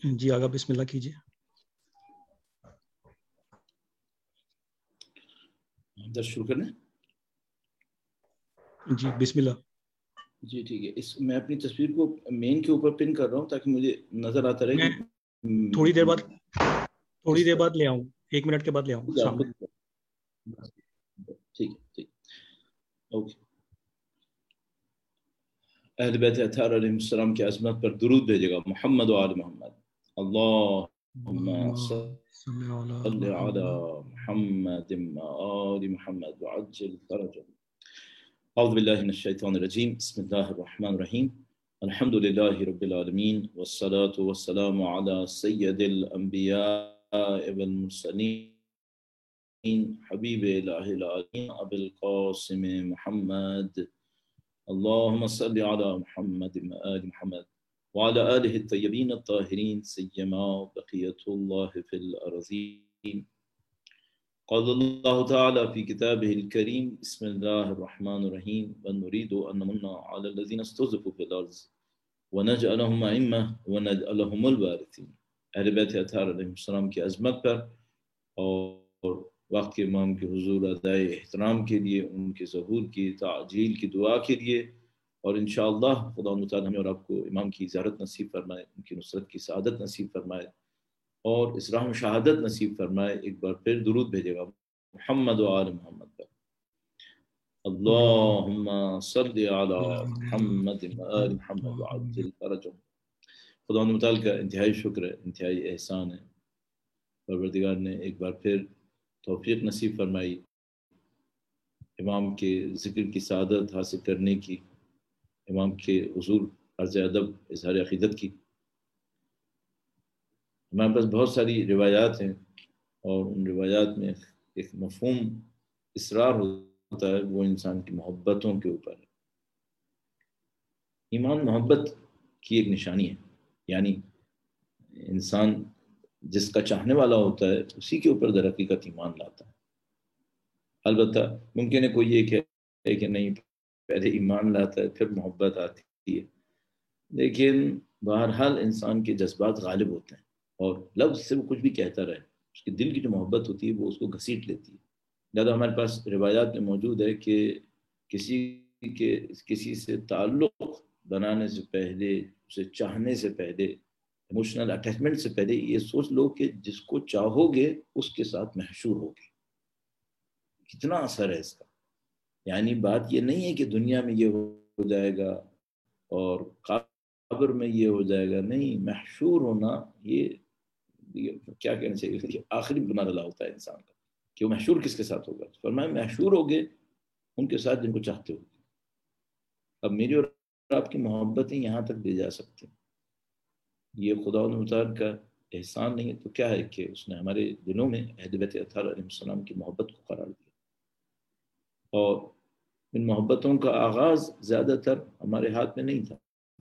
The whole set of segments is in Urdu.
جی آگا بسم اللہ کیجیے. درس شروع کرنا. جی بسم اللہ. جی ٹھیک ہے. میں اپنی تصویر کو مین کے اوپر پن کر رہا ہوں تاکہ مجھے نظر آتا رہے. میں تھوڑی دیر بعد لے آؤں, 1 منٹ کے بعد لے آؤں سامنے. ٹھیک ہے اوکے. اہل بیت اطہار علیہ السلام کی عظمت پر درود بھیجے گا. محمد و آل محمد. اللہم صلی علی محمد و آل محمد وعجل فرجهم. اعوذ باللہ من الشیطان الرجیم. بسم اللہ الرحمن الرحیم. الحمد للہ رب العالمین والصلاة والسلام علی سید الانبیاء والمرسلین حبیب الہ العالمین ابی القاسم محمد. اللهم صل على محمد وآل محمد وعلى آله الطيبين الطاهرين سيما بقية الله في الأرضين. قال الله تعالى في كتابه الكريم بسم الله الرحمن الرحيم ونريد أن نمن على الذين استضعفوا في الأرض ونجعلهم أئمة ونجعلهم الوارثين. اہل بیت اطہار علیہ السلام کی عظمت پر اور وقت کے امام کے حضور ادائے احترام کے لیے, ان کے ظہور کی تعجیل کی دعا کے لیے, اور انشاءاللہ خدا تعالیٰ ہمیں اور آپ کو امام کی زیارت نصیب فرمائے, ان کی نصرت کی سعادت نصیب فرمائے اور اسراء و شہادت نصیب فرمائے. ایک بار پھر درود بھیجے گا محمد و آل محمد پر. اللہم صلی علی محمد و آل محمد وعجل فرجهم. خدا متعال کا انتہائی شکر ہے, انتہائی احسان ہے. پروردگار نے ایک بار پھر توفیق نصیب فرمائی امام کے ذکر کی سعادت حاصل کرنے کی, امام کے حضور عرض ادب اظہار عقیدت کی. ہمارے پاس بہت ساری روایات ہیں اور ان روایات میں ایک مفہوم اصرار ہوتا ہے, وہ انسان کی محبتوں کے اوپر ہے. ایمان محبت کی ایک نشانی ہے, یعنی انسان جس کا چاہنے والا ہوتا ہے اسی کے اوپر در حقیقت ایمان لاتا ہے. البتہ ممکن ہے کوئی یہ کہے کہ نہیں پہلے ایمان لاتا ہے پھر محبت آتی ہے, لیکن بہرحال انسان کے جذبات غالب ہوتے ہیں اور لفظ سے وہ کچھ بھی کہتا رہے, اس کے دل کی جو محبت ہوتی ہے وہ اس کو گھسیٹ لیتی ہے. لہٰذا ہمارے پاس روایات میں موجود ہے کہ کسی سے تعلق بنانے سے پہلے, اسے چاہنے سے پہلے, ایموشنل اٹیچمنٹ سے پہلے یہ سوچ لو کہ جس کو چاہو گے اس کے ساتھ محشور ہوگے. کتنا اثر ہے اس کا. یعنی بات یہ نہیں ہے کہ دنیا میں یہ ہو جائے گا اور قبر میں یہ ہو جائے گا, نہیں, محشور ہونا یہ کیا کہنا چاہیے, آخری مرحلہ ہوتا ہے انسان کا کہ وہ محشور کس کے ساتھ ہوگا. فرمایا محشور ہوگے ان کے ساتھ جن کو چاہتے ہو. اب میری اور آپ کی محبتیں یہاں تک لے جا سکتے ہیں. یہ خدا متعال کا احسان نہیں ہے تو کیا ہے کہ اس نے ہمارے دلوں میں اہل بیت اطہار علیہ السلام کی محبت کو قرار دیا. اور ان محبتوں کا آغاز زیادہ تر ہمارے ہاتھ میں نہیں تھا.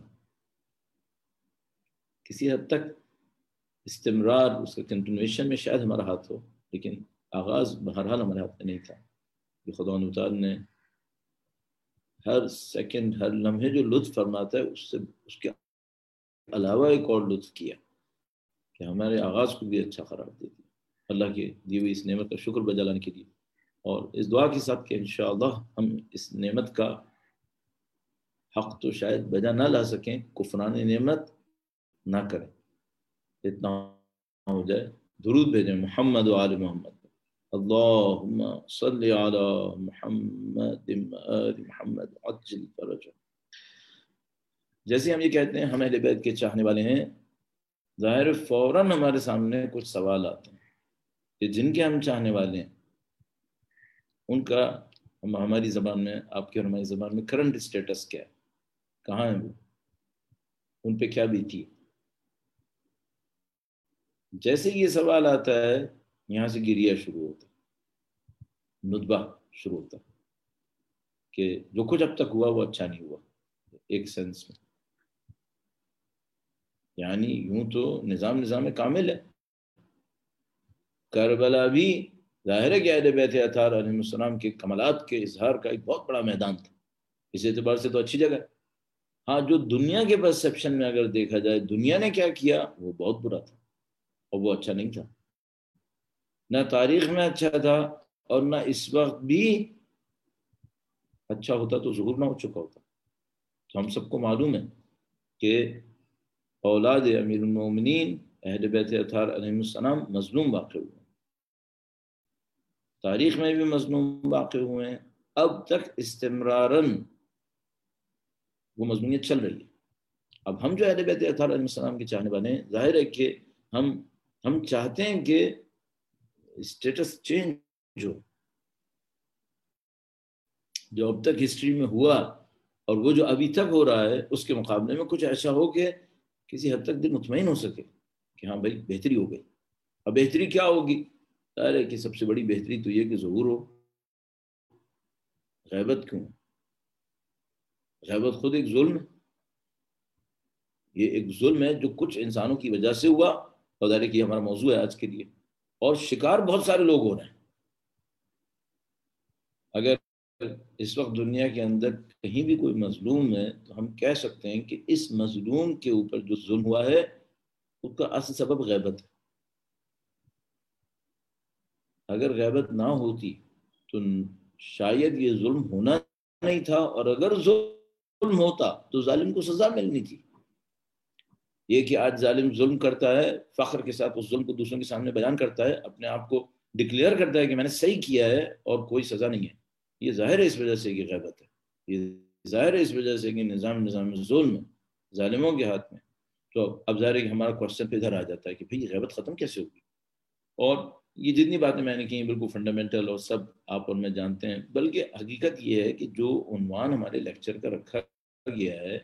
کسی حد تک استمرار, اس کا کنٹینویشن میں شاید ہمارا ہاتھ ہو, لیکن آغاز بہرحال ہمارے ہاتھ میں نہیں تھا. کہ خدا متعال نے ہر سیکنڈ, ہر لمحے جو لطف فرماتا ہے اس کے علاوہ ایک اور لطف کیا کہ ہمارے آغاز کو بھی اچھا قرار دے دیا. اللہ کے دی ہوئی اس نعمت کا شکر بجا لانے کے لیے, اور اس دعا کے ساتھ کہ انشاءاللہ ہم اس نعمت کا حق تو شاید بجا نہ لا سکیں, کفران نعمت نہ کریں. اتنا ہو جائے, درود بھیجیں محمد و آل محمد. اللہم صلی علی محمد و آل محمد عجل فرجهم. جیسے ہم یہ کہتے ہیں ہم اہل بیت کے چاہنے والے ہیں, ظاہر فوراً ہمارے سامنے کچھ سوال آتے ہیں کہ جن کے ہم چاہنے والے ہیں ان کا ہماری زبان میں, آپ کی اور ہماری زبان میں کرنٹ اسٹیٹس کیا ہے, کہاں ہیں وہ, ان پہ کیا بیتی ہے. جیسے یہ سوال آتا ہے یہاں سے گریہ شروع ہوتا ہے, ندبہ شروع ہوتا ہے کہ جو کچھ اب تک ہوا وہ اچھا نہیں ہوا ایک سینس میں. یعنی یوں تو نظام کامل ہے. کربلا بھی ظاہر ہے کہ اہل بیت اطہار علیہ السلام کے کمالات کے اظہار کا ایک بہت بڑا میدان تھا, اس اعتبار سے تو اچھی جگہ ہے. ہاں جو دنیا کے پرسپشن میں اگر دیکھا جائے دنیا نے کیا کیا وہ بہت برا تھا اور وہ اچھا نہیں تھا، نہ تاریخ میں اچھا تھا اور نہ اس وقت بھی اچھا ہوتا تو ظہور نہ ہو چکا ہوتا. تو ہم سب کو معلوم ہے کہ اولاد امیر المومنین اہل بیت اطہار علیہ السلام مظلوم واقع ہوئے، تاریخ میں بھی مظلوم واقع ہوئے ہیں، اب تک استمرارن وہ مضمونیت چل رہی ہے. اب ہم جو اہل بیت اطہار علیہ السلام کے چاہنے والے ہیں، ظاہر ہے کہ ہم چاہتے ہیں کہ اسٹیٹس چینج ہو، جو اب تک ہسٹری میں ہوا اور وہ جو ابھی تک ہو رہا ہے اس کے مقابلے میں کچھ ایسا ہو کہ کسی حد تک دل مطمئن ہو سکے کہ ہاں بھائی بہتری ہو گئی. اب بہتری کیا ہوگی؟ ظاہر ہے کہ سب سے بڑی بہتری تو یہ کہ ظہور ہو. غیبت کیوں؟ غیبت خود ایک ظلم ہے، یہ ایک ظلم ہے جو کچھ انسانوں کی وجہ سے ہوا، اور ظاہر ہے کہ یہ ہمارا موضوع ہے آج کے لیے، اور شکار بہت سارے لوگ ہو رہے ہیں. اگر اس وقت دنیا کے اندر کہیں بھی کوئی مظلوم ہے تو ہم کہہ سکتے ہیں کہ اس مظلوم کے اوپر جو ظلم ہوا ہے اس کا اصل سبب غیبت ہے. اگر غیبت نہ ہوتی تو شاید یہ ظلم ہونا نہیں تھا، اور اگر ظلم ہوتا تو ظالم کو سزا ملنی تھی. یہ کہ آج ظالم ظلم کرتا ہے، فخر کے ساتھ اس ظلم کو دوسروں کے سامنے بیان کرتا ہے، اپنے آپ کو ڈکلیئر کرتا ہے کہ میں نے صحیح کیا ہے اور کوئی سزا نہیں ہے. یہ ظاہر ہے اس وجہ سے کہ غیبت ہے، یہ ظاہر ہے اس وجہ سے کہ نظام ظلم ہے، ظالموں کے ہاتھ میں. تو اب ظاہر ہے کہ ہمارا کوشچن پہ ادھر آ جاتا ہے کہ بھئی غیبت ختم کیسے ہوگی؟ اور یہ جتنی باتیں میں نے کی بالکل فنڈامنٹل اور سب آپ اور میں جانتے ہیں، بلکہ حقیقت یہ ہے کہ جو عنوان ہمارے لیکچر کا رکھا گیا ہے،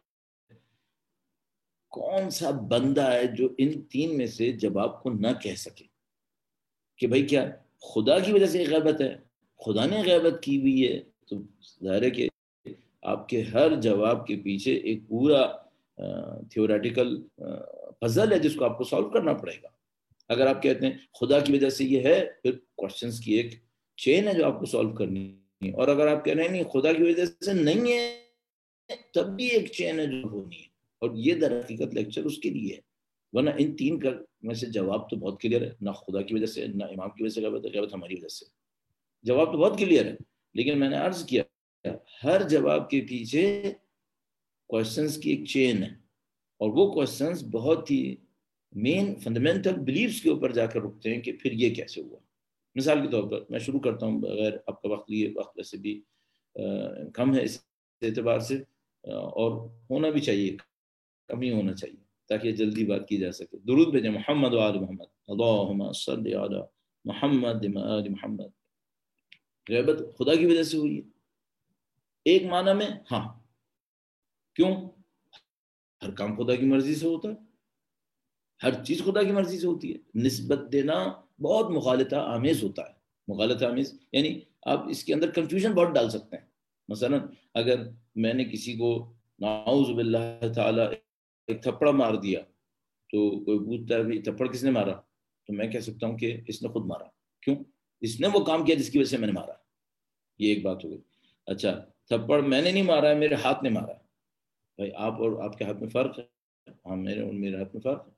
کون سا بندہ ہے جو ان تین میں سے جواب کو نہ کہہ سکے کہ بھئی کیا خدا کی وجہ سے غیبت ہے، خدا نے غیبت کی ہوئی ہے؟ تو ظاہر ہے کہ آپ کے ہر جواب کے پیچھے ایک پورا تھیوریٹیکل پزل ہے جس کو آپ کو سالو کرنا پڑے گا. اگر آپ کہتے ہیں خدا کی وجہ سے یہ ہے، پھر کوشچنز کی ایک چین ہے جو آپ کو سالو کرنی ہے. اور اگر آپ کہہ رہے ہیں نہیں خدا کی وجہ سے نہیں ہے، تب بھی ایک چین ہے جو ہونی ہے. اور یہ در حقیقت لیکچر اس کے لیے ہے، ورنہ ان تین کا میں سے جواب تو بہت کلیئر ہے، نہ خدا کی وجہ سے نہ امام کی وجہ سے غیبت ہے، غیبت ہماری وجہ سے. جواب تو بہت کلیئر ہے، لیکن میں نے عرض کیا ہر جواب کے پیچھے کوشچنز کی ایک چین ہے، اور وہ کوشچنز بہت ہی مین فنڈامنٹل بلیفز کے اوپر جا کر رکتے ہیں کہ پھر یہ کیسے ہوا. مثال کے طور پر میں شروع کرتا ہوں بغیر آپ کا وقت لیے، وقت ویسے بھی کم ہے اس اعتبار سے، اور ہونا بھی چاہیے، کم ہی ہونا چاہیے تاکہ جلدی بات کی جا سکے. درود بھیجیں محمد و آل محمد، اللہم صلی علی محمد و آل محمد. غیبت خدا کی وجہ سے ہوئی ہے ایک معنی میں، ہاں. کیوں؟ ہر کام خدا کی مرضی سے ہوتا ہے، ہر چیز خدا کی مرضی سے ہوتی ہے. نسبت دینا بہت مغالطہ آمیز ہوتا ہے. مغالطہ آمیز یعنی آپ اس کے اندر کنفیوژن بہت ڈال سکتے ہیں. مثلا اگر میں نے کسی کو نعوذ باللہ تعالی ایک تھپڑا مار دیا تو کوئی پوچھتا ہے بھی تھپڑ کس نے مارا، تو میں کہہ سکتا ہوں کہ اس نے خود مارا. کیوں؟ اس نے وہ کام کیا جس کی وجہ سے میں نے مارا. یہ ایک بات ہو گئی. اچھا تھپڑ میں نے نہیں مارا ہے، میرے ہاتھ نے مارا ہے. بھائی آپ اور آپ کے ہاتھ میں فرق ہے، ہاں میرے اور میرے ہاتھ میں فرق ہے.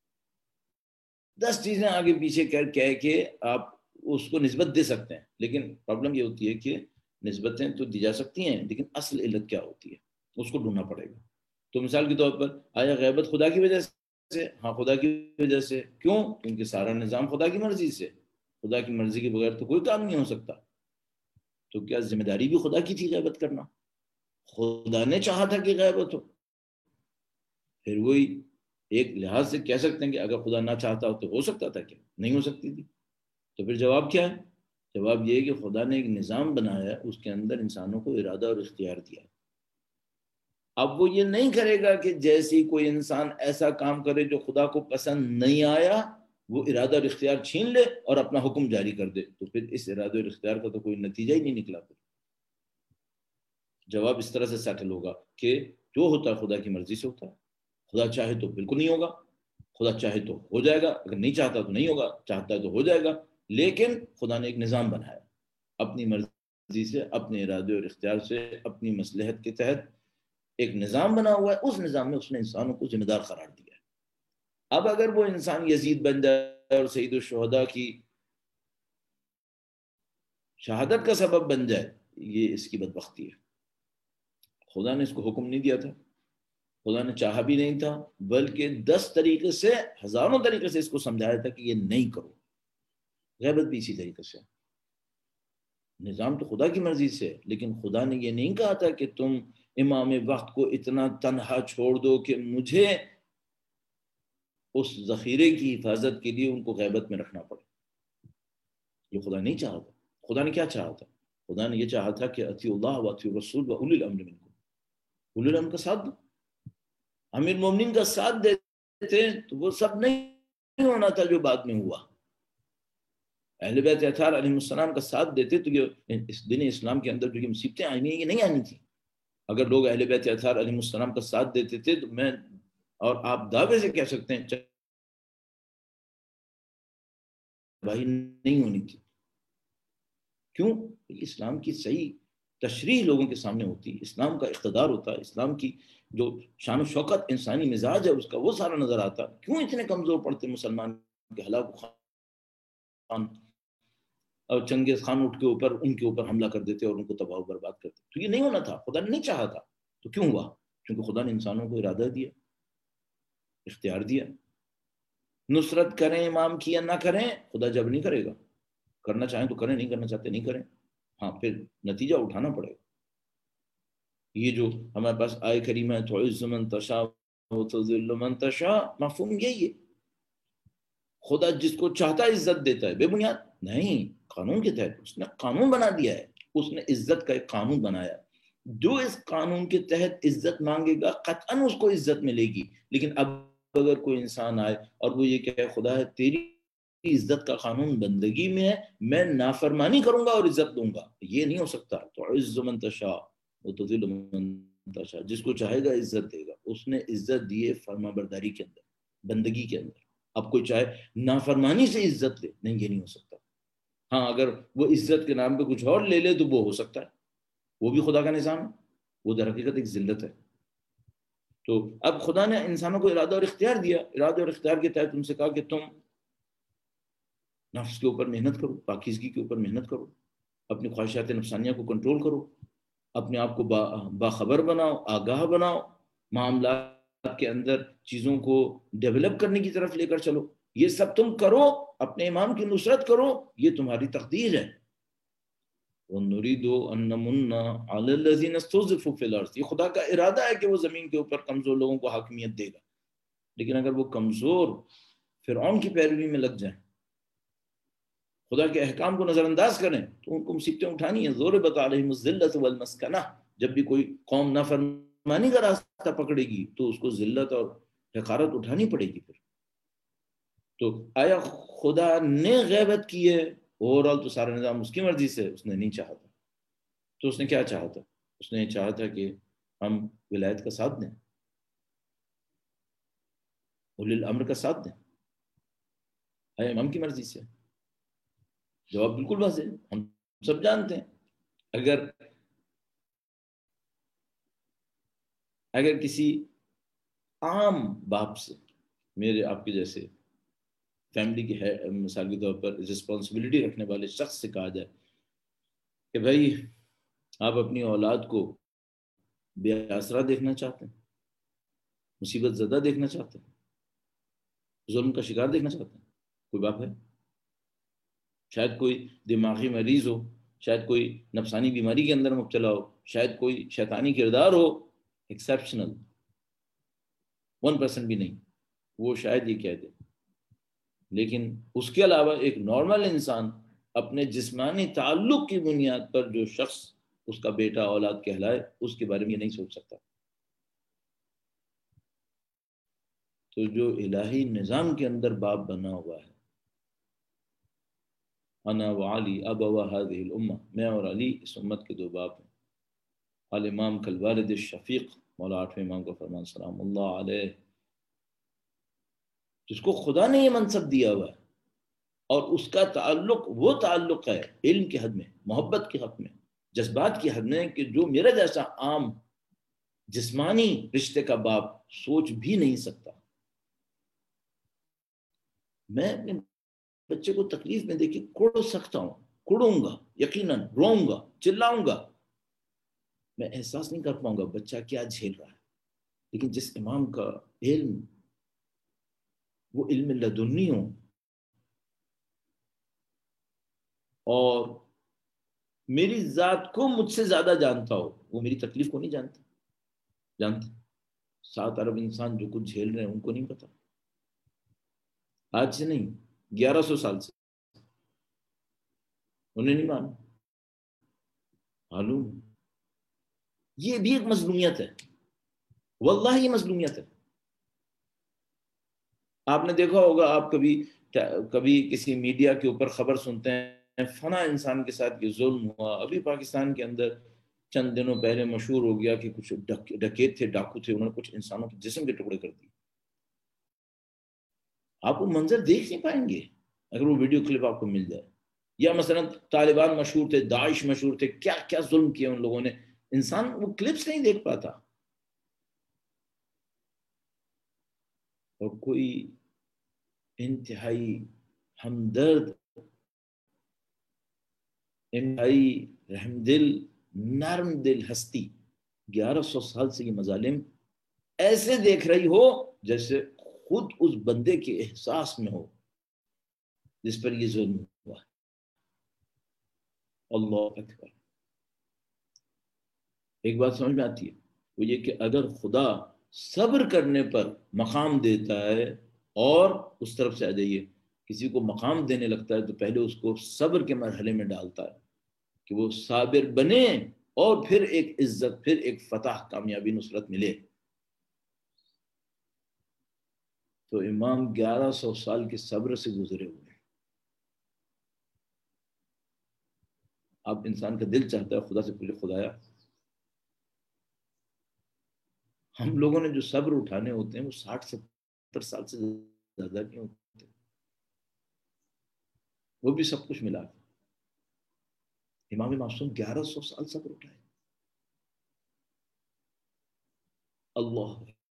10 چیزیں آگے پیچھے کہہ کے آپ اس کو نسبت دے سکتے ہیں، لیکن پرابلم یہ ہوتی ہے کہ نسبتیں تو دی جا سکتی ہیں لیکن اصل علت کیا ہوتی ہے اس کو ڈھونڈنا پڑے گا. تو مثال کے طور پر آیا غیبت خدا کی وجہ سے؟ ہاں خدا کی وجہ سے. کیوں؟ کیونکہ سارا نظام خدا کی مرضی سے، خدا کی مرضی کے بغیر تو کوئی کام نہیں ہو سکتا. تو کیا ذمہ داری بھی خدا کی تھی غیبت کرنا؟ خدا نے چاہا تھا کہ غیبت ہو. پھر وہی ایک لحاظ سے کہہ سکتے ہیں کہ اگر خدا نہ چاہتا ہو تو ہو سکتا تھا، کیا نہیں ہو سکتی تھی؟ تو پھر جواب کیا ہے؟ جواب یہ ہے کہ خدا نے ایک نظام بنایا، اس کے اندر انسانوں کو ارادہ اور اختیار دیا. اب وہ یہ نہیں کرے گا کہ جیسے ہی کوئی انسان ایسا کام کرے جو خدا کو پسند نہیں آیا وہ ارادہ اور اختیار چھین لے اور اپنا حکم جاری کر دے، تو پھر اس ارادہ اور اختیار کا تو کوئی نتیجہ ہی نہیں نکلا. پھر جواب اس طرح سے سیٹل ہوگا کہ جو ہوتا ہے خدا کی مرضی سے ہوتا ہے. خدا چاہے تو بالکل نہیں ہوگا، خدا چاہے تو ہو جائے گا، اگر نہیں چاہتا تو نہیں ہوگا، چاہتا ہے تو ہو جائے گا. لیکن خدا نے ایک نظام بنایا اپنی مرضی سے، اپنے ارادے اور اختیار سے، اپنی مصلحت کے تحت. ایک نظام بنا ہوا ہے، اس نظام میں اس نے انسانوں کو ذمہ دار قرار دیا ہے۔ اب اگر وہ انسان یزید بن جائے اور سید الشہداء کی شہادت کا سبب بن جائے، یہ اس کی بدبختی ہے۔ خدا نے اس کو حکم نہیں دیا تھا، خدا نے چاہا بھی نہیں تھا، بلکہ 10 طریقے سے، ہزاروں طریقے سے اس کو سمجھایا تھا کہ یہ نہیں کرو۔ غیبت بھی اسی طریقے سے، نظام تو خدا کی مرضی سے، لیکن خدا نے یہ نہیں کہا تھا کہ تم امام وقت کو اتنا تنہا چھوڑ دو کہ مجھے اس ذخیرے کی حفاظت کے لیے ان کو غیبت میں رکھنا پڑے۔ یہ خدا نہیں چاہا تھا۔ خدا نے کیا چاہا تھا؟ خدا نے یہ چاہا تھا کہ اطیعوا اللہ و اطیعوا الرسول و اولی الامر منکم، اولی الامر کا ساتھ دو۔ امیر المومنین کا ساتھ دیتے تو وہ سب نہیں ہونا تھا جو بعد میں ہوا۔ اہل بیت اطہار علیہ السلام کا ساتھ دیتے تو یہ اس دین اسلام کے اندر جو یہ مصیبتیں آئی ہیں یہ نہیں آنی تھی۔ اگر لوگ اہل بیت اطہار علیہ السلام کا ساتھ دیتے تھے تو میں اور آپ دعوے سے کہہ سکتے ہیں بھائی نہیں ہونی تھی۔ کیوں؟ اسلام کی صحیح تشریح لوگوں کے سامنے ہوتی، اسلام کا اقتدار ہوتا، اسلام کی جو شان و شوکت انسانی مزاج ہے اس کا وہ سارا نظر آتا۔ کیوں اتنے کمزور پڑتے مسلمان کے ہلاک خان اور چنگیز خان اٹھ کے اوپر ان کے اوپر حملہ کر دیتے اور ان کو تباہ و برباد کرتے؟ تو یہ نہیں ہونا تھا، خدا نے نہیں چاہا تھا۔ تو کیوں ہوا؟ کیونکہ خدا نے انسانوں کو ارادہ دیا، اختیار دیا۔ نصرت کریں امام کی یا نہ کریں، خدا جب نہیں کرے گا، کرنا چاہیں تو کریں، نہیں کرنا چاہتے نہیں کریں، ہاں پھر نتیجہ اٹھانا پڑے گا۔ یہ جو ہمارے پاس آئے کریمہ ہے تعز من تشاء وتذل من تشاء، مفہوم یہی ہے۔ خدا جس کو چاہتا ہے عزت دیتا ہے، بے بنیاد نہیں، قانون کے تحت اس نے قانون بنا دیا ہے، اس نے عزت کا ایک قانون بنایا۔ جو اس قانون کے تحت عزت مانگے گا قطعاً اس کو عزت ملے گی۔ لیکن اب اگر کوئی انسان آئے اور وہ یہ کہے خدا ہے تیری عزت کا قانون بندگی میں ہے، میں نافرمانی کروں گا اور عزت دوں گا، یہ نہیں ہو سکتا۔ تو عز من تشاء وتذل من تشاء، جس کو چاہے گا عزت دے گا۔ اس نے عزت دی ہے فرما برداری کے اندر، بندگی کے اندر۔ اب کوئی چاہے نافرمانی سے عزت لے، نہیں، یہ نہیں ہو سکتا۔ ہاں اگر وہ عزت کے نام پہ کچھ اور لے لے تو وہ ہو سکتا ہے، وہ بھی خدا کا نظام ہے، وہ در حقیقت ایک ذلت ہے۔ تو اب خدا نے انسانوں کو ارادہ اور اختیار دیا، ارادہ اور اختیار کے تحت ان سے کہا کہ تم نفس کے اوپر محنت کرو، پاکیزگی کے اوپر محنت کرو، اپنی خواہشات نفسانیہ کو کنٹرول کرو، اپنے آپ کو باخبر بناؤ، آگاہ بناؤ، معاملات کے اندر چیزوں کو ڈیولپ کرنے کی طرف لے کر چلو۔ یہ سب تم کرو، اپنے امام کی نصرت کرو، یہ تمہاری تقدیر ہے۔ وَنُرِيدُ أَن نَّمُنَّ عَلَى الَّذِينَ اسْتُضْعِفُوا فِي الْأَرْضِ، یہ خدا کا ارادہ ہے کہ وہ زمین کے اوپر کمزور لوگوں کو حاکمیت دے گا۔ لیکن اگر وہ کمزور فرعون کی پیروی میں لگ جائیں، خدا کے احکام کو نظر انداز کریں، تو ان کو مصیبتیں اٹھانی ہیں۔ ضُرِبَتْ عَلَيْهِمُ الذِّلَّةُ وَالْمَسْكَنَةُ، جب بھی کوئی قوم نافرمانی کا راستہ پکڑے گی تو اس کو ذلت اور حقارت اٹھانی پڑے گی۔ پھر تو آیا خدا نے غیبت کی ہے؟ اوورآل تو سارا نظام اس کی مرضی سے، اس نے نہیں چاہا تھا۔ تو اس نے کیا چاہا تھا؟ اس نے چاہا تھا کہ ہم ولایت کا ساتھ دیں، اولی الامر کا ساتھ دیں۔ آیا امام کی مرضی سے؟ جواب بالکل واضح ہے، ہم سب جانتے ہیں۔ اگر کسی عام باپ سے، میرے آپ کے جیسے فیملی کی ہے مثال کے طور پر رسپانسبلٹی رکھنے والے شخص سے کہا جائے کہ بھائی آپ اپنی اولاد کو بے آسرا دیکھنا چاہتے ہیں، مصیبت زدہ دیکھنا چاہتے ہیں، ظلم کا شکار دیکھنا چاہتے ہیں، کوئی باپ ہے؟ شاید کوئی دماغی مریض ہو، شاید کوئی نفسانی بیماری کے اندر مبتلا ہو، شاید کوئی شیطانی کردار ہو، ایکسیپشنل 1% بھی نہیں، وہ شاید یہ کہہ دے۔ لیکن اس کے علاوہ ایک نارمل انسان اپنے جسمانی تعلق کی بنیاد پر جو شخص اس کا بیٹا اولاد کہلائے، اس کے بارے میں یہ نہیں سوچ سکتا۔ تو جو الہی نظام کے اندر باپ بنا ہوا ہے، انا وعلی ابوا هذه الامہ، میں اور علی اس امت کے 2 باپ ہیں۔ الامام کالوالد الشفیق، مولا 8ویں امام کا فرمان سلام اللہ علیہ، جس کو خدا نے یہ منصب دیا ہوا ہے، اور اس کا تعلق وہ تعلق ہے علم کی حد میں، محبت کی حد میں، جذبات کی حد میں، کہ جو میرا جیسا عام جسمانی رشتے کا باپ سوچ بھی نہیں سکتا. میں اپنے بچے کو تکلیف میں دیکھ کے کڑ سکتا ہوں، کڑوں گا، یقیناً روؤں گا، چلاؤں گا، میں احساس نہیں کر پاؤں گا بچہ کیا جھیل رہا ہے. لیکن جس امام کا علم وہ علم لدنی ہو اور میری ذات کو مجھ سے زیادہ جانتا ہو، وہ میری تکلیف کو نہیں جانتا. 7 ارب انسان جو کچھ جھیل رہے ہیں ان کو نہیں پتا. آج سے نہیں، 1100 سال سے انہیں نہیں معلوم. یہ بھی ایک مظلومیت ہے، واللہ یہ مظلومیت ہے. آپ نے دیکھا ہوگا، آپ کبھی کسی میڈیا کے اوپر خبر سنتے ہیں فلاں انسان کے ساتھ یہ ظلم ہوا. ابھی پاکستان کے اندر چند دنوں پہلے مشہور ہو گیا کہ کچھ ڈکیت تھے، ڈاکو تھے، انہوں نے کچھ انسانوں کے جسم کے ٹکڑے کر دیے. آپ وہ منظر دیکھ نہیں پائیں گے اگر وہ ویڈیو کلپ آپ کو مل جائے. یا مثلا طالبان مشہور تھے، داعش مشہور تھے، کیا کیا ظلم کیا ان لوگوں نے. انسان وہ کلپس نہیں دیکھ پاتا. اور کوئی انتہائی ہمدرد، انتہائی رحم دل، نرم دل ہستی 1100 سال سے یہ مظالم ایسے دیکھ رہی ہو جیسے خود اس بندے کے احساس میں ہو جس پر یہ ظلم ہوا. اللہ اکبر. ایک بات سمجھ میں آتی ہے، وہ یہ کہ اگر خدا صبر کرنے پر مقام دیتا ہے، اور اس طرف سے آ جائیے، کسی کو مقام دینے لگتا ہے تو پہلے اس کو صبر کے مرحلے میں ڈالتا ہے کہ وہ صابر بنے، اور پھر ایک عزت، پھر ایک فتح، کامیابی، نصرت ملے. تو امام 1100 سال کے صبر سے گزرے ہوئے. اب انسان کا دل چاہتا ہے خدا سے پوچھے، خدایا ہم لوگوں نے جو صبر اٹھانے ہوتے ہیں وہ 60-70 سال سے زیادہ نہیں ہوتے، وہ بھی سب کچھ ملا. امام معصوم 1100 سال صبر اٹھائے. اللہ.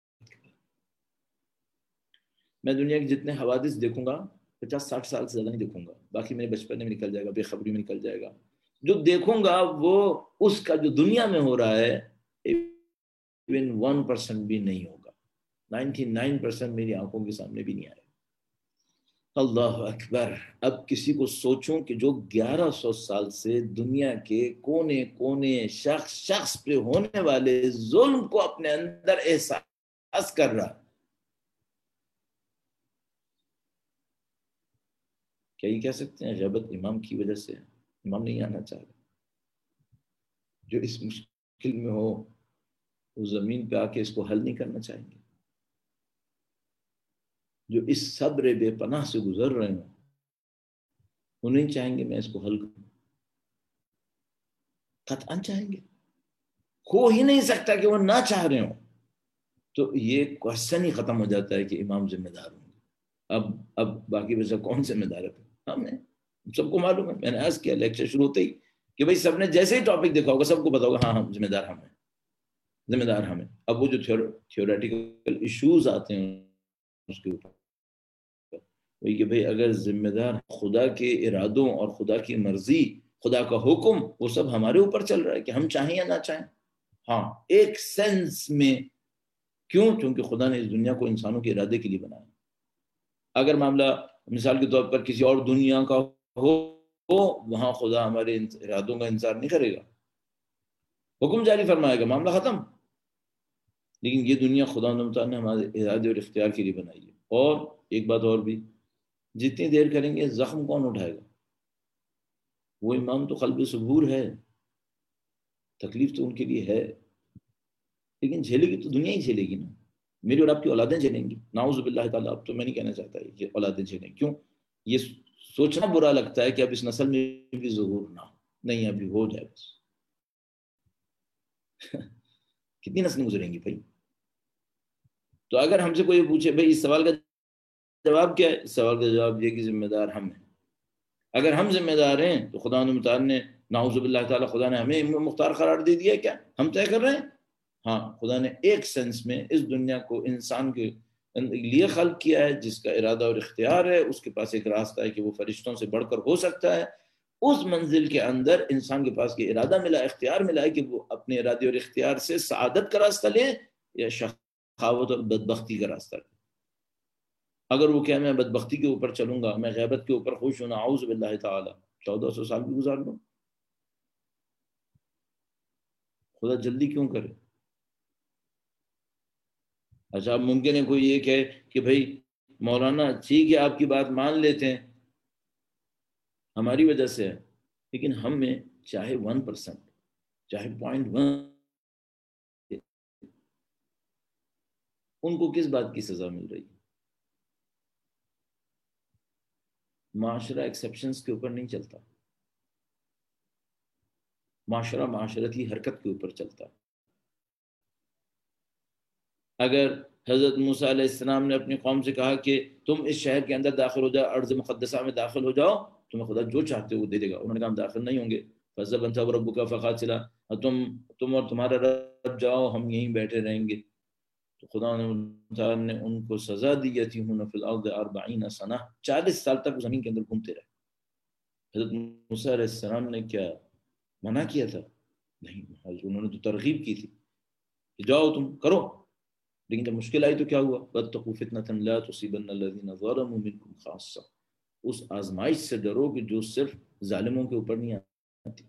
میں دنیا کے جتنے حوادث دیکھوں گا 50-60 سال سے زیادہ نہیں دیکھوں گا، باقی میرے بچپن میں نکل جائے گا، بے خبری میں نکل جائے گا. جو دیکھوں گا وہ اس کا جو دنیا میں ہو رہا ہے ایون 1% بھی نہیں ہوگا، 99% میری آنکھوں کے سامنے بھی نہیں آئے. اللہ اکبر. اب کسی کو سوچوں کہ جو 1100 سال سے دنیا کے کونے کونے، شخص پہ ہونے والے ظلم کو اپنے اندر احساس کر رہا، کیا یہ کہہ سکتے ہیں غیبت امام کی وجہ سے؟ امام نہیں آنا چاہ رہا. جو اس مشکل میں ہو وہ زمین پہ آ کے اس کو حل نہیں کرنا چاہیں گے. جو اس صبر بے پناہ سے گزر رہے ہیں وہ نہیں چاہیں گے میں اس کو حل کروں. قطعاً چاہیں گے، ہو ہی نہیں سکتا کہ وہ نہ چاہ رہے ہوں. تو یہ کوشچن ہی ختم ہو جاتا ہے کہ امام ذمہ دار ہوں گے. اب باقی ویسا کون ذمہ دار ہے؟ ہم ہیں، سب کو معلوم ہے. میں نے عرض کیا لیکچر شروع ہوتے ہی کہ بھائی سب نے جیسے ہی ٹاپک دیکھا ہوگا سب کو پتا ہوگا ہاں ہم ذمہ دار ہم ہیں، ذمہ دار ہمیں. اب وہ جو تھیوریٹیکل ایشوز آتے ہیں اس کے اوپر وہی کہ بھئی اگر ذمہ دار خدا کے ارادوں اور خدا کی مرضی، خدا کا حکم، وہ سب ہمارے اوپر چل رہا ہے کہ ہم چاہیں یا نہ چاہیں. ہاں ایک سینس میں. کیوں؟ کیونکہ خدا نے اس دنیا کو انسانوں کے ارادے کے لیے بنایا. اگر معاملہ مثال کے طور پر کسی اور دنیا کا ہو وہاں خدا ہمارے ارادوں کا انتظار نہیں کرے گا، حکم جاری فرمائے گا، معاملہ ختم. لیکن یہ دنیا خدا نے ہمارے ارادے اور اختیار کے لیے بنائی ہے. اور ایک بات اور بھی، جتنی دیر کریں گے زخم کون اٹھائے گا؟ وہ امام تو قلب صبور ہے، تکلیف تو ان کے لیے ہے، لیکن جھیلے گی تو دنیا ہی جھیلے گی نا. میری اور آپ کی اولادیں جھیلیں گی، نعوذ باللہ تعالیٰ. اب تو میں نہیں کہنا چاہتا کہ اولادیں جھیلیں. کیوں؟ یہ سوچنا برا لگتا ہے کہ اب اس نسل میں بھی ظہور نہ ہو. نہیں، ابھی ہو جائے بس. کتنی نسلیں گزریں گی بھائی؟ تو اگر ہم سے کوئی پوچھے بھائی اس سوال کا جواب کیا ہے، اس سوال کا جواب یہ کہ ذمہ دار ہم ہیں. اگر ہم ذمہ دار ہیں تو خدا مختار نے، نعوذ باللہ تعالیٰ، خدا نے ہمیں مختار قرار دے دیا. کیا ہم طے کر رہے ہیں؟ ہاں خدا نے ایک سینس میں اس دنیا کو انسان کے لیے خلق کیا ہے، جس کا ارادہ اور اختیار ہے، اس کے پاس ایک راستہ ہے کہ وہ فرشتوں سے بڑھ کر ہو سکتا ہے. اس منزل کے اندر انسان کے پاس یہ ارادہ ملا، اختیار ملا ہے کہ وہ اپنے ارادے اور اختیار سے سعادت کا راستہ لے یا شقاوت اور بدبختی کا راستہ لے. اگر وہ کہ میں بدبختی کے اوپر چلوں گا، میں غیبت کے اوپر خوش ہوں، اعوذ باللہ تعالی 1400 سال بھی گزار لوں، خدا جلدی کیوں کرے؟ اچھا اب ممکن ہے کوئی یہ کہے کہ بھائی مولانا ٹھیک ہے آپ کی بات مان لیتے ہیں، ہماری وجہ سے ہے، لیکن ہم میں چاہے 1%، چاہے 0.1، ان کو کس بات کی سزا مل رہی ہے؟ معاشرہ ایکسیپشنز کے اوپر نہیں چلتا، معاشرہ معاشرتی حرکت کے اوپر چلتا. اگر حضرت موسیٰ علیہ السلام نے اپنی قوم سے کہا کہ تم اس شہر کے اندر داخل ہو جاؤ، ارض مقدسہ میں داخل ہو جاؤ، تمہیں خدا جو چاہتے ہو وہ دے دے گا، انہوں نے کہا ہم داخل نہیں ہوں گے. فَذَهَبَ أَنْتَ وَرَبُّكَ فَقَاتِلَا، تم اور تمہارا رب جاؤ، ہم یہیں بیٹھے رہیں گے. تو خدا نے ان کو سزا دی یتیہون فی الارض 40 سنہ، 40 سال تک زمین کے اندر گھومتے رہے. حضرت موسیٰ علیہ السلام نے کیا منع کیا تھا؟ نہیں، انہوں نے تو ترغیب کی تھی کہ جاؤ تم کرو. لیکن جب مشکل آئی تو کیا ہوا؟ وَاتَّقُوا فِتْنَةً لَا تُصِيبَنَّ الَّذِينَ ظَلَمُوا مِنْكُمْ خَاصَّةً، اس آزمائش سے ڈرو کہ جو صرف ظالموں کے اوپر نہیں آتی.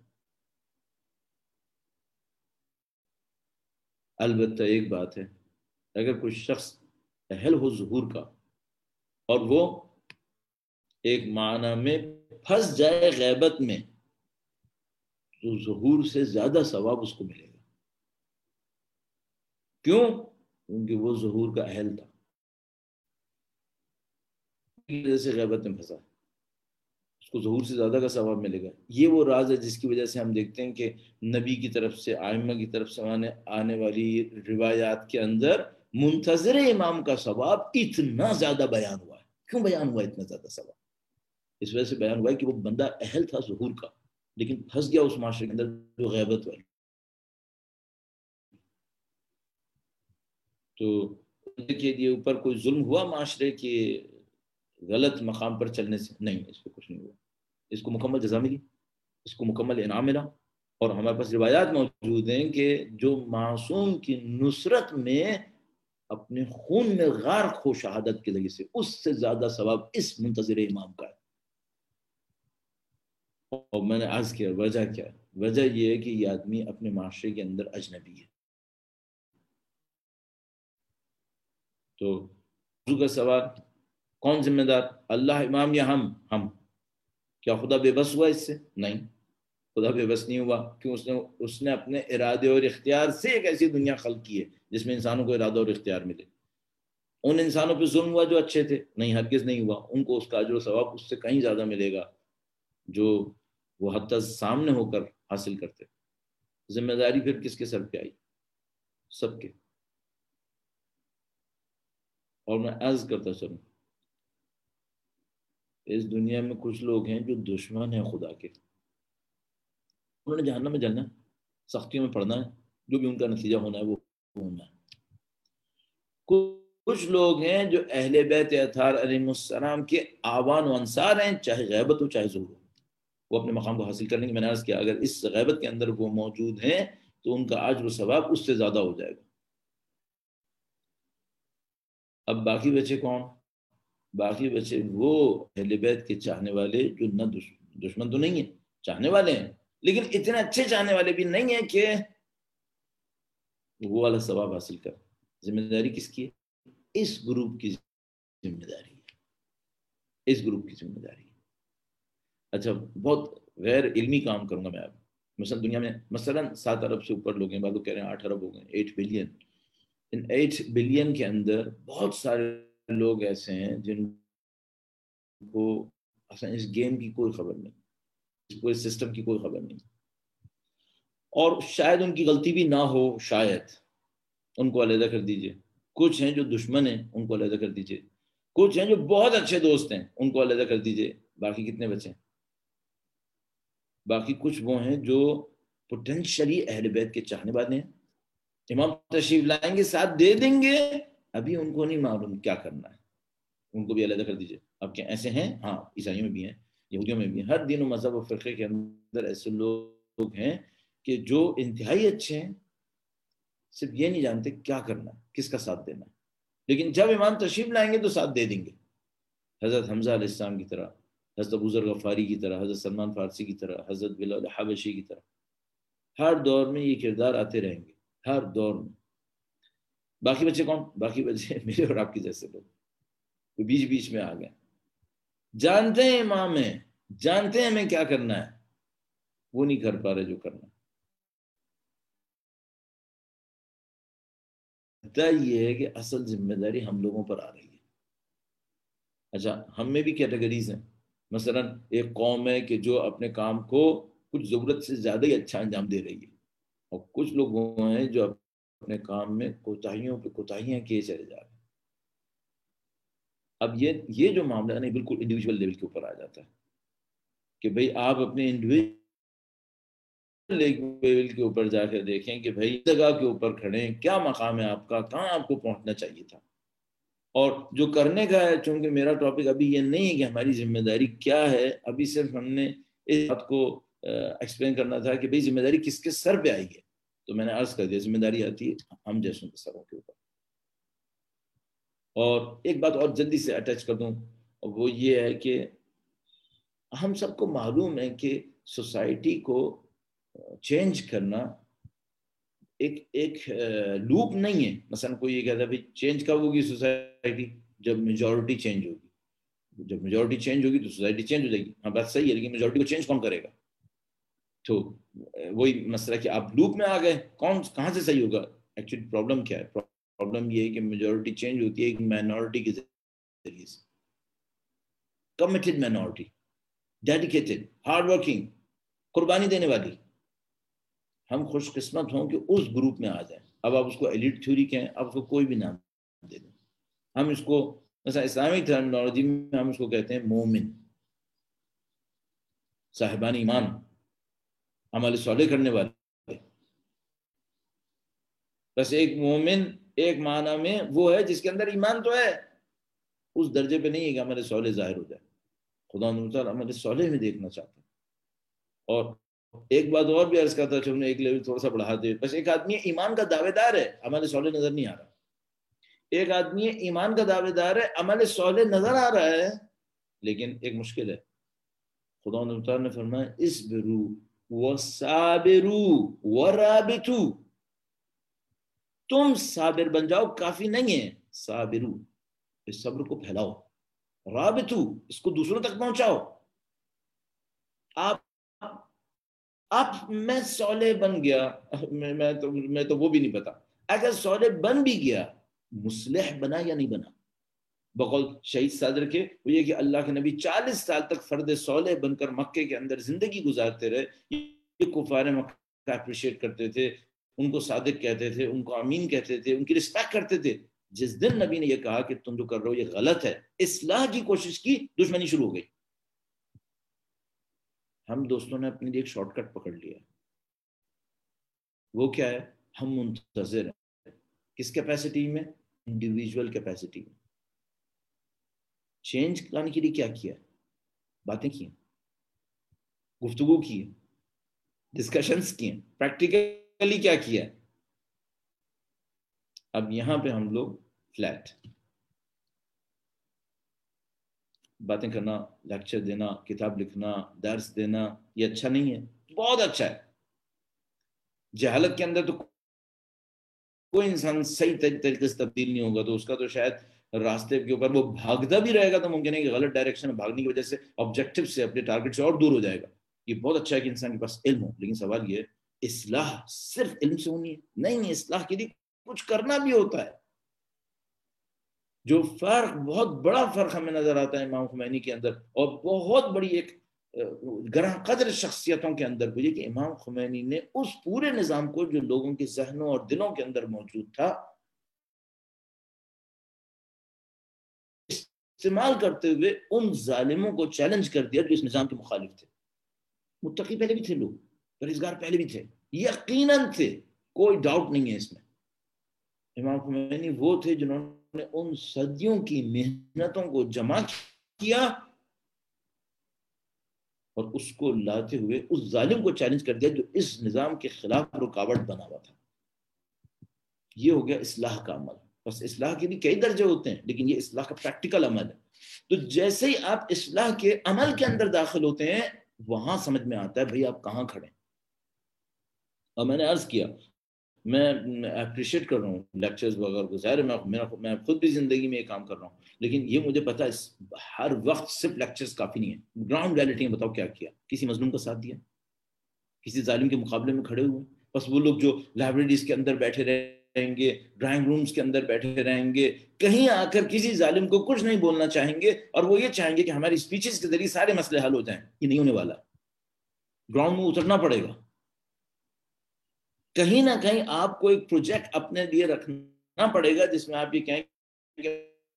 البتہ ایک بات ہے، اگر کوئی شخص اہل ہو ظہور کا اور وہ ایک معنی میں پھنس جائے غیبت میں، تو ظہور سے زیادہ ثواب اس کو ملے گا. کیوں؟ کیونکہ وہ ظہور کا اہل تھا، وجہ سے غیبت میں پھنسا، اس کو ظہور سے زیادہ کا ثواب ملے گا. یہ وہ راز ہے جس کی وجہ سے ہم دیکھتے ہیں کہ نبی کی طرف سے، ائمہ کی طرف سے آنے والی روایات کے اندر منتظر امام کا ثواب اتنا زیادہ بیان ہوا ہے. کیوں بیان ہوا اتنا زیادہ ثواب؟ اس وجہ سے بیان ہوا ہے کہ وہ بندہ اہل تھا ظہور کا، لیکن پھنس گیا اس معاشرے کے اندر جو غیبت والی. تو دیکھیے یہ اوپر کوئی ظلم ہوا معاشرے کے غلط مقام پر چلنے سے؟ نہیں، اس پہ کچھ نہیں ہوا. اس کو مکمل جزا ملی، اس کو مکمل انعام ملا. اور ہمارے پاس روایات موجود ہیں کہ جو معصوم کی نصرت میں اپنے خون میں غرق ہو شہادت کے ذریعے سے، اس سے زیادہ ثواب اس منتظر امام کا ہے. اور میں نے عرض کیا وجہ کیا ہے؟ وجہ یہ ہے کہ یہ آدمی اپنے معاشرے کے اندر اجنبی ہے. تو وضو کا سوال کون ذمہ دار؟ اللہ، امام یا ہم؟ کیا خدا بے بس ہوا اس سے؟ نہیں، خدا بے بس نہیں ہوا. کیوں؟ اس نے اپنے ارادے اور اختیار سے ایک ایسی دنیا خلق کی ہے جس میں انسانوں کو ارادہ اور اختیار ملے. ان انسانوں پہ ظلم ہوا جو اچھے تھے؟ نہیں، ہرگز نہیں ہوا. ان کو اس کا اجر و ثواب اس سے کہیں زیادہ ملے گا جو وہ حتی سامنے ہو کر حاصل کرتے. ذمہ داری پھر کس کے سر پہ آئی؟ سب کے. اور میں عرض کرتا چلوں، اس دنیا میں کچھ لوگ ہیں جو دشمن ہیں خدا کے، انہوں نے جہنم میں جلنا ہے، سختیوں میں پڑنا ہے، جو بھی ان کا نتیجہ ہونا ہے وہ ہونا ہے. کچھ لوگ ہیں جو اہل بیت اطہار علیہ السلام کے آوان و انصار ہیں، چاہے غیبت ہو چاہے ظہور ہو، وہ اپنے مقام کو حاصل کرنے کی. میں نے عرض کیا اگر اس غیبت کے اندر وہ موجود ہیں تو ان کا اجر و ثواب اس سے زیادہ ہو جائے گا. اب باقی بچے کون؟ باقی بچے وہ اہل بیت کے چاہنے والے جو نہ دشمن تو نہیں ہیں، چاہنے والے ہیں، لیکن اتنے اچھے چاہنے والے بھی نہیں ہیں کہ وہ والا ثواب حاصل کر. ذمہ داری کس کی ہے؟ اس گروپ کی ذمہ داری ہے، اس گروپ کی ذمہ داری ہے. اچھا بہت غیر علمی کام کروں گا میں اب. مثلا دنیا میں مثلا 7 ارب سے اوپر لوگ ہیں، بعض لوگ کہہ رہے ہیں 8 ارب ہو گئے، 8 بلین. ان 8 بلین کے اندر بہت سارے لوگ ایسے ہیں جن کو اصلا اس گیم کی کوئی خبر نہیں، اس پورے سسٹم کی کوئی خبر نہیں، اور شاید ان کی غلطی بھی نہ ہو، شاید ان کو علیحدہ کر دیجئے. کچھ ہیں جو دشمن ہیں، ان کو علیحدہ کر دیجئے. کچھ ہیں جو بہت اچھے دوست ہیں، ان کو علیحدہ کر دیجئے. باقی کتنے بچے ہیں؟ باقی کچھ وہ ہیں جو پوٹینشلی اہل بیت کے چاہنے والے ہیں، امام تشریف لائیں گے، ساتھ دے دیں گے، ابھی ان کو نہیں معلوم کیا کرنا ہے، ان کو بھی علیحدہ کر دیجئے. اب کیا ایسے ہیں؟ ہاں عیسائیوں میں بھی ہیں، یہودیوں میں بھی ہیں، ہر دین و مذہب و فرقے کے اندر ایسے لوگ ہیں کہ جو انتہائی اچھے ہیں، صرف یہ نہیں جانتے کیا کرنا ہے، کس کا ساتھ دینا ہے. لیکن جب امام تشریف لائیں گے تو ساتھ دے دیں گے. حضرت حمزہ علیہ السلام کی طرح، حضرت ابو ذر غفاری کی طرح، حضرت سلمان فارسی کی طرح، حضرت بلال حبشی کی طرح. ہر دور میں یہ کردار آتے رہیں گے، ہر دور میں. باقی بچے کون؟ باقی بچے میرے اور آپ کے جیسے لوگ، تو بیچ بیچ میں آ گئے، جانتے ہیں امام ہیں، جانتے ہیں ہمیں کیا کرنا ہے، وہ نہیں کر پا رہے جو کرنا ہے. یہ ہے کہ اصل ذمہ داری ہم لوگوں پر آ رہی ہے. اچھا، ہم میں بھی کیٹیگریز ہیں. مثلا ایک قوم ہے کہ جو اپنے کام کو کچھ ضرورت سے زیادہ ہی اچھا انجام دے رہی ہے، اور کچھ لوگ وہ ہیں جو اپنے کام میں کوتاہیوں پہ کوتاہیاں کیے چلے جا رہے ہیں. اب یہ جو معاملہ ہے نا، بالکل انڈیویجول لیول کے اوپر آ جاتا ہے کہ بھئی آپ اپنے انڈیویجول لیول کے اوپر جا کر دیکھیں کہ بھئی جگہ کے اوپر کھڑے ہیں، کیا مقام ہے آپ کا، کہاں آپ کو پہنچنا چاہیے تھا. اور جو کرنے کا ہے، چونکہ میرا ٹاپک ابھی یہ نہیں ہے کہ ہماری ذمہ داری کیا ہے، ابھی صرف ہم نے اس بات کو ایکسپلین کرنا تھا کہ بھئی ذمہ داری کس کے سر پہ آئی ہے. تو میں نے عرض کر دیا ذمہ داری آتی ہے ہم جیسوں کے سروں کے اوپر. اور ایک بات اور جلدی سے اٹیچ کر دوں، وہ یہ ہے کہ ہم سب کو معلوم ہے کہ سوسائٹی کو چینج کرنا ایک لوپ نہیں ہے. مثلا کوئی یہ کہتا ہے بھائی چینج کب ہوگی سوسائٹی؟ جب میجورٹی چینج ہوگی. جب میجورٹی چینج ہوگی تو سوسائٹی چینج ہو جائے گی. ہاں بات صحیح ہے، لیکن میجورٹی کو چینج کون کرے گا؟ تو وہی مسئلہ کہ آپ لوپ میں آ گئے، کہاں سے صحیح ہوگا؟ ایکچولی پرابلم کیا ہے؟ پرابلم یہ ہے کہ میجورٹی چینج ہوتی ہے ایک مائنورٹی کے ذریعے سے. Committed minority, dedicated, hard working, قربانی دینے والی. ہم خوش قسمت ہوں کہ اس گروپ میں آ جائیں. اب آپ اس کو ایلیٹ تھیوری کہیں، آپ اس کو کوئی بھی نام دے دیں. ہم اس کو مثلا اسلامی ٹرمنالوجی میں ہم اس کو کہتے ہیں مومن، صاحبان ایمان، عمل صالح کرنے والے. بس ایک مومن ایک معنی میں وہ ہے جس کے اندر ایمان تو ہے، اس درجے پہ نہیں ہے کہ عمل صالح ظاہر ہو جائے. خدا تعالیٰ عمل صالح میں دیکھنا چاہتا ہے. اور ایک بات اور بھی عرض کرتا ہوں، ایک لیول تھوڑا سا بڑھا دے. بس ایک آدمی ایمان کا دعوے دار ہے، عمل صالح نظر نہیں آ رہا. ایک آدمی ایمان کا دعوے دار ہے، عمل صالح نظر آ رہا ہے، لیکن ایک مشکل ہے. خدا تعالیٰ نے فرمایا اصبروا وصابروا ورابطوا، تم صابر بن جاؤ کافی نہیں ہے. صابروا، اس صبر کو پھیلاؤ. رابطوا، اس کو دوسروں تک پہنچاؤ. آپ میں صالح بن گیا، میں تو وہ بھی نہیں پتا. اگر صالح بن بھی گیا، مصلح بنا یا نہیں بنا؟ بقول شہید صادر کے وہ یہ کہ اللہ کے نبی 40 سال تک فرد صالح بن کر مکے کے اندر زندگی گزارتے رہے. یہ کفار مکہ اپریشیٹ کرتے تھے، ان کو صادق کہتے تھے، ان کو امین کہتے تھے، ان کی رسپیکٹ کرتے تھے. جس دن نبی نے یہ کہا کہ تم جو کر رہے ہو یہ غلط ہے، اصلاح کی کوشش کی، دشمنی شروع ہو گئی. ہم دوستوں نے اپنے لیے ایک شارٹ کٹ پکڑ لیا. وہ کیا ہے؟ ہم منتظر ہیں. کس کیپیسٹی میں؟ انڈیویجول کیپیسٹی میں. چینج لانے کے لیے کیا کیا؟ باتیں کی، گفتگو کی، ڈسکشنز کی، پریکٹیکلی کیا کیا. اب یہاں پہ ہم لوگ فلیٹ باتیں کرنا، لیکچر دینا، کتاب لکھنا، درس دینا، یہ اچھا نہیں ہے؟ بہت اچھا ہے. جہالت کے اندر تو کوئی انسان صحیح طریقے سے تبدیل نہیں ہوگا، تو اس کا تو شاید راستے کے اوپر وہ بھاگتا بھی رہے گا تو ممکن ہے کہ غلط ڈائریکشن میں بھاگنے کی وجہ سے آبجیکٹو سے، اپنے ٹارگٹ سے اور دور ہو جائے گا. یہ بہت اچھا ہے کہ انسان کے پاس علم ہو، لیکن سوال یہ ہے اصلاح صرف علم سے ہونی ہے؟ نہیں، اصلاح کے لیے کچھ کرنا بھی ہوتا ہے. جو فرق، بہت بڑا فرق ہمیں نظر آتا ہے امام خمینی کے اندر، اور بہت بڑی ایک گراں قدر شخصیتوں کے اندر، یہ کہ امام خمینی نے اس پورے نظام کو جو لوگوں کے ذہنوں اور دلوں کے اندر موجود تھا استعمال کرتے ہوئے ان ظالموں کو چیلنج کر دیا جو اس نظام کے مخالف تھے. متقی پہلے بھی تھے، لوگ پرہیزگار پہلے بھی تھے، یقیناً تھے، کوئی ڈاؤٹ نہیں ہے اس میں. امام خمینی وہ تھے جنہوں نے ان صدیوں کی محنتوں کو جمع کیا اور اس کو لاتے ہوئے اس ظالم کو چیلنج کر دیا جو اس نظام کے خلاف رکاوٹ بنا ہوا تھا. یہ ہو گیا اصلاح کا عمل. بس اصلاح کے بھی کئی درجے ہوتے ہیں لیکن یہ اصلاح کا پریکٹیکل عمل ہے. تو جیسے ہی آپ اصلاح کے عمل کے اندر داخل ہوتے ہیں وہاں سمجھ میں آتا ہے بھئی آپ کہاں کھڑے ہیں. اور میں نے عرض کیا میں اپریشیٹ کر رہا ہوں لیکچرز وغیرہ کو. ظاہر ہے میں خود بھی زندگی میں یہ کام کر رہا ہوں لیکن یہ مجھے پتا ہے ہر وقت صرف لیکچرز کافی نہیں ہے. گراؤنڈ ریالٹی میں بتاؤ کیا کیا. کسی مظلوم کا ساتھ دیا, کسی ظالم کے مقابلے میں کھڑے ہوئے. بس وہ لوگ جو لائبریریز کے اندر بیٹھے رہیں گے, ڈرائنگ رومز کے اندر بیٹھے رہیں گے, کہیں آ کر کسی ظالم کو کچھ نہیں بولنا چاہیں گے اور وہ یہ چاہیں گے کہ ہماری اسپیچز کے ذریعے سارے مسئلے حل ہو جائیں. یہ نہیں ہونے والا. گراؤنڈ میں اترنا پڑے گا. کہیں نہ کہیں آپ کو ایک پروجیکٹ اپنے لیے رکھنا پڑے گا جس میں آپ یہ کہیں کہ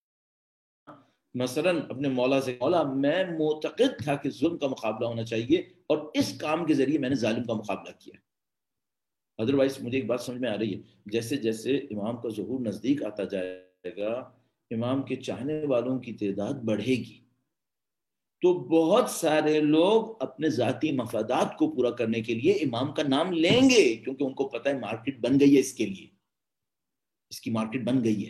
مثلا اپنے مولا سے, مولا میں معتقد تھا کہ ظلم کا مقابلہ ہونا چاہیے اور اس کام کے ذریعے میں نے ظالم کا مقابلہ کیا. ادروائز مجھے ایک بات سمجھ میں آ رہی ہے, جیسے جیسے امام کا ظہور نزدیک آتا جائے گا امام کے چاہنے والوں کی تعداد بڑھے گی تو بہت سارے لوگ اپنے ذاتی مفادات کو پورا کرنے کے لیے امام کا نام لیں گے کیونکہ ان کو پتہ ہے مارکیٹ بن گئی ہے اس کے لیے, اس کی مارکیٹ بن گئی ہے.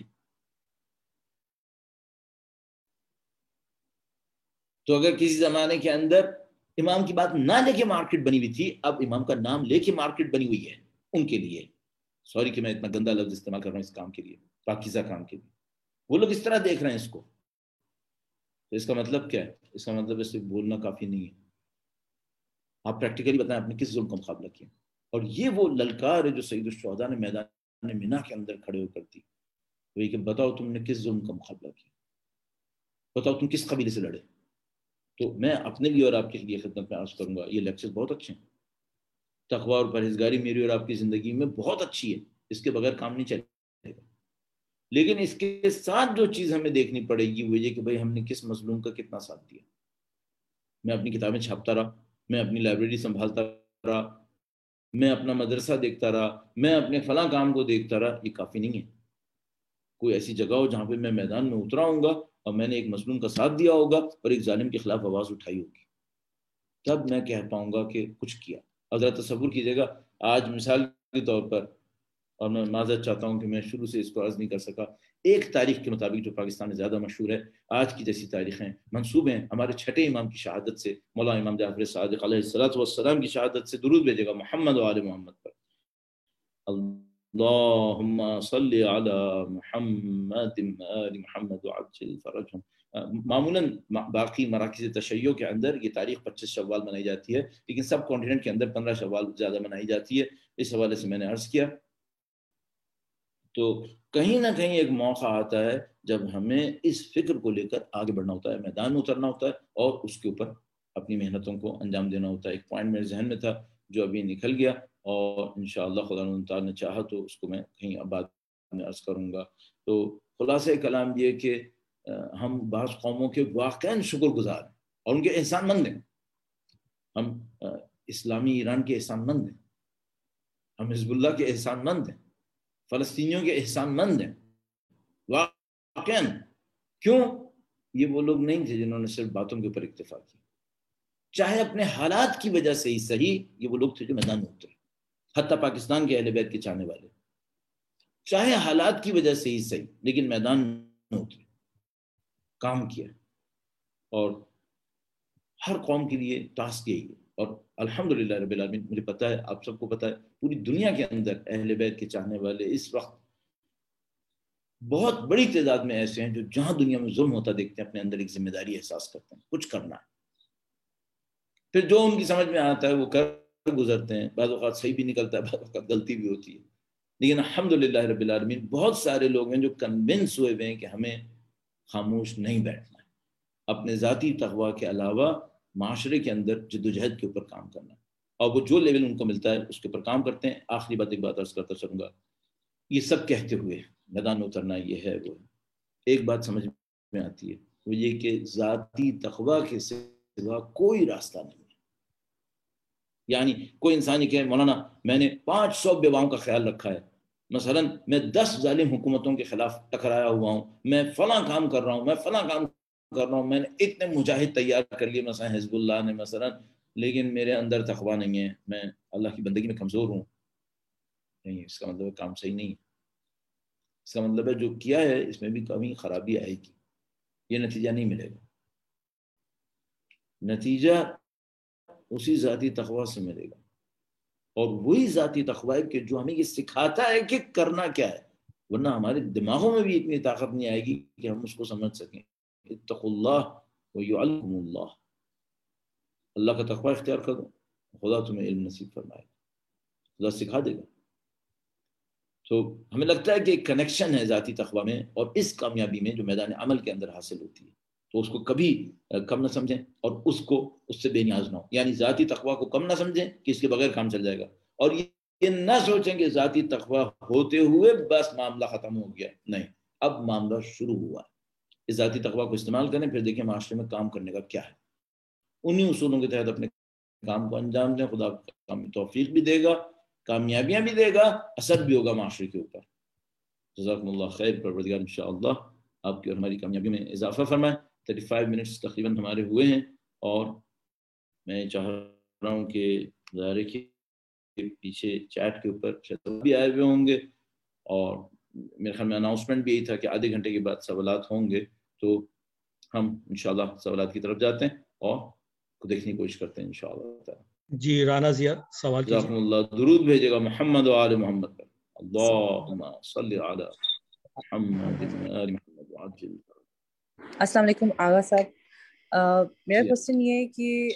تو اگر کسی زمانے کے اندر امام کی بات نہ لے کے مارکیٹ بنی ہوئی تھی, اب امام کا نام لے کے مارکیٹ بنی ہوئی ہے ان کے لیے. سوری کہ میں اتنا گندا لفظ استعمال کر رہا ہوں اس کام کے لیے, پاکیزہ کام کے لیے. وہ لوگ اس طرح دیکھ رہے ہیں اس کو. تو اس کا مطلب کیا ہے؟ اس کا مطلب اس سے بولنا کافی نہیں ہے. آپ پریکٹیکلی بتائیں آپ نے کس ظلم کا مقابلہ کیا. اور یہ وہ للکار ہے جو سید الشہداء نے میدان مینا کے اندر کھڑے ہو کر دی. وہی کہ بتاؤ تم نے کس ظلم کا مقابلہ کیا, بتاؤ تم کس قبیلے سے لڑے. تو میں اپنے لیے اور آپ کے لیے خدمت میں عرض کروں گا یہ لیکچر بہت اچھے ہیں. تقویٰ اور پرہیزگاری میری اور آپ کی زندگی میں بہت اچھی ہے, اس کے بغیر کام نہیں چلے گا. لیکن اس کے ساتھ جو چیز ہمیں دیکھنی پڑے گی وہ یہ کہ بھئی ہم نے کس مظلوم کا کتنا ساتھ دیا. میں اپنی کتابیں چھاپتا رہا, میں اپنی لائبریری سنبھالتا رہا, میں اپنا مدرسہ دیکھتا رہا, میں اپنے فلاں کام کو دیکھتا رہا, یہ کافی نہیں ہے. کوئی ایسی جگہ ہو جہاں پہ میں میدان میں اترا ہوں گا اور میں نے ایک مظلوم کا ساتھ دیا ہوگا اور ایک ظالم کے خلاف آواز اٹھائی ہوگی, تب میں کہہ پاؤں گا کہ کچھ کیا. اب ذرا تصور کیجیے گا آج مثال کے طور پر, اور میں معذرت چاہتا ہوں کہ میں شروع سے اس کو عرض نہیں کر سکا, ایک تاریخ کے مطابق جو پاکستان میں زیادہ مشہور ہے, آج کی جیسی تاریخیں منسوب ہیں ہمارے چھٹے امام کی شہادت سے, مولا امام جعفر صادق علیہ الصلوۃ والسلام کی شہادت سے. درود بھیجے گا محمد و آل محمد پر. اللہم صلی علی محمد آل محمد وعجل فرجہم. معمولاً باقی مراکز تشیع کے اندر یہ تاریخ 25 شوال منائی جاتی ہے لیکن سب کانٹیننٹ کے اندر 15 شوال زیادہ منائی جاتی ہے. اس حوالے سے میں نے عرض کیا. تو کہیں نہ کہیں ایک موقع آتا ہے جب ہمیں اس فکر کو لے کر آگے بڑھنا ہوتا ہے, میدان میں اترنا ہوتا ہے اور اس کے اوپر اپنی محنتوں کو انجام دینا ہوتا ہے. ایک پوائنٹ میرے ذہن میں تھا جو ابھی نکل گیا اور انشاءاللہ خدا تعالیٰ نے چاہا تو اس کو میں کہیں اب بعد میں عرض کروں گا. تو خلاصہ کلام یہ کہ ہم بعض قوموں کے واقعاً شکر گزار ہیں اور ان کے احسان مند ہیں. ہم اسلامی ایران کے احسان مند ہیں, ہم حزب اللہ کے احسان مند ہیں, فلسطینیوں کے احسان مند ہیں واقعاً. کیوں؟ یہ وہ لوگ نہیں تھے جنہوں نے صرف باتوں کے اوپر اکتفا کی, چاہے اپنے حالات کی وجہ سے ہی صحیح, یہ وہ لوگ تھے جو میدان میں اترے. حتیٰ پاکستان کے اہل بیت کے چاہنے والے چاہے حالات کی وجہ سے ہی صحیح لیکن میدان میں اترے, کام کیا. اور ہر قوم کے لیے ٹاسک یہی ہے. اور الحمدللہ رب العالمین, مجھے پتا ہے آپ سب کو پتا ہے پوری دنیا کے اندر اہل بیت کے چاہنے والے اس وقت بہت بڑی تعداد میں ایسے ہیں جو جہاں دنیا میں ظلم ہوتا دیکھتے ہیں اپنے اندر ایک ذمہ داری احساس کرتے ہیں, کچھ کرنا ہے. پھر جو ان کی سمجھ میں آتا ہے وہ کر گزرتے ہیں. بعض اوقات صحیح بھی نکلتا ہے, بعض اوقات غلطی بھی ہوتی ہے, لیکن الحمدللہ رب العالمین بہت سارے لوگ ہیں جو کنونس ہوئے ہوئے ہیں کہ ہمیں خاموش نہیں بیٹھنا ہے, اپنے ذاتی تقویٰ کے علاوہ معاشرے کے اندر جدوجہد کے اوپر کام کرنا ہے, اور وہ جو لیول ان کو ملتا ہے اس کے اوپر کام کرتے ہیں. آخری بات ایک بات عرض کرتا چلوں گا, یہ سب کہتے ہوئے میدان میں اترنا یہ ہے وہ ہے. ایک بات سمجھ میں آتی ہے وہ یہ کہ ذاتی تقویٰ کے سوا کوئی راستہ نہیں ہے. یعنی کوئی انسان یہ کہ مولانا میں نے 500 بیواؤں کا خیال رکھا ہے, مثلا میں 10 ظالم حکومتوں کے خلاف ٹکرایا ہوا ہوں، میں فلاں کام کر رہا ہوں، میں فلاں کام کر رہا ہوں، میں نے اتنے مجاہد تیار کر لیے مثلا حزب اللہ نے مثلا، لیکن میرے اندر تقویٰ نہیں ہے، میں اللہ کی بندگی میں کمزور ہوں، نہیں، اس کا مطلب کام صحیح نہیں ہے. اس کا مطلب ہے جو کیا ہے اس میں بھی کمی خرابی آئے گی، یہ نتیجہ نہیں ملے گا. نتیجہ اسی ذاتی تقویٰ سے ملے گا، اور وہی ذاتی تقویٰ کہ جو ہمیں یہ سکھاتا ہے کہ کرنا کیا ہے، ورنہ ہمارے دماغوں میں بھی اتنی طاقت نہیں آئے گی کہ ہم اس کو سمجھ سکیں. اتقوا اللہ ویعلمکم اللہ، اللہ کا تقویٰ اختیار کر دو، خدا تمہیں علم نصیب فرمائے گا، خدا سکھا دے گا. تو ہمیں لگتا ہے کہ ایک کنیکشن ہے ذاتی تقویٰ میں اور اس کامیابی میں جو میدان عمل کے اندر حاصل ہوتی ہے، تو اس کو کبھی کم نہ سمجھیں اور اس سے بے نیاز نہ ہو. یعنی ذاتی تقویٰ کو کم نہ سمجھیں کہ اس کے بغیر کام چل جائے گا، اور یہ نہ سوچیں کہ ذاتی تقویٰ ہوتے ہوئے بس معاملہ ختم ہو گیا. نہیں، اب معاملہ شروع ہوا ہے. اس ذاتی تقویٰ کو استعمال کریں، پھر دیکھیں معاشرے میں کام کرنے کا کیا ہے، انہی اصولوں کے تحت اپنے کام کو انجام دیں. خدا کام توفیق بھی دے گا، کامیابیاں بھی دے گا، اثر بھی ہوگا معاشرے کے اوپر. جزاکم اللہ خیر. پروردگار انشاءاللہ آپ کی اور ہماری کامیابی میں اضافہ فرمائے. 35 منٹس تقریباً ہمارے ہوئے ہیں، اور میں چاہ رہا ہوں کہ ظاہر ہے کہ پیچھے چیٹ کے اوپر بھی آئے ہوئے ہوں گے، اور میرے خیال میں اناؤنسمنٹ بھی یہی تھا کہ آدھے گھنٹے کے بعد سوالات ہوں گے، تو ہم انشاءاللہ سوالات کی طرف جاتے ہیں اور دیکھنے کی کوشش کرتے ہیں انشاءاللہ. جی رانا ضیاء سوال کیجیے. جزاکم اللہ. درود بھیجے گا محمد و آل محمد پر. اللہم صلی علی محمد و آل محمد وعجل. السلام علیکم آغا صاحب. میرا کوشچن یہ ہے کہ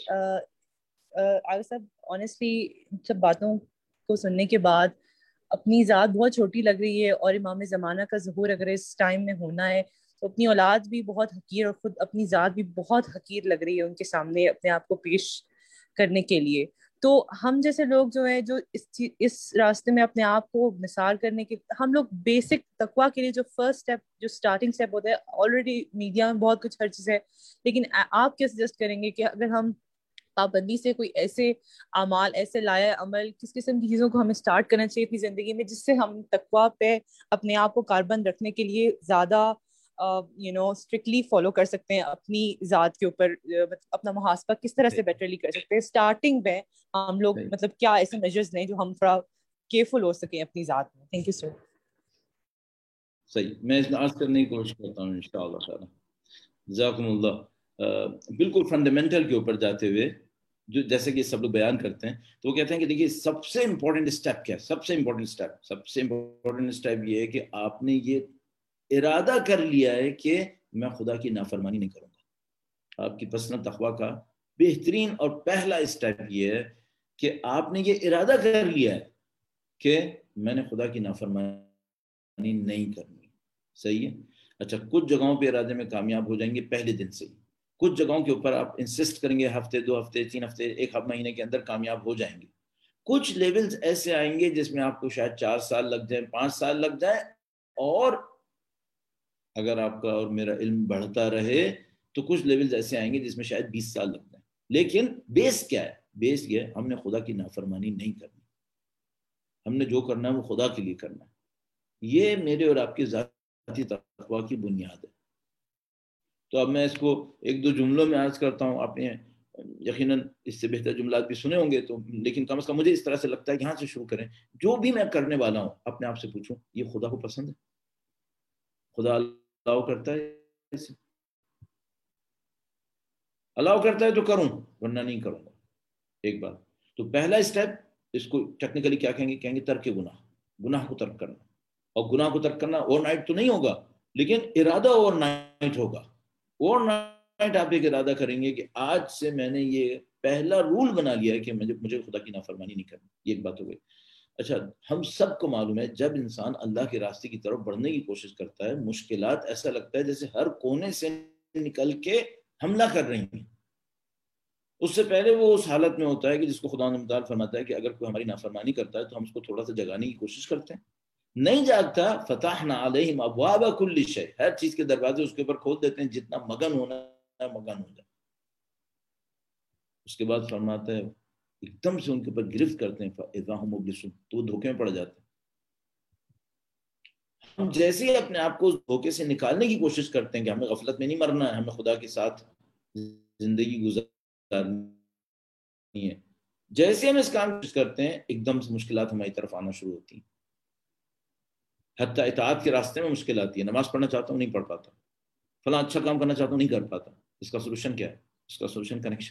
آغا صاحب آنیسٹلی سب باتوں کو سننے کے بعد اپنی ذات بہت چھوٹی لگ رہی ہے، اور امام زمانہ کا ظہور اگر اس ٹائم میں ہونا ہے تو اپنی اولاد بھی بہت حقیر اور خود اپنی ذات بھی بہت حقیر لگ رہی ہے ان کے سامنے اپنے آپ کو پیش کرنے کے لیے. تو ہم جیسے لوگ جو ہیں جو اس راستے میں اپنے آپ کو نثار کرنے کے، ہم لوگ بیسک تقویٰ کے لیے جو فرسٹ اسٹیپ، جو سٹارٹنگ اسٹیپ ہوتا ہے، آلریڈی میڈیا میں بہت کچھ ہر چیز ہے، لیکن آپ کیا سجیسٹ کریں گے کہ اگر ہم پابندی سے کوئی ایسے اعمال، ایسے لایا عمل، کس قسم کی چیزوں کو ہمیں سٹارٹ کرنا چاہیے اپنی زندگی میں جس سے ہم تقویٰ پہ اپنے آپ کو کاربند رکھنے کے لیے زیادہ اسٹرکٹلی فالو کر سکتے ہیں، اپنی ذات کے اوپر اپنا محاسبہ کس طرح سے بیٹرلی کر سکتے ہیں اسٹارٹنگ میں ہم لوگ، مطلب کیا ایسے میجرز لیں جو ہم تھوڑا کیئرفل ہو سکیں اپنی ذات میں. Thank you sir. صحیح، میں اس میں عرض کرنے کی کوشش کرتا ہوں انشاءاللہ تعالی. جزاکم اللہ. بالکل فنڈامنٹل کے اوپر جاتے ہوئے جو جیسے کہ سب لوگ بیان کرتے ہیں، تو وہ کہتے ہیں کہ دیکھیے سب سے امپورٹنٹ اسٹیپ کیا ہے؟ سب سے امپورٹنٹ اسٹیپ یہ ہے کہ آپ نے یہ ارادہ کر لیا ہے کہ میں خدا کی نافرمانی نہیں کروں گا. آپ کی پسند تقویٰ کا بہترین اور پہلا اسٹیپ یہ ہے کہ آپ نے یہ ارادہ کر لیا ہے کہ میں نے خدا کی نافرمانی نہیں کرنی. صحیح ہے. اچھا، کچھ جگہوں پہ ارادے میں کامیاب ہو جائیں گے پہلے دن سے ہی، کچھ جگہوں کے اوپر آپ انسسٹ کریں گے، ہفتے 2 ہفتے 3 ہفتے 1 مہینے کے اندر کامیاب ہو جائیں گے. کچھ لیولز ایسے آئیں گے جس میں آپ کو شاید 4 سال لگ جائیں، 5 سال لگ جائیں، اور اگر آپ کا اور میرا علم بڑھتا رہے تو کچھ لیولز ایسے آئیں گے جس میں شاید 20 سال لگ جائیں. لیکن بیس کیا ہے؟ بیس یہ ہے ہم نے خدا کی نافرمانی نہیں کرنی، ہم نے جو کرنا ہے وہ خدا کے لیے کرنا ہے. یہ میرے اور آپ کے ذاتی تقویٰ کی بنیاد ہے. تو اب میں اس کو 1-2 جملوں میں عرض کرتا ہوں. آپ نے یقیناً اس سے بہتر جملات بھی سنے ہوں گے، تو لیکن کم از کم مجھے اس طرح سے لگتا ہے کہ یہاں سے شروع کریں. جو بھی میں کرنے والا ہوں اپنے آپ سے پوچھوں یہ خدا کو پسند ہے؟ خدا الاؤ کرتا ہے اسے؟ الاؤ کرتا ہے تو کروں، ورنہ نہیں کروں گا. ایک بات تو پہلا اسٹیپ، اس کو ٹیکنیکلی کیا کہیں گے ترک گناہ کو ترک کرنا. اور گناہ کو ترک کرنا اوور نائٹ تو نہیں ہوگا، لیکن ارادہ اوور نائٹ ہوگا. اوور نائٹ آپ ایک ارادہ کریں گے کہ آج سے میں نے یہ پہلا رول بنا لیا ہے کہ مجھے خدا کی نافرمانی نہیں کرنی. یہ ایک بات ہو گئی. اچھا، ہم سب کو معلوم ہے جب انسان اللہ کے راستے کی طرف بڑھنے کی کوشش کرتا ہے، مشکلات ایسا لگتا ہے جیسے ہر کونے سے نکل کے حملہ کر رہی ہیں. اس سے پہلے وہ اس حالت میں ہوتا ہے کہ جس کو خدا متعال فرماتا ہے کہ اگر کوئی ہماری نافرمانی کرتا ہے تو ہم اس کو تھوڑا سا جگانے کی کوشش کرتے ہیں. نہیں جاگتا، فتحنا علیہم ابواب کل شیء، ہر چیز کے دروازے اس کے اوپر کھول دیتے ہیں، جتنا مگن ہونا ہے مگن ہو جائے. اس کے بعد فرماتا ہے ایک دم سے ان کے اوپر گرفت کرتے ہیں، فاذا هم مبلسون، تو وہ دھوکے میں پڑ جاتے ہیں. ہم جیسے ہی اپنے آپ کو دھوکے سے نکالنے کی کوشش کرتے ہیں کہ ہمیں غفلت میں نہیں مرنا ہے, ہمیں خدا کے ساتھ زندگی گزارنی ہے, جیسے ہم اس کام کوشش کرتے ہیں ایک دم سے مشکلات ہماری طرف آنا شروع ہوتی ہیں. حتیٰ اطاعت کے راستے میں مشکل آتی ہے, نماز پڑھنا چاہتا ہوں نہیں پڑھ پاتا, فلاں اچھا کام کرنا چاہتا ہوں نہیں کر پاتا. اس کا سولوشن کیا ہے؟ اس کا سولوشن کنیکشن,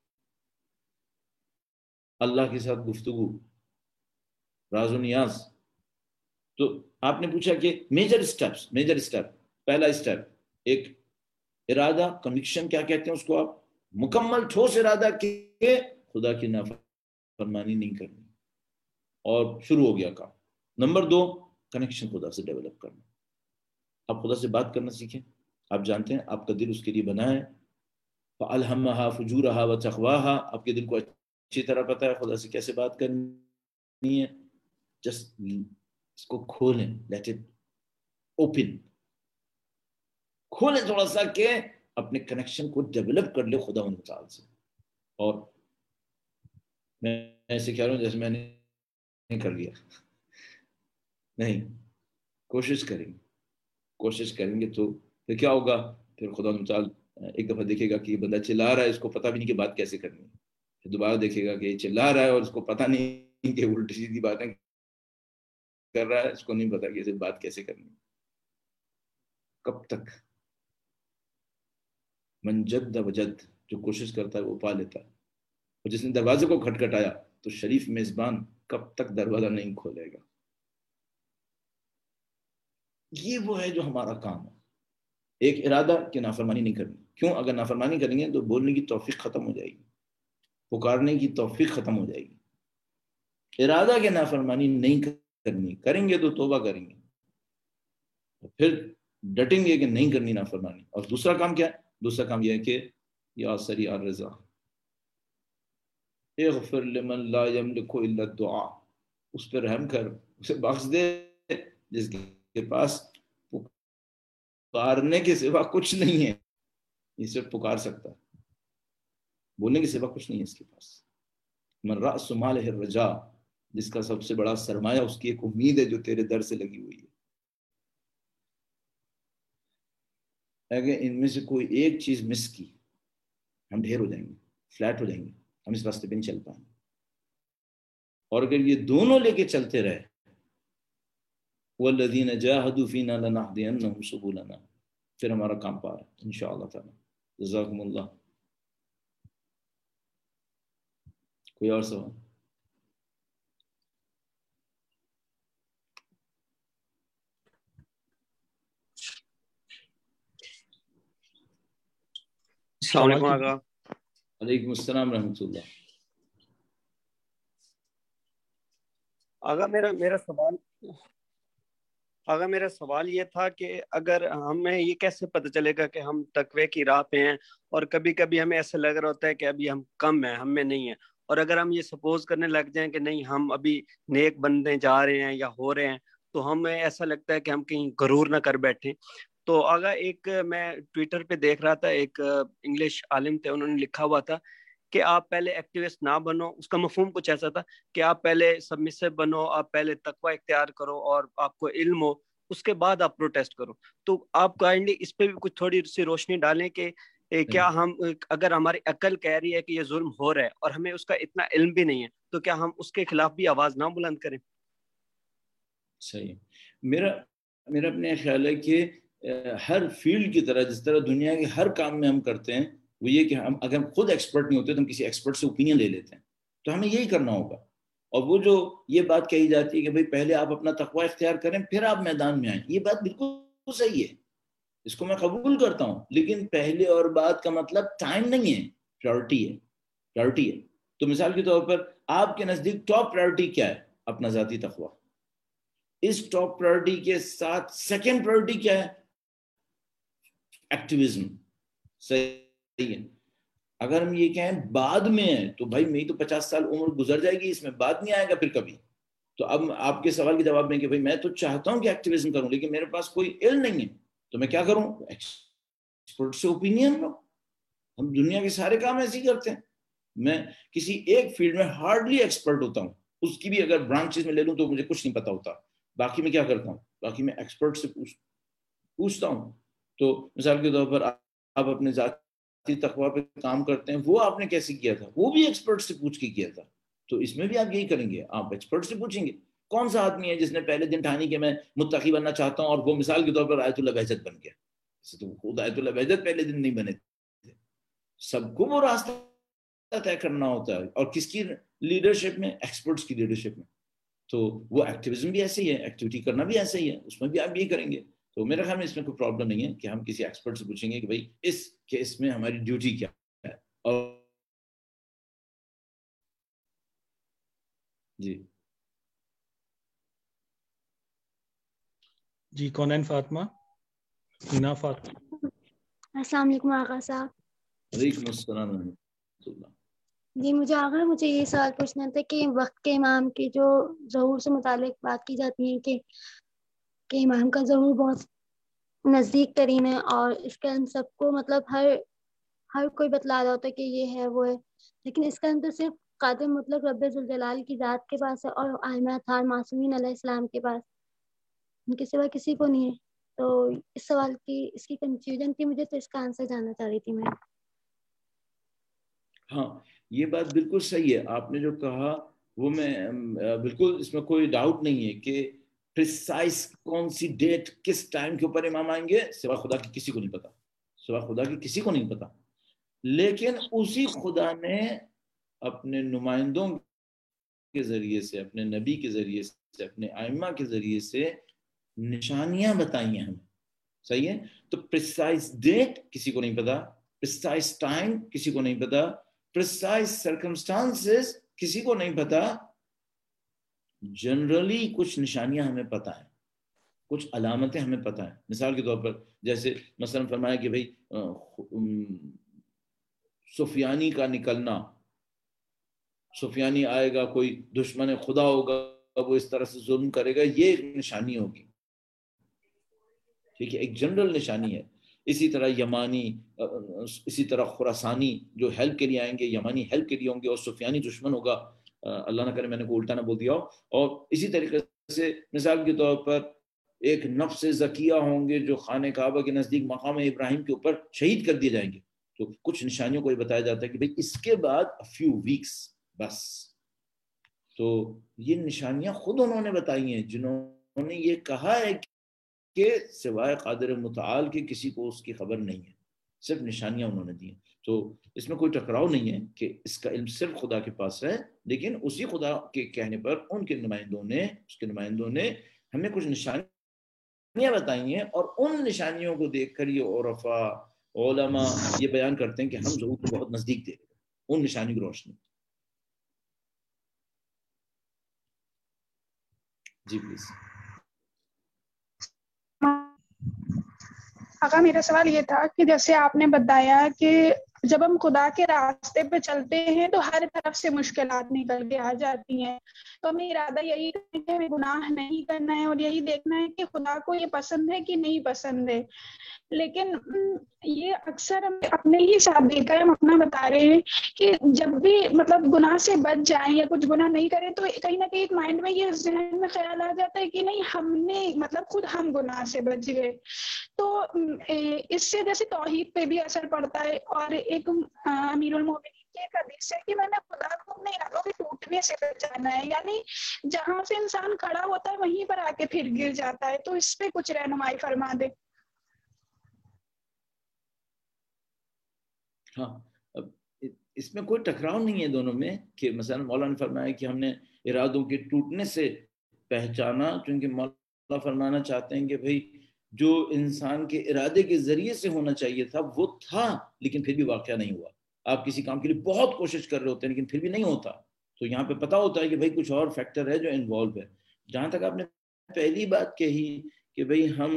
اللہ کے ساتھ گفتگو, راز و نیاز. تو آپ نے پوچھا کہ میجر اسٹیپ, پہلا اسٹیپ ایک ارادہ, کنوکشن کیا کہتے ہیں اس کو, آپ مکمل ٹھوس ارادہ کہ خدا کی نافرمانی نہیں کرنی, اور شروع ہو گیا کام. نمبر 2, کنیکشن خدا سے ڈیولپ کرنا. آپ خدا سے بات کرنا سیکھیں. آپ جانتے ہیں آپ کا دل اس کے لیے بنا ہے, فَأَلْهَمَهَا فُجُورَهَا وَتَقْوَاهَا. آپ کے دل کو اچھی طرح پتہ ہے خدا سے کیسے بات کرنی ہے. جسٹ اس کو کھولیں, لیٹ اٹ اوپن, کھولیں تھوڑا سا کہ اپنے کنیکشن کو ڈیولپ کر لے خدا ان تعالی سے. اور میں ایسے کہہ رہا ہوں جیسے میں نے کر لیا, نہیں, کوشش کریں گے تو پھر کیا ہوگا, پھر خدا متعال ایک دفعہ دیکھے گا کہ یہ بندہ چلا رہا ہے, اس کو پتہ بھی نہیں کہ بات کیسے کرنی ہے. پھر دوبارہ دیکھے گا کہ یہ چلا رہا ہے اور اس کو پتہ نہیں کہ الٹی سیدھی باتیں کر رہا ہے, اس کو نہیں پتا کہ اسے بات کیسے کرنی ہے. کب تک؟ من جد وجد, جو کوشش کرتا ہے وہ پا لیتا ہے. اور جس نے دروازے کو کھٹکھٹایا تو شریف میزبان کب تک دروازہ نہیں کھولے گا. یہ وہ ہے جو ہمارا کام ہے. ایک ارادہ کہ نافرمانی نہیں کرنی. کیوں؟ اگر نافرمانی کریں گے تو بولنے کی توفیق ختم ہو جائے گی, پکارنے کی توفیق ختم ہو جائے گی. ارادہ کہ نافرمانی نہیں کرنی, کریں گے تو توبہ کریں گے, پھر ڈٹیں گے کہ نہیں کرنی نافرمانی. اور دوسرا کام کیا ہے؟ دوسرا کام یہ ہے کہ یا سریع الرضا اغفر لمن لا یملک الا الدعاء. اس پر رحم کر, اسے بخش دے جس کے پاس پکارنے کے سوا کچھ نہیں ہے. یہ صرف پکار سکتا ہے, بولنے کے سوا کچھ نہیں ہے اس کے پاس. من رأس مالہ الرجا, جس کا سب سے بڑا سرمایہ اس کی ایک امید ہے جو تیرے در سے لگی ہوئی ہے. اگر ان میں سے کوئی ایک چیز مس کی, ہم ڈھیر ہو جائیں گے, فلیٹ ہو جائیں گے, ہم اس راستے پہ نہیں چل پائیں گے. اور اگر یہ دونوں لے کے چلتے رہے, وَالَّذِينَ جَاهَدُوا فِينَا لَنَهْدِيَنَّهُمْ سُبُلَنَا, پھر ہمارا کام پا رہا ہے انشاءاللہ تعالی. جزاکم اللہ. کوئی اور سوال؟ السلام علیکم آقا. وعلیکم السلام رحمۃ اللہ. آقا میرا سوال یہ تھا کہ اگر ہمیں یہ کیسے پتہ چلے گا کہ ہم تقوی کی راہ پہ ہیں, اور کبھی کبھی ہمیں ایسا لگ رہا ہوتا ہے کہ ابھی ہم کم ہیں, ہم میں نہیں ہیں, اور اگر ہم یہ سپوز کرنے لگ جائیں کہ نہیں ہم ابھی نیک بننے جا رہے ہیں یا ہو رہے ہیں, تو ہمیں ایسا لگتا ہے کہ ہم کہیں غرور نہ کر بیٹھیں. تو آگا ایک میں ٹویٹر پہ دیکھ رہا تھا, ایک انگلش عالم تھے, انہوں نے لکھا ہوا تھا کہ آپ پہلے ایکٹیوسٹ نہ بنو. اس کا مفہوم کچھ ایسا تھا کہ آپ پہلے سبمسو بنو, آپ پہلے تقوی اختیار کرو اور آپ کو علم ہو, اس کے بعد آپ پروٹیسٹ کرو. تو آپ کائنڈلی اس پہ بھی کچھ تھوڑی سی روشنی ڈالیں کہ کیا ہم, اگر ہماری عقل کہہ رہی ہے کہ یہ ظلم ہو رہا ہے اور ہمیں اس کا اتنا علم بھی نہیں ہے, تو کیا ہم اس کے خلاف بھی آواز نہ بلند کریں؟ صحیح. میرا اپنے خیال ہے کہ ہر فیلڈ کی طرح, جس طرح دنیا کے ہر کام میں ہم کرتے ہیں, وہ یہ کہ ہم اگر خود ایکسپرٹ نہیں ہوتے تو ہم کسی ایکسپرٹ سے اوپینین لے لیتے ہیں. تو ہمیں یہی کرنا ہوگا. اور وہ جو یہ بات کہی جاتی ہے کہ بھئی پہلے آپ اپنا تقوی اختیار کریں پھر آپ میدان میں آئیں, یہ بات بالکل صحیح ہے, اس کو میں قبول کرتا ہوں. لیکن پہلے اور بعد کا مطلب ٹائم نہیں ہے, پرائورٹی ہے. تو مثال کے طور پر آپ کے نزدیک ٹاپ پرائورٹی کیا ہے؟ اپنا ذاتی تقوی. اس ٹاپ پرائورٹی کے ساتھ سیکنڈ پرائورٹی کیا ہے؟ ایکٹیویزم. صحیح ہے. اگر ہم یہ کہیں بعد میں ہے تو بھائی میری تو 50 سال عمر گزر جائے گی, اس میں بعد نہیں آئے گا پھر کبھی. تو اب آپ کے سوال کے جواب میں کہ بھائی میں تو چاہتا ہوں کہ ایکٹیویزم کروں, لیکن میرے پاس کوئی علم نہیں ہے, تو میں کیا کروں؟ ایکسپرٹ سے اوپینین لو. ہم دنیا کے سارے کام ایسے ہی کرتے ہیں. میں کسی ایک فیلڈ میں ہارڈلی ایکسپرٹ ہوتا ہوں, اس کی بھی اگر برانچز میں لے لوں تو مجھے کچھ نہیں پتا ہوتا. باقی میں کیا کرتا ہوں؟ باقی میں ایکسپرٹ سے پوچھتا ہوں. تو مثال کے طور پر آپ اپنے ذاتی تقویٰ پہ کام کرتے ہیں, وہ آپ نے کیسے کیا تھا, وہ بھی ایکسپرٹ سے پوچھ کے کیا تھا. تو اس میں بھی آپ یہی کریں گے, آپ ایکسپرٹ سے پوچھیں گے. کون سا آدمی ہے جس نے پہلے دن ٹھانی کہ میں متقی بننا چاہتا ہوں اور وہ مثال کے طور پر آیت اللہ بہجت بن گیا؟ تو خود آیت اللہ بہجت پہلے دن نہیں بنے تھے. سب کو وہ راستہ طے کرنا ہوتا ہے, اور کس کی لیڈرشپ میں؟ ایکسپرٹس کی لیڈرشپ میں. تو وہ ایکٹیویزم بھی ایسے ہی ہے, ایکٹیویٹی کرنا بھی ایسے ہی ہے, اس میں بھی آپ یہی کریں گے. تو میرے خیال میں اس میں کوئی پرابلم نہیں ہے کہ ہم کسی ایکسپرٹ سے پوچھیں گے کہ بھائی اس کیس میں ہماری ڈیوٹی کیا ہے. اور جی کونین فاطمہ, اینا فاطمہ. السلام علیکم آغا صاحب. وعلیکم السلام ورحمۃ اللہ. جی مجھے یہ سوال پوچھنا تھا کہ وقت کے امام کی جو ظہور سے متعلق بات کی جاتی ہے کہ امام کا ظہور بہت نزدیک ترین ہے, اور اس کا ہم سب کو مطلب ہر کوئی بتلا رہا ہوتا ہے کہ یہ ہے وہ ہے, لیکن اس کا ہم تو صرف قادر مطلق رب ذوالجلال کی ذات کے پاس ہے اور ائمہ اطہار معصومین علیہ السلام کے پاس, ان کے سوا کسی کو نہیں ہے. تو اس سوال کی اس کی کنفیوژن تھی مجھے, تو اس کا آنسر جاننا چاہ رہی تھی میں. ہاں یہ بات بالکل صحیح ہے, آپ نے جو کہا وہ میں بالکل, اس میں کوئی ڈاؤٹ نہیں ہے کہ پریسائز کون سی ڈیٹ کس ٹائم کے اوپر امام آئیں گے سوا خدا کی کسی کو نہیں پتا, سوا خدا کی کسی کو نہیں پتا. لیکن اسی خدا نے اپنے نمائندوں کے ذریعے سے, اپنے نبی کے ذریعے سے, اپنے ائمہ کے ذریعے سے نشانیاں بتائی ہیں ہمیں. صحیح ہے. تو پریسائز ڈیٹ کسی کو نہیں پتا, پریسائز ٹائم کسی کو نہیں پتا, پریسائز سرکمسٹانسز کسی کو نہیں پتا. جنرلی کچھ نشانیاں ہمیں پتا ہیں, کچھ علامتیں ہمیں پتا ہیں. مثال کے طور پر جیسے مثلا فرمایا کہ بھئی سفیانی کا نکلنا, سفیانی آئے گا, کوئی دشمن خدا ہوگا, وہ اس طرح سے ظلم کرے گا, یہ ایک نشانی ہوگی. ٹھیک ہے, ایک جنرل نشانی ہے. اسی طرح یمانی, اسی طرح خراسانی جو ہیلپ کے لیے آئیں گے, یمانی ہیلپ کے لیے ہوں گے, اور سفیانی دشمن ہوگا. اللہ نہ کرے میں نے کوئی الٹا نہ بول دیا ہو. اور اسی طریقے سے مثال کے طور پر ایک نفس زکیہ ہوں گے جو خانہ کعبہ کے نزدیک مقام ابراہیم کے اوپر شہید کر دیے جائیں گے. تو کچھ نشانیوں کو یہ بتایا جاتا ہے کہ بھئی اس کے بعد few weeks بس. تو یہ نشانیاں خود انہوں نے بتائی ہیں جنہوں نے یہ کہا ہے کہ سوائے قادر متعال کے کسی کو اس کی خبر نہیں ہے, صرف نشانیاں انہوں نے دی ہیں. تو اس میں کوئی ٹکراؤ نہیں ہے کہ اس کا علم صرف خدا کے پاس ہے, لیکن اسی خدا کے کہنے پر ان کے نمائندوں نے ہمیں کچھ نشانیاں بتائی ہیں, اور ان نشانیوں کو دیکھ کر یہ عرفاء علماء یہ بیان کرتے ہیں کہ ہم ظہور کو بہت نزدیک دیکھ رہے ہیں ان نشانیوں کی روشنی. جی پلیز. آقا میرا سوال یہ تھا کہ جیسے آپ نے بتایا کہ جب ہم خدا کے راستے پہ چلتے ہیں تو ہر طرف سے مشکلات نکل کے آ جاتی ہیں, تو ہمیں ارادہ یہی کرنا ہے کہ ہمیں گناہ نہیں کرنا ہے, اور یہی دیکھنا ہے کہ خدا کو یہ پسند ہے کہ نہیں پسند ہے. لیکن یہ اکثر ہم اپنے ہی ساتھ دیکھا ہے, ہم اپنا بتا رہے ہیں کہ جب بھی مطلب گناہ سے بچ جائیں یا کچھ گناہ نہیں کریں تو کہیں نہ کہیں مائنڈ میں یہ ذہن میں خیال آ جاتا ہے کہ نہیں ہم نے مطلب خود ہم گناہ سے بچ گئے. تو اس سے جیسے توحید پہ بھی اثر پڑتا ہے, اور ایک امیر المومنین کی ایک حدیث ہے کہ میں نے خدا کو اپنے ارادوں کے ٹوٹنے سے بچانا ہے, یعنی جہاں سے انسان کھڑا ہوتا ہے وہیں پر آ کے پھر گر جاتا ہے. تو اس پہ کچھ رہنمائی فرما دے. ہاں اس میں کوئی ٹکراؤ نہیں ہے دونوں میں, کہ مثلا مولا نے فرمایا کہ ہم نے ارادوں کے ٹوٹنے سے پہچانا, کیونکہ مولا فرمانا چاہتے ہیں کہ بھئی جو انسان کے ارادے کے ذریعے سے ہونا چاہیے تھا وہ تھا, لیکن پھر بھی واقعہ نہیں ہوا. آپ کسی کام کے لیے بہت کوشش کر رہے ہوتے ہیں لیکن پھر بھی نہیں ہوتا, تو یہاں پہ پتا ہوتا ہے کہ بھئی کچھ اور فیکٹر ہے جو انوالو ہے. جہاں تک آپ نے پہلی بات کہی کہ بھئی ہم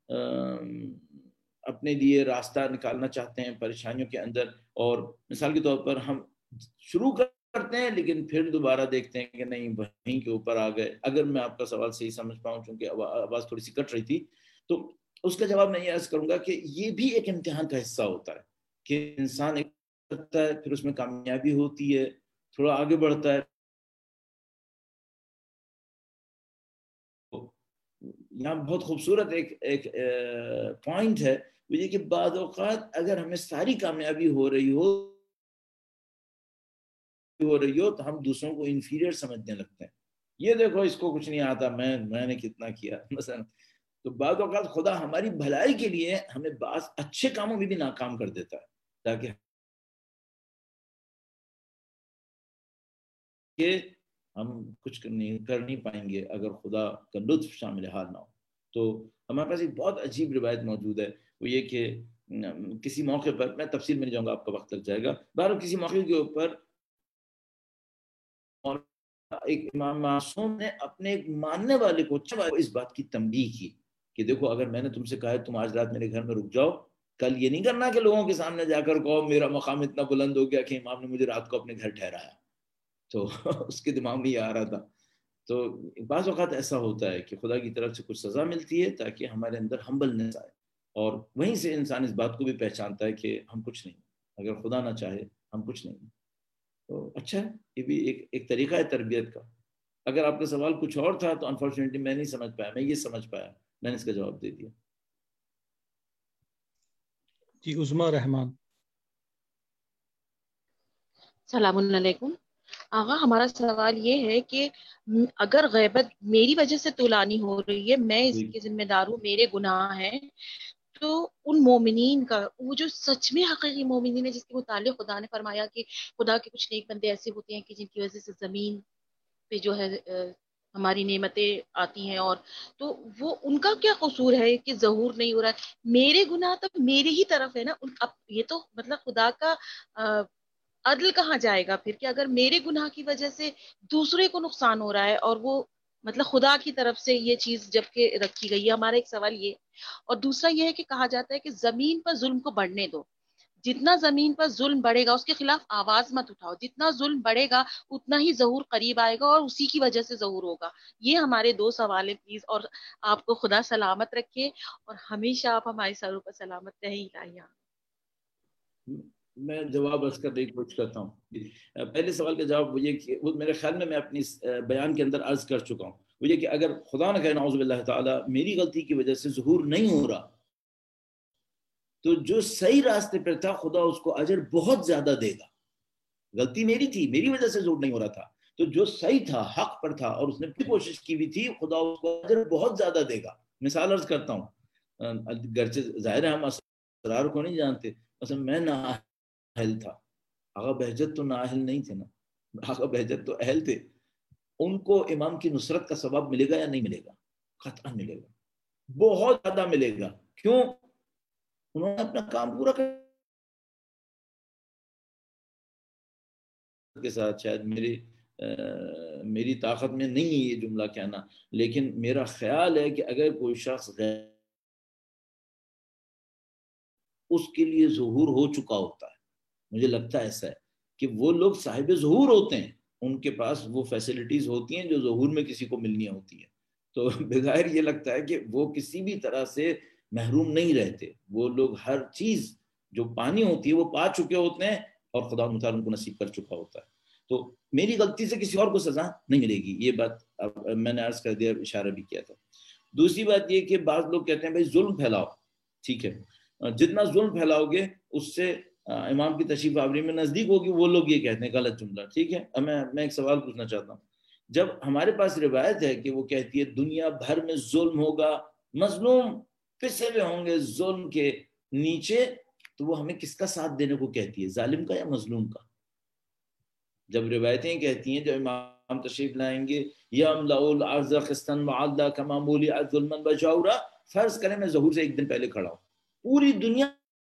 اپنے لیے راستہ نکالنا چاہتے ہیں پریشانیوں کے اندر, اور مثال کے طور پر ہم شروع کرتے ہیں لیکن پھر دوبارہ دیکھتے ہیں کہ نہیں وہیں کے اوپر آ گئے. اگر میں آپ کا سوال صحیح سمجھ پاؤں, چونکہ آواز تھوڑی سی کٹ رہی تھی, تو اس کا جواب میں یہ عرض کروں گا کہ یہ بھی ایک امتحان کا حصہ ہوتا ہے کہ انسان ایک کرتا ہے, پھر اس میں کامیابی ہوتی ہے, تھوڑا آگے بڑھتا ہے. یہاں بہت خوبصورت ایک پوائنٹ ہے، وہ یہ کہ بعض اوقات اگر ہمیں ساری کامیابی ہو رہی ہو تو ہم دوسروں کو انفیریئر سمجھنے لگتے ہیں. یہ دیکھو اس کو کچھ نہیں آتا، میں نے کتنا کیا مثلا. تو بعض اوقات خدا ہماری بھلائی کے لیے ہمیں بعض اچھے کاموں میں بھی ناکام کر دیتا ہے تاکہ ہم کچھ کر نہیں پائیں گے اگر خدا کا لطف شامل حال نہ ہو. تو ہمارے پاس ایک بہت عجیب روایت موجود ہے، وہ یہ کہ کسی موقع پر، میں تفصیل میں نہیں جاؤں گا، آپ کا وقت لگ جائے گا، بہرحال کسی موقع کے اوپر ایک امام معصوم نے اپنے ایک ماننے والے کو اس بات کی تنبیہ کی کہ دیکھو اگر میں نے تم سے کہا ہے تم آج رات میرے گھر میں رک جاؤ، کل یہ نہیں کرنا کہ لوگوں کے سامنے جا کر کہو میرا مقام اتنا بلند ہو گیا کہ امام نے مجھے رات کو اپنے گھر ٹھہرایا. تو اس کے دماغ میں یہ آ رہا تھا. تو بعض اوقات ایسا ہوتا ہے کہ خدا کی طرف سے کچھ سزا ملتی ہے تاکہ ہمارے اندر ہمبلنس آئے، اور وہیں سے انسان اس بات کو بھی پہچانتا ہے کہ ہم کچھ نہیں، اگر خدا نہ چاہے ہم کچھ نہیں. تو اچھا ہے، یہ بھی ایک طریقہ ہے تربیت کا. اگر آپ کا سوال کچھ اور تھا تو انفارچونیٹلی میں نہیں سمجھ پایا، میں یہ سمجھ پایا، میں نے اس کا جواب دے دیا. جی عظمیٰ رحمان. السلام علیکم آغا، ہمارا سوال یہ ہے کہ اگر غیبت میری وجہ سے طولانی ہو رہی ہے، میں اس کی ذمہ دار ہوں، میرے گناہ ہیں، تو ان مومنین کا، وہ جو سچ میں حقیقی مومنین ہے جس کے متعلق خدا نے فرمایا کہ خدا کے کچھ نیک بندے ایسے ہوتے ہیں کہ جن کی وجہ سے زمین پہ جو ہے ہماری نعمتیں آتی ہیں، اور تو وہ ان کا کیا قصور ہے کہ ظہور نہیں ہو رہا ہے؟ میرے گناہ تو میرے ہی طرف ہے نا. اب یہ تو مطلب خدا کا عدل کہاں جائے گا پھر، کہ اگر میرے گناہ کی وجہ سے دوسرے کو نقصان ہو رہا ہے اور وہ مطلب خدا کی طرف سے یہ چیز جب کہ رکھی گئی ہے. ہمارا ایک سوال یہ. اور دوسرا یہ ہے کہ کہا جاتا ہے کہ زمین پر ظلم کو بڑھنے دو، جتنا زمین پر ظلم بڑھے گا اس کے خلاف آواز مت اٹھاؤ، جتنا ظلم بڑھے گا اتنا ہی ظہور قریب آئے گا اور اسی کی وجہ سے ظہور ہوگا. یہ ہمارے 2 سوال ہیں پلیز، اور آپ کو خدا سلامت رکھے اور ہمیشہ آپ ہمارے سروں پر سلامت رہیں الہیہ. میں جواب عرض کرنے کی کوشش کرتا ہوں. پہلے سوال کا جواب وہ یہ کہ وہ میرے خیال میں اپنی بیان کے اندر عرض کر چکا ہوں. وہ یہ کہ اگر خدا نہ کہے نعوذ باللہ تعالیٰ میری غلطی کی وجہ سے ظہور نہیں ہو رہا، تو جو صحیح راستے پر تھا خدا اس کو اجر بہت زیادہ دے گا. غلطی میری تھی، میری وجہ سے ظہور نہیں ہو رہا تھا، تو جو صحیح تھا، حق پر تھا اور اس نے پوری کوشش کی ہوئی تھی، خدا اس کو اجر بہت زیادہ دے گا. مثال عرض کرتا ہوں، گرچہ ظاہر ہے ہم اسرار کو نہیں جانتے، مثلا میں نااہل تھا، آقا بہجت تو نااہل نہیں تھے نا، آقا بہجت تو اہل تھے. ان کو امام کی نصرت کا ثواب ملے گا یا نہیں ملے گا؟ قطعا ملے گا، بہت زیادہ ملے گا. کیوں؟ انہوں نے اپنا کام پورا کر کے ساتھ. شاید میری طاقت میں نہیں ہے یہ جملہ کہنا، لیکن میرا خیال ہے کہ اگر کوئی شخص اس کے لیے ظہور ہو چکا ہوتا ہے، مجھے لگتا ہے ایسا ہے کہ وہ لوگ صاحب ظہور ہوتے ہیں، ان کے پاس وہ فیسلٹیز ہوتی ہیں جو ظہور میں کسی کو ملنی ہوتی ہیں. تو بظاہر یہ لگتا ہے کہ وہ کسی بھی طرح سے محروم نہیں رہتے. وہ لوگ ہر چیز جو پانی ہوتی ہے وہ پا چکے ہوتے ہیں اور خدا متعالی ان کو نصیب کر چکا ہوتا ہے. تو میری غلطی سے کسی اور کو سزا نہیں ملے گی، یہ بات میں نے عرض کر دیا، اشارہ بھی کیا تھا. دوسری بات یہ کہ بعض لوگ کہتے ہیں بھائی ظلم پھیلاؤ، ٹھیک ہے، جتنا ظلم پھیلاؤ گے اس سے امام کی تشریف آوری میں نزدیک ہوگی. وہ لوگ یہ کہتے ہیں، غلط جملہ. ٹھیک ہے، اب میں ایک سوال پوچھنا چاہتا ہوں. جب ہمارے پاس روایت ہے کہ وہ کہتی ہے دنیا بھر میں ظلم ہوگا، مظلوم پسے ہوئے ہوں گے ظلم کے نیچے، تو وہ ہمیں کس کا ساتھ دینے کو کہتی ہے، ظالم کا یا مظلوم کا؟ جب روایتیں کہتی ہیں جب امام تشریف لائیں گے یملأ الارض قسطا وعدلا کما ملئت ظلما وجورا، فرض کریں میں ظہور سے ایک دن پہلے کھڑا ہوں، پوری دنیا،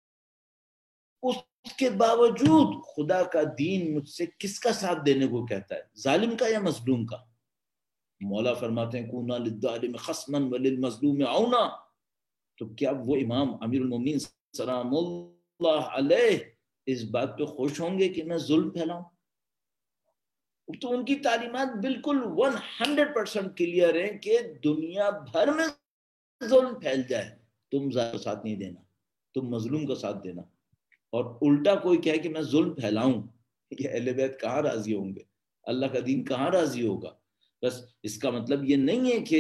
اس کے باوجود خدا کا دین مجھ سے کس کا ساتھ دینے کو کہتا ہے، ظالم کا یا مظلوم کا؟ مولا فرماتے ہیں کونا للظالم خصما وللمظلوم عونا. تو کیا وہ امام امیر المومنین سلام اللہ علیہ اس بات پہ خوش ہوں گے کہ میں ظلم پھیلاؤں؟ تو ان کی تعلیمات بالکل 100% کلیئر ہیں کہ دنیا بھر میں ظلم پھیل جائے، تم ظالم کا ساتھ نہیں دینا، تم مظلوم کا ساتھ دینا. اور الٹا کوئی کہے کہ میں ظلم پھیلاؤں، یہ اہل بیت کہاں راضی ہوں گے؟ اللہ کا دین کہاں راضی ہوگا؟ بس اس کا مطلب یہ نہیں ہے کہ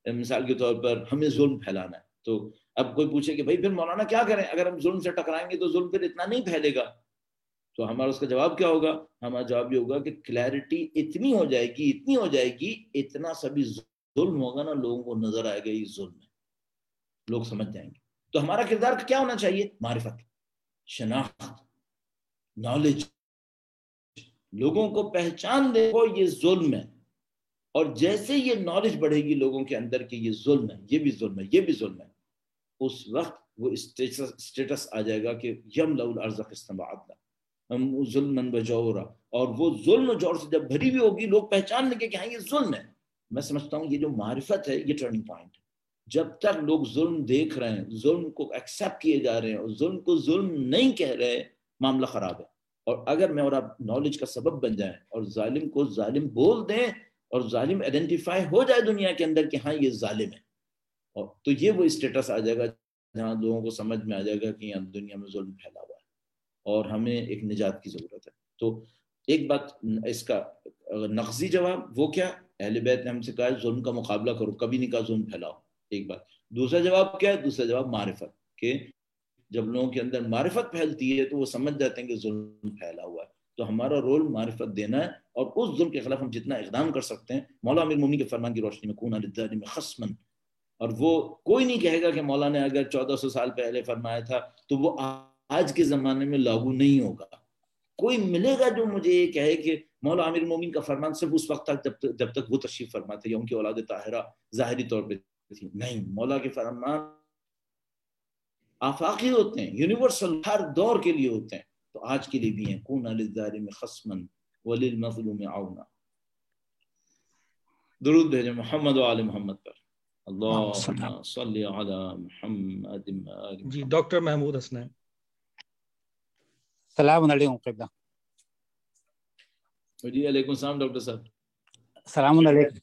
مثال کے طور پر ہمیں ظلم پھیلانا ہے، تو اب کوئی پوچھے کہ بھائی پھر مولانا کیا کریں، اگر ہم ظلم سے ٹکرائیں گے تو ظلم پھر اتنا نہیں پھیلے گا. تو ہمارا اس کا جواب کیا ہوگا؟ ہمارا جواب یہ ہوگا کہ کلیئرٹی اتنی ہو جائے گی اتنا سبھی ظلم ہوگا نا، لوگوں کو نظر آئے گا یہ ظلم ہے، لوگ سمجھ جائیں گے. تو ہمارا کردار کیا ہونا چاہیے؟ معرفت، شناخت، نالج، لوگوں کو پہچان دے وہ یہ ظلم ہے. اور جیسے یہ نالج بڑھے گی لوگوں کے اندر کہ یہ ظلم ہے، یہ بھی ظلم ہے، یہ بھی ظلم ہے، اس وقت وہ اسٹیٹس آ جائے گا کہ یملأ الارض قسطا وعدلا ظلما وجورا. اور وہ ظلم و جور سے جب بھری ہوئی ہوگی لوگ پہچان لیں گے کہ ہاں یہ ظلم ہے. میں سمجھتا ہوں یہ جو معرفت ہے یہ ٹرننگ پوائنٹ ہے. جب تک لوگ ظلم دیکھ رہے ہیں، ظلم کو ایکسیپٹ کیے جا رہے ہیں اور ظلم کو ظلم نہیں کہہ رہے، معاملہ خراب ہے. اور اگر میں اور آپ نالج کا سبب بن جائیں اور ظالم کو ظالم بول دیں اور ظالم آئیڈینٹیفائی ہو جائے دنیا کے اندر کہ ہاں یہ ظالم ہے، اور تو یہ وہ اسٹیٹس آ جائے گا جہاں لوگوں کو سمجھ میں آ جائے گا کہ یہاں دنیا میں ظلم پھیلا ہوا ہے اور ہمیں ایک نجات کی ضرورت ہے. تو ایک بات اس کا نقضی جواب وہ کیا؟ اہل بیت نے ہم سے کہا ظلم کا مقابلہ کرو، کبھی نہیں کہا ظلم پھیلاؤ، ایک بات. دوسرا جواب کیا ہے؟ دوسرا جواب معرفت، کہ جب لوگوں کے اندر معرفت پھیلتی ہے تو وہ سمجھ جاتے ہیں کہ ظلم پھیلا ہوا ہے. تو ہمارا رول معرفت دینا ہے اور اس ظلم کے خلاف ہم جتنا اقدام کر سکتے ہیں. مولا امیر المومنین کے فرمان کی روشنی میں کون للظالم خصما، اور وہ کوئی نہیں کہے گا کہ مولا نے اگر 1400 سال پہلے فرمایا تھا تو وہ آج کے زمانے میں لاگو نہیں ہوگا. کوئی ملے گا جو مجھے یہ کہے کہ مولا امیر المومنین کا فرمان صرف اس وقت تک جب تک وہ تشریف فرما تھے یا ان کی اولاد طاہرہ ظاہری طور پہ تھی. نہیں، مولا کے فرمان آفاقی ہوتے ہیں، یونیورسل، ہر دور کے لیے ہوتے ہیں. تو آج کے لیے بھی ہیں، کون للظالم خصما وللمظلوم عونا. درود بھیجیں محمد و آل محمد پر. اللہم صلی علی محمد. جی ڈاکٹر محمود حسنین. السلام علیکم قبلہ. جی علیکم السلام ڈاکٹر صاحب. السلام علیکم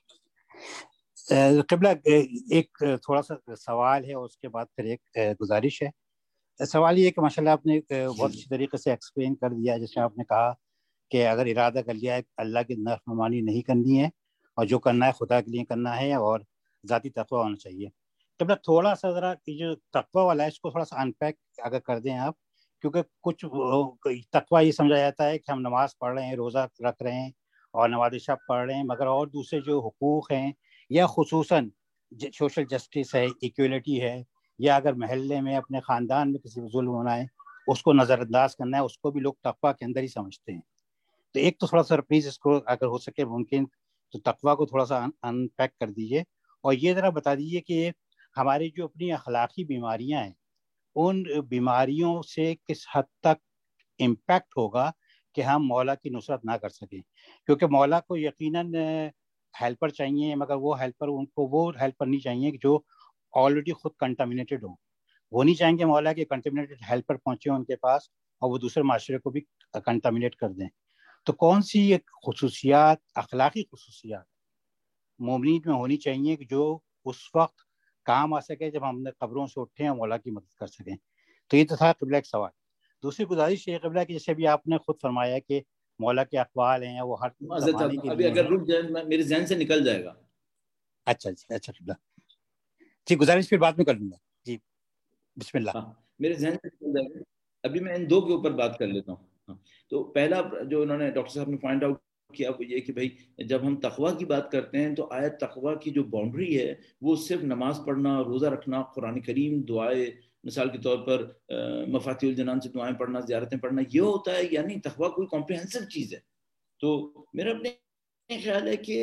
قبلہ. ایک تھوڑا سا سوال ہے اور اس کے بعد پھر ایک گزارش ہے. سوال یہ کہ ماشاءاللہ آپ نے بہت اچھی طریقے سے ایکسپلین کر دیا، جیسے آپ نے کہا کہ اگر ارادہ کر لیا ہے اللہ کی نافرمانی نہیں کرنی ہے اور جو کرنا ہے خدا کے لیے کرنا ہے اور ذاتی تقویٰ ہونا چاہیے. قبلہ تھوڑا سا ذرا جو تقویٰ والا ہے اس کو تھوڑا سا انپیک اگر کر دیں آپ، کیونکہ کچھ تقویٰ یہ سمجھا جاتا ہے کہ ہم نماز پڑھ رہے ہیں، روزہ رکھ رہے ہیں اور نماز شب پڑھ رہے ہیں، مگر اور دوسرے جو حقوق ہیں یا خصوصاً سوشل جسٹس ہے، ایکویلٹی ہے، یا اگر محلے میں اپنے خاندان میں کسی ظلم ہونا ہے اس کو نظر انداز کرنا ہے، اس کو بھی لوگ تقویٰ کے اندر ہی سمجھتے ہیں. تو ایک تو تھوڑا سا پلیز اس کو اگر ہو سکے ممکن تو تقویٰ کو تھوڑا سا ان پیک کر دیجئے، اور یہ ذرا بتا دیجئے کہ ہماری جو اپنی اخلاقی بیماریاں ہیں ان بیماریوں سے کس حد تک امپیکٹ ہوگا کہ ہم مولا کی نصرت نہ کر سکیں. کیونکہ مولا کو یقیناً ہیلپر چاہیے، مگر وہ ہیلپر ان کو وہ ہیلپر نہیں چاہیے کہ جو آلریڈی خود کنٹامینیٹڈ ہوں. وہ نہیں چاہیں گے مولا کے کنٹامینیٹڈ ہیلپر پہنچے ان کے پاس اور وہ دوسرے معاشرے کو بھی کنٹامینیٹ کر دیں. تو کون سی ایک خصوصیات، اخلاقی خصوصیات مومنین میں ہونی چاہیے کہ جو اس وقت کام آ سکے جب ہم نے قبروں سے اٹھیں اور مولا کی مدد کر سکیں. تو یہ تو تھا قبلہ ایک سوال. دوسری گزارش یہ قبلہ کہ جیسے بھی آپ نے خود فرمایا کہ مولا کے اقوال ہیں وہ ہر زمانے کے ابھی اگر رک جائے میرے ذہن سے نکل جائے گا. اچھا جی، اچھا قبلہ جی، گزارش پھر بعد میں کر لوں گا. جی بسم اللہ. میرے ذہن سے نکل جائے گا. ابھی میں ان دو کے اوپر بات کر لیتا ہوں. تو پہلا جو انہوں نے ڈاکٹر صاحب نے پوائنٹ آؤٹ کیا وہ یہ کہ بھائی جب ہم تقویٰ کی بات کرتے ہیں تو آیت تقویٰ کی جو باؤنڈری ہے وہ صرف نماز پڑھنا، روزہ رکھنا، قرآن کریم، دعائیں، مثال کے طور پر مفاتیح الجنان سے دعائیں پڑھنا، زیارتیں پڑھنا، یہ ہوتا ہے. یعنی تقویٰ کوئی کمپریہنسو چیز ہے. تو میرا اپنے خیال ہے کہ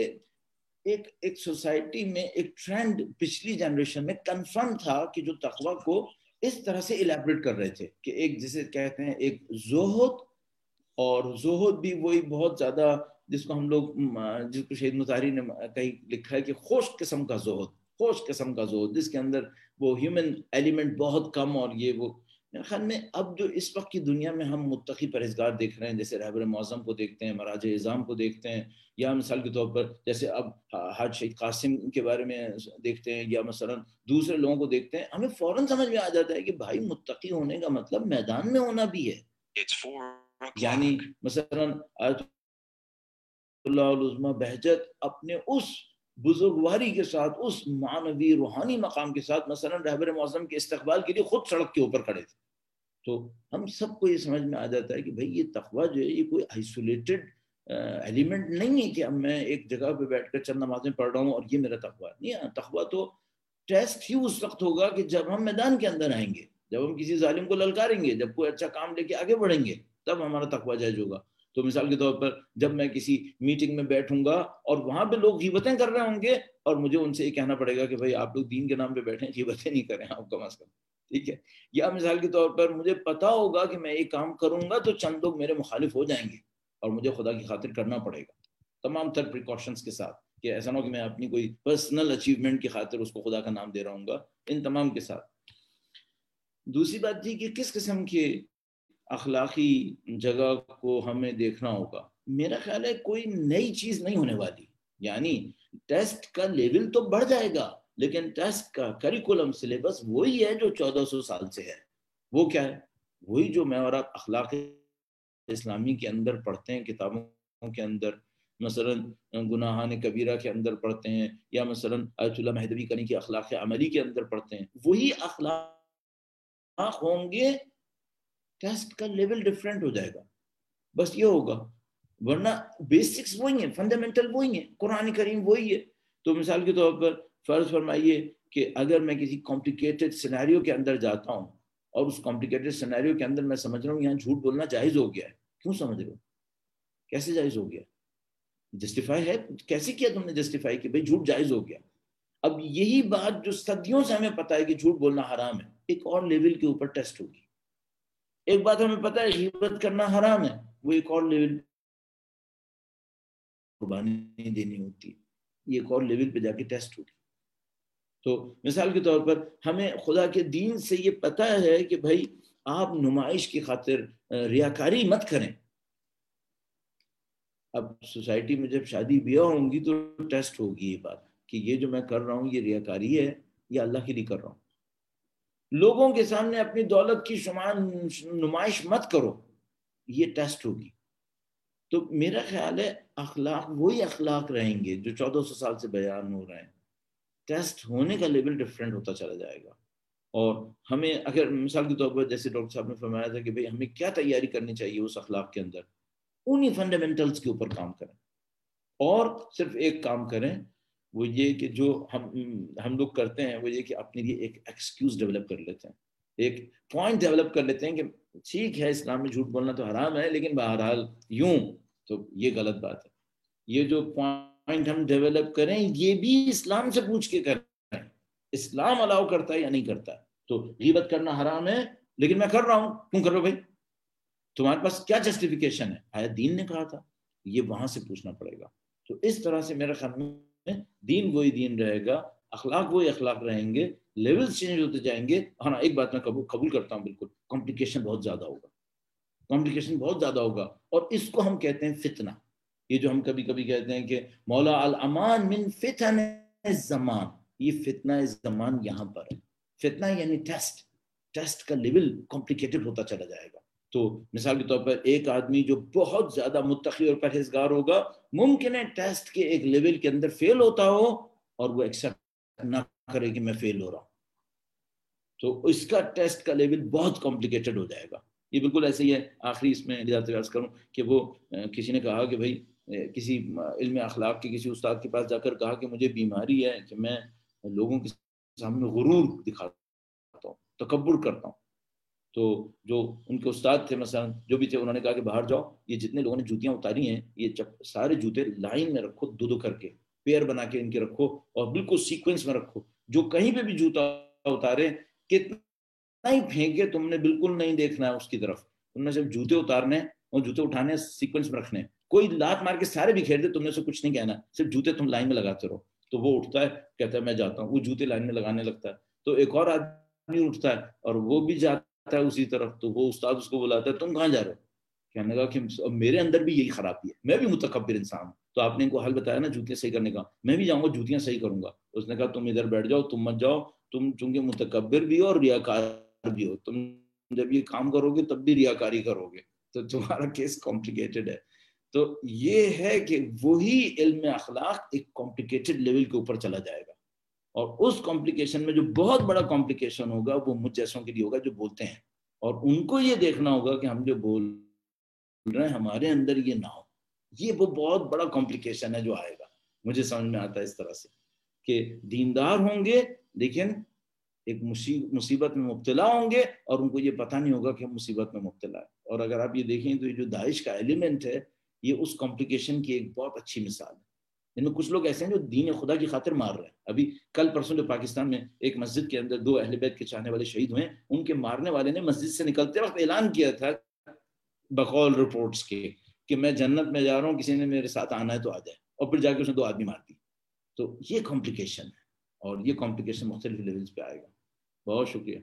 ایک سوسائٹی میں ایک ٹرینڈ پچھلی جنریشن میں کنفرم تھا کہ جو تقویٰ کو اس طرح سے الیبریٹ کر رہے تھے کہ ایک جسے کہتے ہیں ایک زہد، اور زہد بھی وہی بہت زیادہ جس کو ہم لوگ جس کو شہید مطہری نے کہیں لکھا ہے کہ خشک قسم کا زہد، خشک قسم کا زہد جس کے اندر وہ ہیومن ایلیمنٹ بہت کم. اور یہ وہ میرے خیال میں اب جو اس وقت کی دنیا میں ہم متقی پرہیزگار دیکھ رہے ہیں، جیسے رہبر معظم کو دیکھتے ہیں، مراج اعظام کو دیکھتے ہیں، یا مثال کے طور پر جیسے اب حاج شہید قاسم کے بارے میں دیکھتے ہیں، یا مثلا دوسرے لوگوں کو دیکھتے ہیں، ہمیں فوراً سمجھ میں آ جاتا ہے کہ بھائی متقی ہونے کا مطلب میدان میں ہونا بھی ہے. یعنی مثلا آیت اللہ العظمیٰ بہجت اپنے اس بزرگواری کے ساتھ، اس معنوی روحانی مقام کے ساتھ، مثلا رہبر معظم کے استقبال کے لیے خود سڑک کے اوپر کھڑے تھے. تو ہم سب کو یہ سمجھ میں آ جاتا ہے کہ بھائی یہ تقویٰ جو ہے یہ کوئی آئسولیٹڈ ایلیمنٹ نہیں ہے کہ اب میں ایک جگہ پہ بیٹھ کر چند نمازیں پڑھ رہا ہوں اور یہ میرا تقویٰ نہیں. تقویٰ تو ٹیسٹ ہی اس وقت ہوگا کہ جب ہم میدان کے اندر آئیں گے، جب ہم کسی ظالم کو للکاریں گے، جب کوئی اچھا کام لے کے آگے بڑھیں گے، تب ہمارا تقویٰ جائز ہوگا. تو مثال کے طور پر جب میں کسی میٹنگ میں بیٹھوں گا اور وہاں پہ لوگ غیبتیں کر رہے ہوں گے اور مجھے ان سے یہ کہنا پڑے گا کہ بھائی آپ لوگ دین کے نام پہ بیٹھیں، غیبتیں نہیں کریں آپ کم از کم، ٹھیک ہے. یا مثال کے طور پر مجھے پتا ہوگا کہ میں ایک کام کروں گا تو چند لوگ میرے مخالف ہو جائیں گے اور مجھے خدا کی خاطر کرنا پڑے گا، تمام تر پریکاشنز کے ساتھ، کہ ایسا نہ ہو کہ میں اپنی کوئی پرسنل اچیومنٹ کی خاطر اس کو خدا کا نام دے رہا ہوں گا، ان تمام کے ساتھ. دوسری بات تھی کہ کس قسم کے اخلاقی جگہ کو ہمیں دیکھنا ہوگا. میرا خیال ہے کوئی نئی چیز نہیں ہونے والی، یعنی ٹیسٹ کا لیول تو بڑھ جائے گا لیکن ٹیسٹ کا کریکولم سلیبس وہی ہے جو 1400 سال سے ہے. وہ کیا ہے؟ وہی جو میں اور آپ اخلاق اسلامی کے اندر پڑھتے ہیں کتابوں کے اندر، مثلا گناہان کبیرہ کے اندر پڑھتے ہیں، یا مثلا آیت اللہ مہدوی کنی کی اخلاق عملی کے اندر پڑھتے ہیں، وہی اخلاق ہوں گے. ٹیسٹ کا لیول ڈیفرنٹ ہو جائے گا، بس یہ ہوگا، ورنہ بیسکس وہی ہیں، فنڈامنٹل وہی ہیں، قرآن کریم وہی ہے. تو مثال کے طور پر فرض فرمائیے کہ اگر میں کسی کمپلیکیٹڈ سینیریو کے اندر جاتا ہوں اور اس کمپلیکیٹڈ سینیریو کے اندر میں سمجھ رہا ہوں یہاں جھوٹ بولنا جائز ہو گیا ہے. کیوں سمجھ رہے ہو؟ کیسے جائز ہو گیا؟ جسٹیفائی ہے؟ کیسے کیا تم نے جسٹیفائی کہ بھئی جھوٹ جائز ہو گیا؟ اب یہی بات جو صدیوں سے ہمیں پتہ ہے کہ جھوٹ بولنا حرام ہے، ایک اور لیول کے اوپر ٹیسٹ ہوگی. ایک بات ہمیں پتہ ہے غیبت کرنا حرام ہے، وہ ایک اور لیول قربانی دینی ہوتی ہے، یہ ایک اور لیول پہ جا کے ٹیسٹ ہوگی. تو مثال کے طور پر ہمیں خدا کے دین سے یہ پتہ ہے کہ بھائی آپ نمائش کی خاطر ریاکاری مت کریں. اب سوسائٹی میں جب شادی بیاہ ہوں گی تو ٹیسٹ ہوگی یہ بات کہ یہ جو میں کر رہا ہوں یہ ریاکاری ہے یا اللہ کے لیے کر رہا ہوں. لوگوں کے سامنے اپنی دولت کی نمائش مت کرو، یہ ٹیسٹ ہوگی. تو میرا خیال ہے اخلاق وہی اخلاق رہیں گے جو 1400 سال سے بیان ہو رہے ہیں. ٹیسٹ ہونے کا لیول ڈیفرنٹ ہوتا چلا جائے گا. اور ہمیں اگر مثال کے طور پر جیسے ڈاکٹر صاحب نے فرمایا تھا کہ بھئی ہمیں کیا تیاری کرنی چاہیے اس اخلاق کے اندر، انہی فنڈامنٹلز کے اوپر کام کریں اور صرف ایک کام کریں، وہ یہ کہ جو ہم لوگ کرتے ہیں وہ یہ کہ اپنے لیے ایک ایکسکیوز ڈیولپ کر لیتے ہیں، ایک پوائنٹ ڈیولپ کر لیتے ہیں کہ ٹھیک ہے اسلام میں جھوٹ بولنا تو حرام ہے لیکن بہرحال یوں تو یہ غلط بات ہے. یہ جو پوائنٹ ہم ڈیولپ کریں یہ بھی اسلام سے پوچھ کے کریں، اسلام الاؤ کرتا ہے یا نہیں کرتا. تو غیبت کرنا حرام ہے لیکن میں کر رہا ہوں، کیوں کر رہے ہو بھائی؟ تمہارے پاس کیا جسٹیفیکیشن ہے؟ آیا دین نے کہا تھا؟ یہ وہاں سے پوچھنا پڑے گا. تو اس طرح سے میرے خیال میں دین وہی دین رہے گا، اخلاق وہی اخلاق رہیں گے، لیول چینج ہوتے جائیں گے. ہاں ایک بات میں قبول کرتا ہوں بالکل، کمپلیکیشن بہت زیادہ ہوگا، کمپلیکیشن بہت زیادہ ہوگا، اور اس کو ہم کہتے ہیں فتنہ. یہ جو ہم کبھی کبھی کہتے ہیں کہ مولا الامان من فتن الزمان، یہ فتنہ زمان یہاں پر ہے. فتنہ یعنی ٹیسٹ کا لیول کمپلیکیٹڈ ہوتا چلا جائے گا. تو مثال کے طور پر ایک آدمی جو بہت زیادہ متقی اور پرہیزگار ہوگا، ممکن ہے ٹیسٹ کے ایک لیول کے اندر فیل ہوتا ہو اور وہ ایکسیپٹ نہ کرے کہ میں فیل ہو رہا ہوں، تو اس کا ٹیسٹ کا لیول بہت کمپلیکیٹڈ ہو جائے گا. یہ بالکل ایسے ہی ہے. آخری اس میں اجازت عرض کروں کہ وہ کسی نے کہا کہ بھائی کسی علم اخلاق کے کسی استاد کے پاس جا کر کہا کہ مجھے بیماری ہے کہ میں لوگوں کے سامنے غرور دکھاتا ہوں، تکبر کرتا ہوں. تو جو ان کے استاد تھے مثلا جو بھی تھے انہوں نے کہا کہ باہر جاؤ، یہ جتنے لوگوں نے جوتیاں اتاری ہیں یہ سارے جوتے لائن میں رکھو، دو دو کر کے پیئر بنا کے ان کے رکھو اور بالکل سیکوینس میں رکھو. جو کہیں پہ بھی جوتا اتارے کتنا ہی پھینکے تم نے بالکل نہیں دیکھنا ہے اس کی طرف، تم نے صرف جوتے اتارنے اور جوتے اٹھانے سیکوینس میں رکھنے. کوئی لات مار کے سارے بکھیر دے تم نے سے کچھ نہیں کہنا، صرف جوتے تم لائن میں لگاتے رہو. تو وہ اٹھتا ہے کہتا ہے میں جاتا ہوں، وہ جوتے لائن میں لگانے لگتا ہے. تو ایک اور آدمی اٹھتا ہے اور وہ بھی جاتا ہے اسی طرف. تو وہ استاد اس کو بلاتا ہے تم کہاں جا رہے ہو؟ کہنے لگا کہ میرے اندر بھی یہی خرابی ہے، میں بھی متکبر انسان ہوں. تو آپ نے ان کو حل بتایا نا جوتیاں صحیح کرنے کا، میں بھی جاؤں گا جوتیاں صحیح کروں گا. اس نے کہا تم ادھر بیٹھ جاؤ، تم مت جاؤ، تم چونکہ متکبر بھی ہو اور ریاکار بھی ہو، تم جب یہ کام کرو گے تب بھی ریاکاری کرو گے، تو تمہارا کیس کمپلیکیٹڈ ہے. تو یہ ہے کہ وہی علم اخلاق ایک کمپلیکیٹڈ لیول کے اوپر چلا جائے گا، اور اس کمپلیکیشن میں جو بہت بڑا کمپلیکیشن ہوگا وہ مجھ جیسوں کے لیے ہوگا جو بولتے ہیں، اور ان کو یہ دیکھنا ہوگا کہ ہم جو بول رہے ہیں ہمارے اندر یہ نہ ہو. یہ وہ بہت بڑا کمپلیکیشن ہے جو آئے گا. مجھے سمجھ میں آتا ہے اس طرح سے کہ دیندار ہوں گے لیکن ایک مصیبت میں مبتلا ہوں گے، اور ان کو یہ پتہ نہیں ہوگا کہ ہم مصیبت میں مبتلا ہے. اور اگر آپ یہ دیکھیں تو یہ جو داعش کا ایلیمنٹ ہے یہ اس کمپلیکیشن کی ایک بہت اچھی مثال ہے. ان میں کچھ لوگ ایسے ہیں جو دین خدا کی خاطر مار رہے ہیں. ابھی کل پرسوں جو پاکستان میں ایک مسجد کے اندر 2 اہل بیت کے چاہنے والے شہید ہوئے، ان کے مارنے والے نے مسجد سے نکلتے وقت اعلان کیا تھا بقول رپورٹس کے کہ میں جنت میں جا رہا ہوں، کسی نے میرے ساتھ آنا ہے تو آ جائے، اور پھر جا کے اس نے 2 آدمی مار دی. تو یہ کمپلیکیشن ہے، اور یہ کمپلیکیشن مختلف لیولز پہ آئے گا. بہت شکریہ.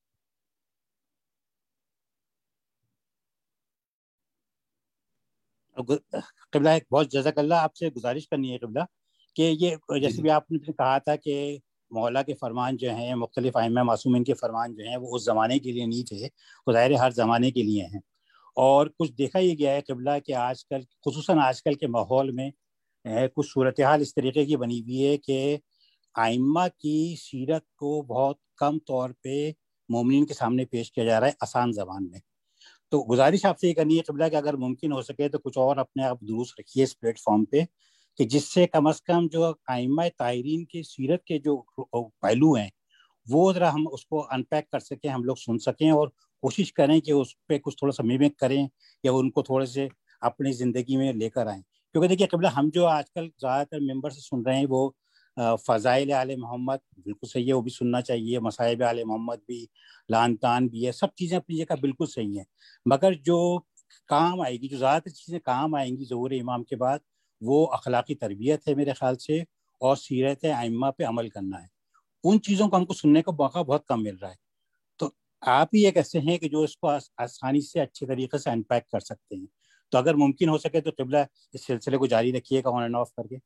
قبلہ ایک بہت جزاک اللہ. آپ سے گزارش کرنی ہے قبلہ کہ یہ جیسے بھی آپ نے کہا تھا کہ مولا کے فرمان جو ہیں، مختلف ائمہ معصومین کے فرمان جو ہیں وہ اس زمانے کے لیے نہیں تھے، ظاہر ہر زمانے کے لیے ہیں. اور کچھ دیکھا یہ گیا ہے قبلہ کہ آج کل خصوصاً آج کل کے ماحول میں کچھ صورتحال اس طریقے کی بنی ہوئی ہے کہ ائمہ کی سیرت کو بہت کم طور پہ مومنین کے سامنے پیش کیا جا رہا ہے آسان زبان میں. تو گزارش آپ سے یہ کرنی ہے قبلہ کہ اگر ممکن ہو سکے تو کچھ اور اپنے آپ دروس رکھیے اس پلیٹ فارم پہ، کہ جس سے کم از کم جو ائمہ طاہرین کی سیرت کے جو پہلو ہیں وہ ذرا ہم اس کو ان پیک کر سکیں، ہم لوگ سن سکیں، اور کوشش کریں کہ اس پہ کچھ تھوڑا سا میمک کریں یا ان کو تھوڑے سے اپنی زندگی میں لے کر آئیں. کیونکہ دیکھیے قبلہ ہم جو آج کل زیادہ تر ممبر سے سن رہے ہیں وہ فضائل آل محمد بالکل صحیح ہے، وہ بھی سننا چاہیے، مصائب آل محمد بھی، لعن طعن بھی ہے، سب چیزیں اپنی جگہ بالکل صحیح ہیں. مگر جو کام آئے گی، جو زیادہ تر چیزیں کام آئیں گی ظہور امام کے بعد، وہ اخلاقی تربیت ہے میرے خیال سے، اور سیرت ائمہ پہ عمل کرنا ہے. ان چیزوں کو ہم کو سننے کا موقع بہت کم مل رہا ہے. تو آپ ہی ایک ایسے ہیں کہ جو اس کو آسانی سے اچھے طریقے سے انپیک کر سکتے ہیں. تو اگر ممکن ہو سکے تو قبلہ اس سلسلے کو جاری رکھیے گا آن اینڈ آف کر کے.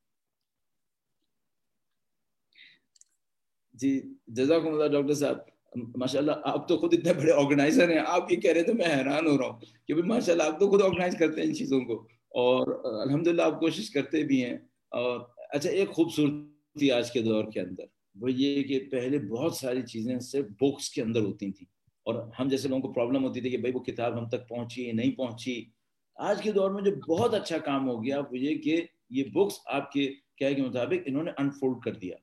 جی جزاکم اللہ ڈاکٹر صاحب. ماشاءاللہ آپ تو خود اتنے بڑے آرگنائزر ہیں، آپ یہ کہہ رہے تو میں حیران ہو رہا ہوں کہ ماشاءاللہ آپ تو خود آرگنائز کرتے ہیں ان چیزوں کو، اور الحمدللہ آپ کوشش کرتے بھی ہیں. اور اچھا ایک خوبصورتی آج کے دور کے اندر وہ یہ کہ پہلے بہت ساری چیزیں صرف بکس کے اندر ہوتی تھیں، اور ہم جیسے لوگوں کو پرابلم ہوتی تھی کہ بھائی وہ کتاب ہم تک پہنچی نہیں پہنچی. آج کے دور میں جو بہت اچھا کام ہو گیا وہ یہ کہ یہ بکس آپ کے کہنے کے مطابق انہوں نے انفولڈ کر دیا.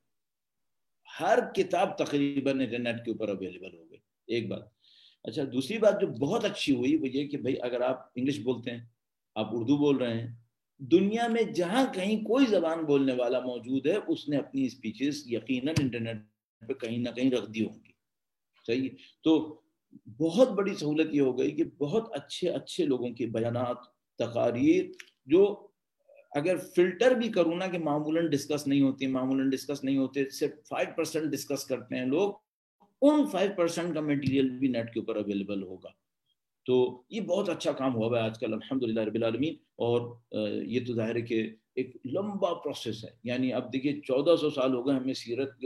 ہر کتاب تقریباً انٹرنیٹ کے اوپر اویلیبل ہو گئی. ایک بات. اچھا دوسری بات جو بہت اچھی ہوئی وہ یہ کہ بھائی اگر آپ انگلش بولتے ہیں، آپ اردو بول رہے ہیں، دنیا میں جہاں کہیں کوئی زبان بولنے والا موجود ہے اس نے اپنی اسپیچز یقیناً انٹرنیٹ پہ کہیں نہ کہیں رکھ دی ہوں گی. صحیح. تو بہت بڑی سہولت یہ ہو گئی کہ بہت اچھے اچھے لوگوں کے بیانات، تقاریر جو اگر فلٹر بھی کروں نا کہ معمولاً ڈسکس نہیں ہوتے، صرف 5% ڈسکس کرتے ہیں لوگ، ان 5% کا میٹیریل بھی نیٹ کے اوپر اویلیبل ہوگا. تو یہ بہت اچھا کام ہوا ہے آج کل الحمدللہ رب العالمین. اور یہ تو ظاہر ہے کہ ایک لمبا پروسیس ہے. یعنی اب دیکھیے 1400 سال ہو گئے ہمیں سیرت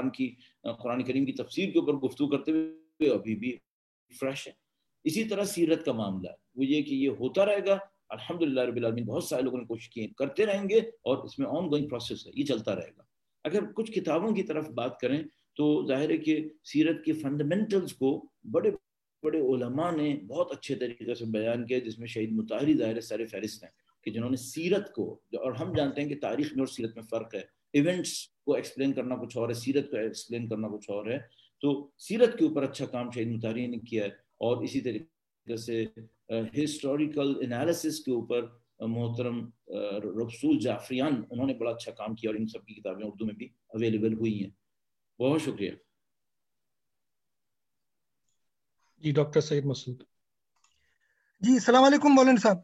قرآن کریم کی تفسیر کے اوپر گفتگو کرتے ہوئے، ابھی بھی فریش ہے. اسی طرح سیرت کا معاملہ وہ یہ کہ یہ ہوتا رہے گا الحمدللہ رب العالمین. بہت سارے لوگوں نے کوشش کی، کرتے رہیں گے، اور اس میں آن گوئنگ پروسیس ہے، یہ چلتا رہے گا. اگر کچھ کتابوں کی طرف بات کریں تو ظاہر ہے کہ سیرت کے فنڈامنٹلز کو بڑے بڑے علماء نے بہت اچھے طریقے سے بیان کیا، جس میں شہید مطہری ظاہر سر فہرست ہیں کہ جنہوں نے سیرت کو، اور ہم جانتے ہیں کہ تاریخ میں اور سیرت میں فرق ہے، ایونٹس کو ایکسپلین کرنا کچھ اور ہے، سیرت کو ایکسپلین کرنا کچھ اور ہے. تو سیرت کے اوپر اچھا کام شہید مطہری نے کیا ہے. اور اسی طریقے سے ہسٹوریکل انالیسس کے اوپر محترم رسول جعفریان انہوں نے بڑا اچھا کام کیا، اور ان سب کی کتابیں اردو میں بھی اویلیبل ہوئی ہیں. بہت شکریہ. جی ڈاکٹر سعید مسعود. جی السلام علیکم مولانا صاحب.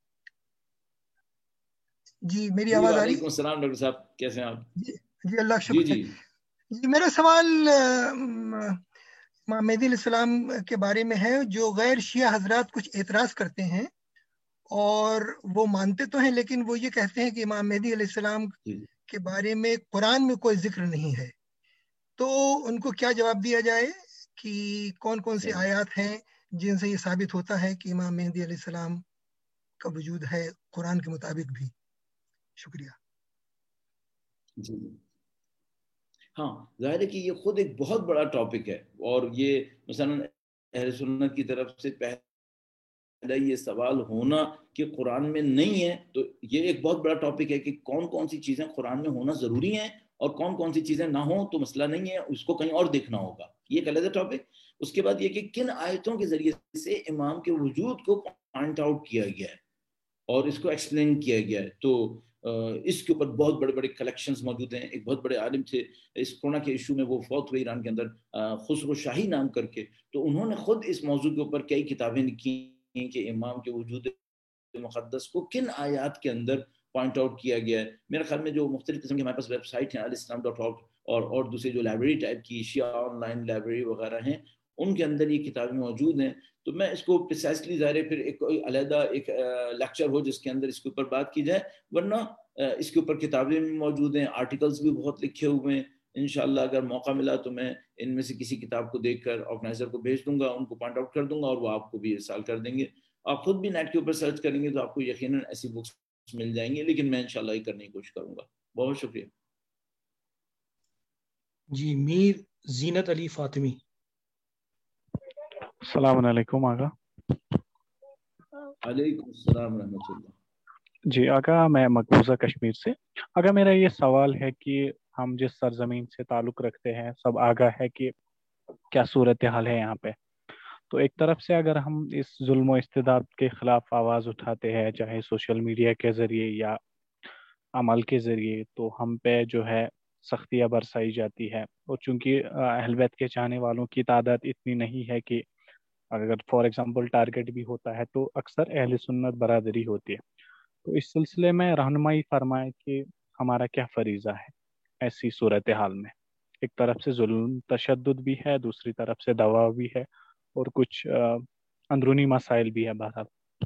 جی میری آواز آ رہی ہے؟ وعلیکم السلام ڈاکٹر صاحب، کیسے ہیں آپ؟ جی اللہ کا شکر. جی میرا سوال امام مہدی علیہ السلام کے بارے میں ہے. جو غیر شیعہ حضرات کچھ اعتراض کرتے ہیں اور وہ مانتے تو ہیں، لیکن وہ یہ کہتے ہیں کہ امام مہدی علیہ السلام کے بارے میں قرآن میں کوئی ذکر نہیں ہے. تو ان کو کیا جواب دیا جائے کہ کون کون سی آیات ہیں جن سے یہ ثابت ہوتا ہے کہ امام مہدی علیہ السلام کا وجود ہے قرآن کے مطابق بھی. شکریہ. جی ہاں ظاہر ہے کہ یہ خود ایک بہت بڑا ٹاپک ہے، اور یہ مثلا اہل سنت کی طرف سے پہلا یہ سوال ہونا کہ قرآن میں نہیں ہے، تو یہ ایک بہت بڑا ٹاپک ہے کہ کون کون سی چیزیں قرآن میں ہونا ضروری ہیں اور کون کون سی چیزیں نہ ہوں تو مسئلہ نہیں ہے، اس کو کہیں اور دیکھنا ہوگا. یہ ایک علیحدہ ٹاپک. اس کے بعد یہ کہ کن آیتوں کے ذریعے سے امام کے وجود کو پوائنٹ آؤٹ کیا گیا ہے اور اس کو ایکسپلین کیا گیا ہے. تو اس کے اوپر بہت بڑے بڑے کلیکشنز موجود ہیں. ایک بہت بڑے عالم تھے اس کورونا کے ایشو میں، وہ فوت ہوئے ایران کے اندر، خسرو شاہی نام کر کے. تو انہوں نے خود اس موضوع کے اوپر کئی کتابیں لکھی کہ امام کے وجود مقدس کو کن آیات کے اندر پوائنٹ آؤٹ کیا گیا ہے. میرے خیال میں جو مختلف قسم کے ہمارے پاس ویب سائٹ ہیں alislam.org اور دوسرے جو لائبریری ٹائپ کی شیعہ آن لائن لائبریری وغیرہ ہیں، ان کے اندر یہ کتابیں موجود ہیں. تو میں اس کو پریسائسلی ظاہر ہے پھر ایک علیحدہ ایک لیکچر ہو جس کے اندر اس کے اوپر بات کی جائے، ورنہ اس کے اوپر کتابیں بھی موجود ہیں، آرٹیکلز بھی بہت لکھے ہوئے ہیں. انشاءاللہ اگر موقع ملا تو میں ان میں سے کسی کتاب کو دیکھ کر آرگنائزر کو بھیج دوں گا، ان کو پوائنٹ آؤٹ کر دوں گا اور وہ آپ کو بھی ارسال کر دیں گے. آپ خود بھی نیٹ کے اوپر سرچ کریں گے تو آپ کو یقیناً ایسی بکس مل جائیں گی، لیکن میں انشاءاللہ یہ کرنے کی کوشش کروں گا. بہت شکریہ. جی میر زینت علی فاطمی. السلام علیکم آقا. علیکم السلام ورحمۃ اللہ. جی آقا میں مقبوضہ کشمیر سے. آقا میرا یہ سوال ہے کہ ہم جس سرزمین سے تعلق رکھتے ہیں سب آگاہ ہے کہ کیا صورتحال ہے یہاں پہ. تو ایک طرف سے اگر ہم اس ظلم و استبداد کے خلاف آواز اٹھاتے ہیں چاہے سوشل میڈیا کے ذریعے یا عمل کے ذریعے، تو ہم پہ جو ہے سختیاں برسائی جاتی ہے. اور چونکہ اہل بیت کے چاہنے والوں کی تعداد اتنی نہیں ہے کہ اگر فار ایگزامپل ٹارگٹ بھی ہوتا ہے تو اکثر اہل سنت برادری ہوتی ہے. تو اس سلسلے میں رہنمائی فرمائے کہ ہمارا کیا فریضہ ہے ایسی صورتحال میں. ایک طرف سے ظلم تشدد بھی ہے، دوسری طرف سے دباؤ بھی ہے، اور کچھ اندرونی مسائل بھی ہے. بہرحال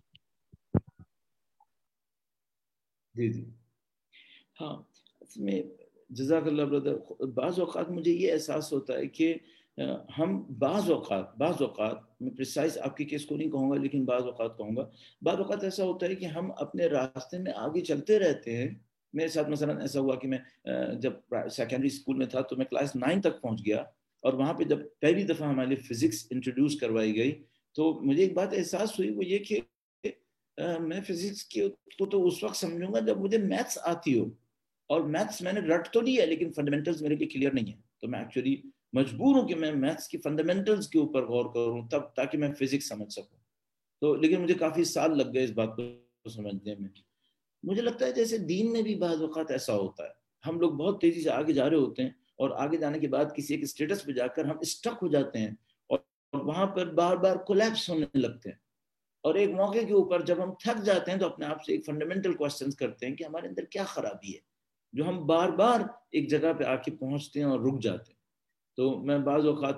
جی ہاں اس میں جزاک اللہ برادر. بعض اوقات مجھے یہ احساس ہوتا ہے کہ ہم بعض اوقات میں پریسائز آپ کے کیس کو نہیں کہوں گا لیکن بعض اوقات کہوں گا، بعض اوقات ایسا ہوتا ہے کہ ہم اپنے راستے میں آگے چلتے رہتے ہیں. میرے ساتھ مثلا ایسا ہوا کہ میں جب سیکنڈری اسکول میں تھا تو میں کلاس 9 تک پہنچ گیا، اور وہاں پہ جب پہلی دفعہ ہمارے لیے فزکس انٹروڈیوس کروائی گئی تو مجھے ایک بات احساس ہوئی، وہ یہ کہ میں فزکس کو تو اس وقت سمجھوں گا جب مجھے میتھس آتی ہو، اور میتھس میں نے رٹ تو لیا ہے لیکن فنڈامنٹلز میرے لیے کلیئر نہیں ہے. تو میں ایکچولی مجبور ہوں کہ میں میتھس کی فنڈامنٹلز کے اوپر غور کروں تب تاکہ میں فزکس سمجھ سکوں. تو لیکن مجھے کافی سال لگ گئے اس بات کو سمجھنے میں. مجھے لگتا ہے جیسے دین میں بھی بعض اوقات ایسا ہوتا ہے، ہم لوگ بہت تیزی سے آگے جا رہے ہوتے ہیں اور آگے جانے کے بعد کسی ایک اسٹیٹس پہ جا کر ہم اسٹک ہو جاتے ہیں اور وہاں پر بار بار کولیپس ہونے لگتے ہیں. اور ایک موقع کے اوپر جب ہم تھک جاتے ہیں تو اپنے آپ سے ایک فنڈامنٹل کوسچنز کرتے ہیں کہ ہمارے اندر کیا خرابی ہے جو ہم بار بار ایک جگہ پہ آ کے پہنچتے ہیں اور رک جاتے ہیں. تو میں بعض اوقات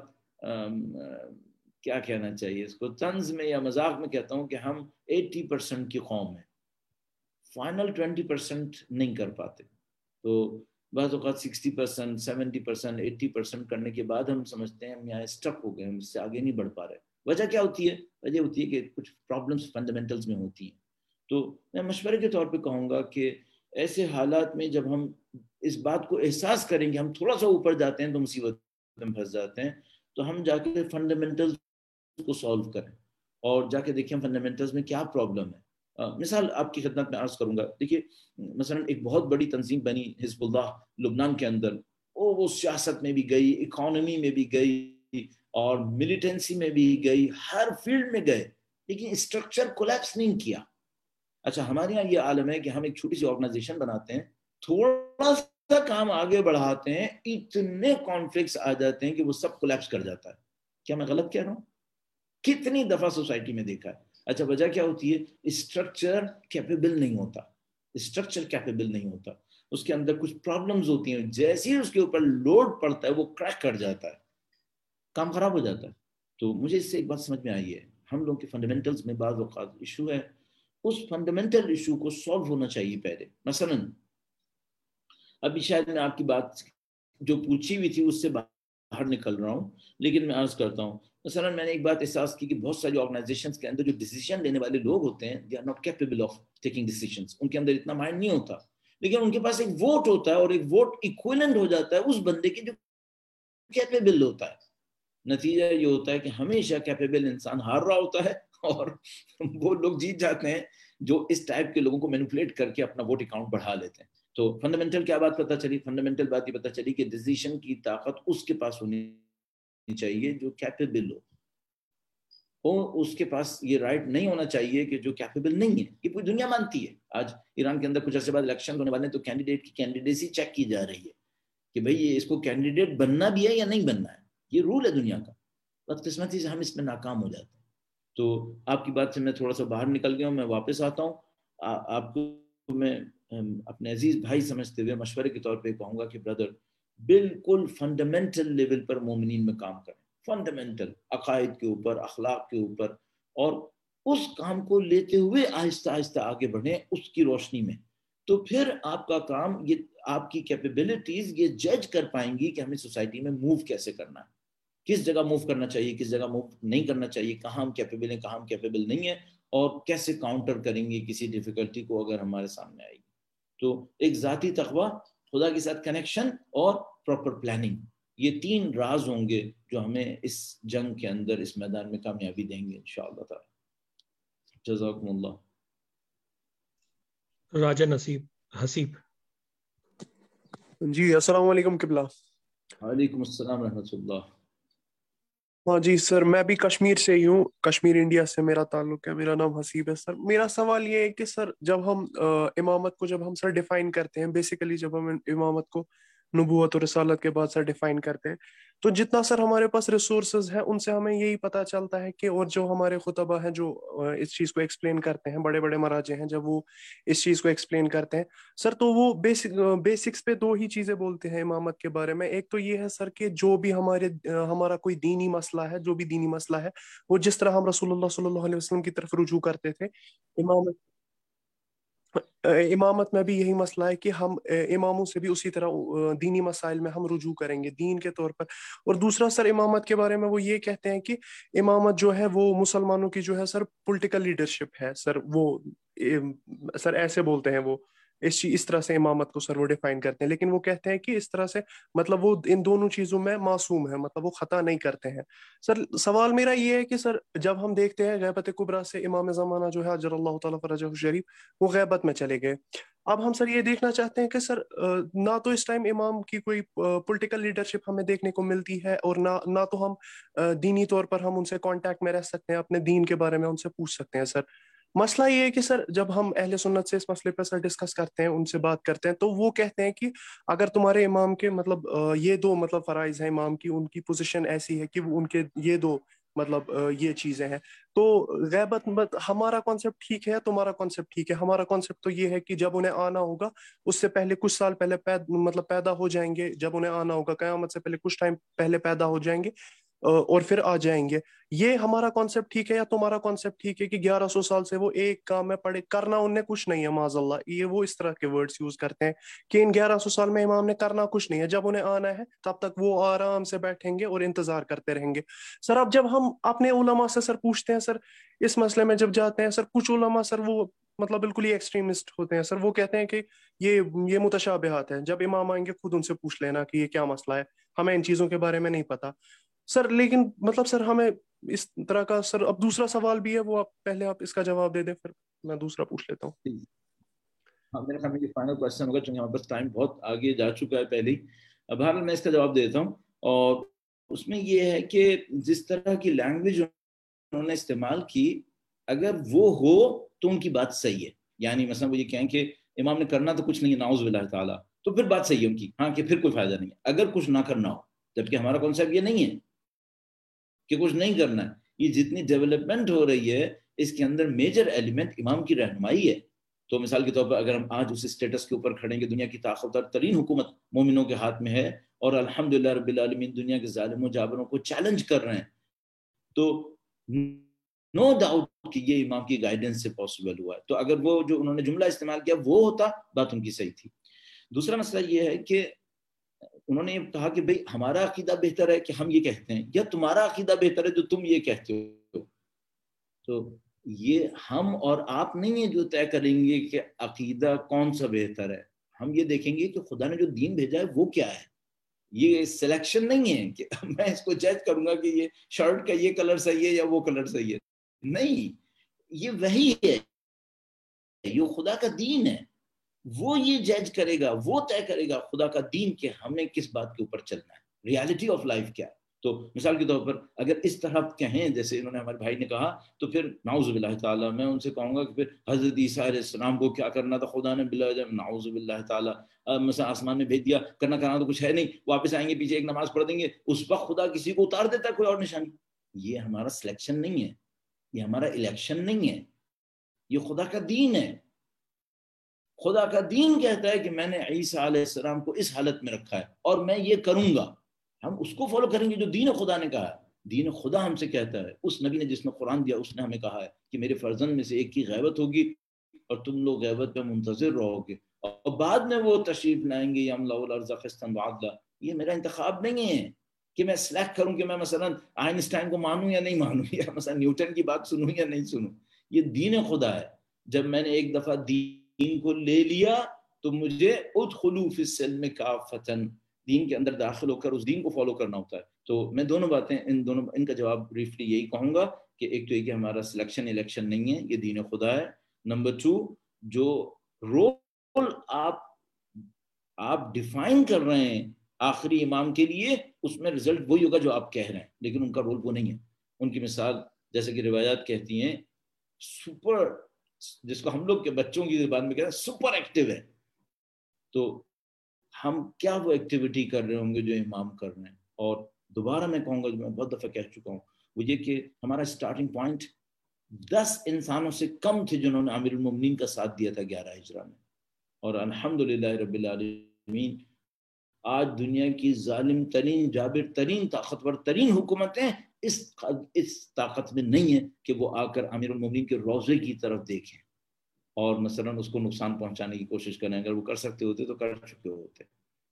کیا کہنا چاہیے اس کو طنز میں یا مذاق میں کہتا ہوں کہ ہم 80% کی قوم ہیں، فائنل 20% نہیں کر پاتے. تو بعض اوقات 60%، 70%، 80% کرنے کے بعد ہم سمجھتے ہیں ہم یہاں اسٹک ہو گئے، ہم اس سے آگے نہیں بڑھ پا رہے. وجہ کیا ہوتی ہے؟ وجہ ہوتی ہے کہ کچھ پرابلمس فنڈامنٹلز میں ہوتی ہیں. تو میں مشورے کے طور پہ کہوں گا کہ ایسے حالات میں جب ہم اس بات کو احساس کریں کہ ہم تھوڑا سا اوپر جاتے ہیں تو مصیبت میں پھنس جاتے ہیں، تو ہم جا کے فنڈامنٹلز کو سالو کریں اور جا کے دیکھیں فنڈامنٹلز میں کیا پرابلم ہے. مثال آپ کی خدمت میں عرض کروں گا. دیکھیے مثلا ایک بہت بڑی تنظیم بنی حزب اللہ لبنان کے اندر، وہ سیاست میں بھی گئی، اکانومی میں بھی گئی اور ملیٹنسی میں بھی گئی، ہر فیلڈ میں گئے، لیکن اسٹرکچر کولیپس نہیں کیا. اچھا ہمارے یہاں یہ عالم ہے کہ ہم ایک چھوٹی سی آرگنائزیشن بناتے ہیں، تھوڑا سا کام آگے بڑھاتے ہیں، اتنے کانفلکٹس آ جاتے ہیں کہ وہ سب کولیپس کر جاتا ہے. کیا میں غلط کہہ رہا ہوں؟ کتنی دفعہ سوسائٹی میں دیکھا ہے. اچھا وجہ کیا ہوتی ہے؟ اسٹرکچر کیپیبل نہیں ہوتا. اسٹرکچر کیپیبل نہیں ہوتا، اس کے اندر کچھ پرابلمز ہوتی ہیں، جیسے ہی اس کے اوپر لوڈ پڑتا ہے وہ کریک کر جاتا ہے، کام خراب ہو جاتا ہے. تو مجھے اس سے ایک بات سمجھ میں آئی ہے، ہم لوگ کے فنڈامنٹلز میں بعض اوقات ایشو ہے، اس فنڈامنٹل ایشو کو سالو ہونا چاہیے پہلے. مثلا ابھی شاید میں آپ کی بات جو پوچھی ہوئی تھی اس سے باہر نکل رہا ہوں، لیکن میں عرض کرتا ہوں مثلا میں نے ایک بات احساس کی کہ بہت ساری آرگنائزیشنز کے اندر جو ڈیسیژن لینے والے لوگ ہوتے ہیں they are not capable of taking decisions, ان کے اندر اتنا مائنڈ نہیں ہوتا، لیکن ان کے پاس ایک ووٹ ہوتا ہے اور ایک ووٹ ایکویلنٹ ہو جاتا ہے اس بندے کے جو کیپیبل ہوتا ہے۔ نتیجہ یہ ہوتا ہے کہ ہمیشہ کیپیبل انسان ہار رہا ہوتا ہے اور وہ لوگ جیت جاتے ہیں جو اس ٹائپ کے لوگوں کو مینیپولیٹ کر کے اپنا ووٹ اکاؤنٹ بڑھا لیتے ہیں۔ تو فنڈامنٹل کیا بات پتہ چلی؟ فنڈامنٹل بات یہ پتہ چلی کہ ڈیسیژن کی طاقت اس کے پاس ہونی چاہیے جو کیپیبل ہو، اور اس کے پاس یہ رائٹ نہیں ہونا چاہیے کہ جو کیپیبل نہیں ہے۔ یہ پوری دنیا مانتی ہے۔ آج ایران کے اندر کچھ عرصے بعد الیکشن ہونے والے ہیں تو کینڈیڈیٹ کی کینڈیڈیسی چیک کی جا رہی ہے کہ بھئی یہ اس کو کینڈیڈیٹ بننا بھی ہے یا نہیں بننا ہے، یہ رول ہے دنیا کا۔ بدقسمتی سے ہم اس میں ناکام ہو جاتے ہیں۔ تو آپ کی بات سے میں تھوڑا سا باہر نکل گیا ہوں، میں واپس آتا ہوں۔ آپ کو میں اپنے عزیز بھائی سمجھتے ہوئے مشورے کے طور پہ کہوں گا کہ برادر بالکل فنڈامنٹل لیول پر مومنین میں کام کریں، فنڈامنٹل عقائد کے اوپر، اخلاق کے اوپر، اور اس کام کو لیتے ہوئے آہستہ آہستہ آگے بڑھیں اس کی روشنی میں۔ تو پھر آپ کا کام، یہ آپ کی کیپیبلٹیز یہ جج کر پائیں گی کہ ہمیں سوسائٹی میں موو کیسے کرنا ہے، کس جگہ موو کرنا چاہیے، کس جگہ موو نہیں کرنا چاہیے، کہاں ہم کیپیبل ہیں، کہاں ہم کیپیبل نہیں ہیں، اور کیسے کاؤنٹر کریں گے کسی ڈیفیکلٹی کو اگر ہمارے سامنے آئے گی۔ تو ایک ذاتی تقویٰ، خدا کے ساتھ کنیکشن اور پراپر پلاننگ، یہ تین راز ہوں گے جو ہمیں اس جنگ کے اندر، اس میدان میں کامیابی دیں گے انشاءاللہ تعالی۔ جزاکم اللہ۔ راجہ حسیب۔ جی السلام علیکم قبلہ۔ وعلیکم السلام رحمۃ اللہ۔ ہاں جی سر، میں بھی کشمیر سے ہی ہوں، کشمیر انڈیا سے میرا تعلق ہے، میرا نام حسیب ہے سر۔ میرا سوال یہ ہے کہ سر جب ہم امامت کو جب ہم سر ڈیفائن کرتے ہیں، بیسیکلی جب ہم امامت کو نبوت اور رسالت کے بعد سر ڈیفائن کرتے ہیں، تو جتنا سر ہمارے پاس ریسورسز ہیں ان سے ہمیں یہی پتہ چلتا ہے کہ، اور جو ہمارے خطبہ ہیں جو اس چیز کو ایکسپلین کرتے ہیں، بڑے بڑے مراجع ہیں جب وہ اس چیز کو ایکسپلین کرتے ہیں سر، تو وہ بیسکس پہ دو ہی چیزیں بولتے ہیں امامت کے بارے میں۔ ایک تو یہ ہے سر کہ جو بھی ہمارا کوئی دینی مسئلہ ہے، جو بھی دینی مسئلہ ہے، وہ جس طرح ہم رسول اللہ صلی اللہ علیہ وسلم کی طرف رجوع کرتے تھے، امامت میں بھی یہی مسئلہ ہے کہ ہم اماموں سے بھی اسی طرح دینی مسائل میں ہم رجوع کریں گے دین کے طور پر۔ اور دوسرا سر امامت کے بارے میں وہ یہ کہتے ہیں کہ امامت جو ہے وہ مسلمانوں کی جو ہے سر پولیٹیکل لیڈرشپ ہے سر، وہ سر ایسے بولتے ہیں، وہ اس طرح سے امامت کو سر وہ ڈیفائن کرتے ہیں، لیکن وہ کہتے ہیں کہ اس طرح سے مطلب وہ ان دونوں چیزوں میں معصوم ہے، مطلب وہ خطا نہیں کرتے ہیں۔ سر سوال میرا یہ ہے کہ سر جب ہم دیکھتے ہیں غیبت کبریٰ سے امام زمانہ جو ہے اجر اللہ تعالیٰ فرجہ الشریف، وہ غیبت میں چلے گئے، اب ہم سر یہ دیکھنا چاہتے ہیں کہ سر نہ تو اس ٹائم امام کی کوئی پولیٹیکل لیڈرشپ ہمیں دیکھنے کو ملتی ہے، اور نہ تو ہم دینی طور پر ہم ان سے کانٹیکٹ میں رہ سکتے ہیں، اپنے دین کے بارے میں ان سے پوچھ سکتے ہیں۔ سر مسئلہ یہ ہے کہ سر جب ہم اہل سنت سے اس مسئلے پر سر ڈسکس کرتے ہیں، ان سے بات کرتے ہیں، تو وہ کہتے ہیں کہ اگر تمہارے امام کے مطلب یہ دو مطلب فرائض ہیں امام کی، ان کی پوزیشن ایسی ہے کہ وہ ان کے یہ دو مطلب یہ چیزیں ہیں، تو غیبت ہمارا کانسیپٹ ٹھیک ہے یا تمہارا کانسیپٹ ٹھیک ہے؟ ہمارا کانسیپٹ تو یہ ہے کہ جب انہیں آنا ہوگا اس سے پہلے کچھ سال پہلے مطلب پیدا ہو جائیں گے، جب انہیں آنا ہوگا قیامت سے پہلے کچھ ٹائم پہلے پیدا ہو جائیں گے اور پھر آ جائیں گے۔ یہ ہمارا کانسیپٹ ٹھیک ہے یا تمہارا کانسیپٹ ٹھیک ہے کہ 1100 سال سے وہ ایک کام میں پڑے، کرنا ان نے کچھ نہیں ہے معاذ اللہ، یہ وہ اس طرح کے ورڈز یوز کرتے ہیں کہ ان 1100 سال میں امام نے کرنا کچھ نہیں ہے، جب انہیں آنا ہے تب تک وہ آرام سے بیٹھیں گے اور انتظار کرتے رہیں گے۔ سر اب جب ہم اپنے علماء سے سر پوچھتے ہیں، سر اس مسئلے میں جب جاتے ہیں، سر کچھ علماء سر وہ مطلب بالکل ہی ایکسٹریمسٹ ہوتے ہیں سر، وہ کہتے ہیں کہ یہ متشابہات ہیں، جب امام آئیں گے خود ان سے پوچھ لینا کہ یہ کیا مسئلہ ہے، ہمیں ان چیزوں کے بارے میں نہیں پتا سر۔ لیکن مطلب سر ہمیں اس طرح کا سر اب دوسرا سوال بھی ہے، وہ پہلے آپ اس کا جواب دے دیں، پھر میں دوسرا پوچھ لیتا ہوں۔ ہاں میرا خیال میں یہ فائنل کوشچن ہوگا چونکہ ہمارے پاس ٹائم بہت آگے جا چکا ہے پہلے ہی۔ بہرحال میں اس کا جواب دیتا ہوں، اور اس میں یہ ہے کہ جس طرح کی لینگویج انہوں نے استعمال کی، اگر وہ ہو تو ان کی بات صحیح ہے، یعنی مثلا وہ یہ کہیں کہ امام نے کرنا تو کچھ نہیں ہے نعوذ باللہ تعالیٰ، تو پھر بات صحیح ہے ان کی، ہاں کہ پھر کوئی فائدہ نہیں ہے اگر کچھ نہ کرنا ہو، جبکہ ہمارا کانسیپٹ یہ نہیں ہے کہ کچھ نہیں کرنا ہے۔ یہ جتنی ڈیولپمنٹ ہو رہی ہے اس کے اندر میجر ایلیمنٹ امام کی رہنمائی ہے۔ تو مثال کے طور پر اگر ہم آج اس اسٹیٹس کے اوپر کھڑیں کہ دنیا کی طاقتور ترین حکومت مومنوں کے ہاتھ میں ہے، اور الحمدللہ رب العالمین دنیا کے ظالموں جابروں کو چیلنج کر رہے ہیں، تو نو ڈاؤٹ کہ یہ امام کی گائیڈنس سے پاسبل ہوا ہے۔ تو اگر وہ جو انہوں نے جملہ استعمال کیا وہ ہوتا، بات ان کی صحیح تھی۔ دوسرا مسئلہ یہ ہے کہ انہوں نے یہ کہا کہ بھئی ہمارا عقیدہ بہتر ہے کہ ہم یہ کہتے ہیں، یا تمہارا عقیدہ بہتر ہے جو تم یہ کہتے ہو. تو یہ ہم اور آپ نہیں ہیں جو طے کریں گے کہ عقیدہ کون سا بہتر ہے. ہم یہ دیکھیں گے کہ خدا نے جو دین بھیجا ہے وہ کیا ہے. یہ سلیکشن نہیں ہے کہ میں اس کو جج کروں گا کہ یہ شرٹ کا یہ کلر صحیح ہے یا وہ کلر صحیح ہے. نہیں، یہ وہی ہے، یہ خدا کا دین ہے. وہ یہ جج کرے گا، وہ طے کرے گا خدا کا دین کہ ہمیں کس بات کے اوپر چلنا ہے، ریالٹی آف لائف کیا ہے. تو مثال کے طور پر اگر اس طرح کہیں جیسے انہوں نے ہمارے بھائی نے کہا، تو پھر نعوذ باللہ تعالیٰ میں ان سے کہوں گا کہ پھر حضرت عیسیٰ علیہ السلام کو کیا کرنا تھا خدا نے بلا وجہ، نعوذ باللہ تعالیٰ مثلا آسمان میں بھیج دیا، کرنا تو کچھ ہے نہیں، واپس آئیں گے پیچھے ایک نماز پڑھ دیں گے، اس وقت خدا کسی کو اتار دیتا ہے کوئی اور نشانی. یہ ہمارا سلیکشن نہیں ہے، یہ ہمارا الیکشن نہیں ہے، یہ خدا کا دین ہے. خدا کا دین کہتا ہے کہ میں نے عیسیٰ علیہ السلام کو اس حالت میں رکھا ہے اور میں یہ کروں گا. ہم اس کو فالو کریں گے جو دین خدا نے کہا ہے. دین خدا ہم سے کہتا ہے، اس نبی نے جس نے قرآن دیا اس نے ہمیں کہا ہے کہ میرے فرزند میں سے ایک کی غیبت ہوگی اور تم لوگ غیبت پہ منتظر رہو گے اور بعد میں وہ تشریف لائیں گے یملأ الارض قسطا وعدلا. یہ میرا انتخاب نہیں ہے کہ میں سلیکٹ کروں کہ میں مثلا آئنسٹائن کو مانوں یا نہیں مانوں، یا مثلا نیوٹن کی بات سنوں یا نہیں سنوں. یہ دین خدا ہے. جب میں نے ایک دفعہ دین کو لے لیا تو مجھے ادخلوا فی السلم کافۃ، دین کے اندر داخل ہو کر اس دین کو فالو کرنا ہوتا ہے. تو میں دونوں باتیں ان کا جواب بریفلی یہی کہوں گا کہ ایک تو یہ کہ ہمارا سلیکشن الیکشن نہیں ہے، یہ دین خدا ہے. نمبر 2، جو رول آپ ڈیفائن کر رہے ہیں آخری امام کے لیے، اس میں رزلٹ وہی ہوگا جو آپ کہہ رہے ہیں، لیکن ان کا رول وہ نہیں ہے. ان کی مثال جیسے کہ روایات کہتی ہیں سپر، جس کو ہم لوگ کے بچوں کی زبان میں کہتے ہیں سپر ایکٹیو ہے. تو ہم کیا وہ ایکٹیویٹی کر رہے ہوں گے جو امام کر رہے ہیں. اور دوبارہ میں کہوں گا جو میں بہت دفعہ کہہ چکا ہوں، وہ یہ کہ ہمارا اسٹارٹنگ پوائنٹ 10 انسانوں سے کم تھے جنہوں نے امیر المومنین کا ساتھ دیا تھا 11 ہجرہ میں. اور الحمدللہ رب العالمین آج دنیا کی ظالم ترین، جابر ترین، طاقتور ترین حکومتیں اس طاقت میں نہیں ہیں کہ وہ آ کر امیر المومنین کے روضے کی طرف دیکھیں اور مثلا اس کو نقصان پہنچانے کی کوشش کریں. اگر وہ کر سکتے ہوتے تو کر چکے ہوتے.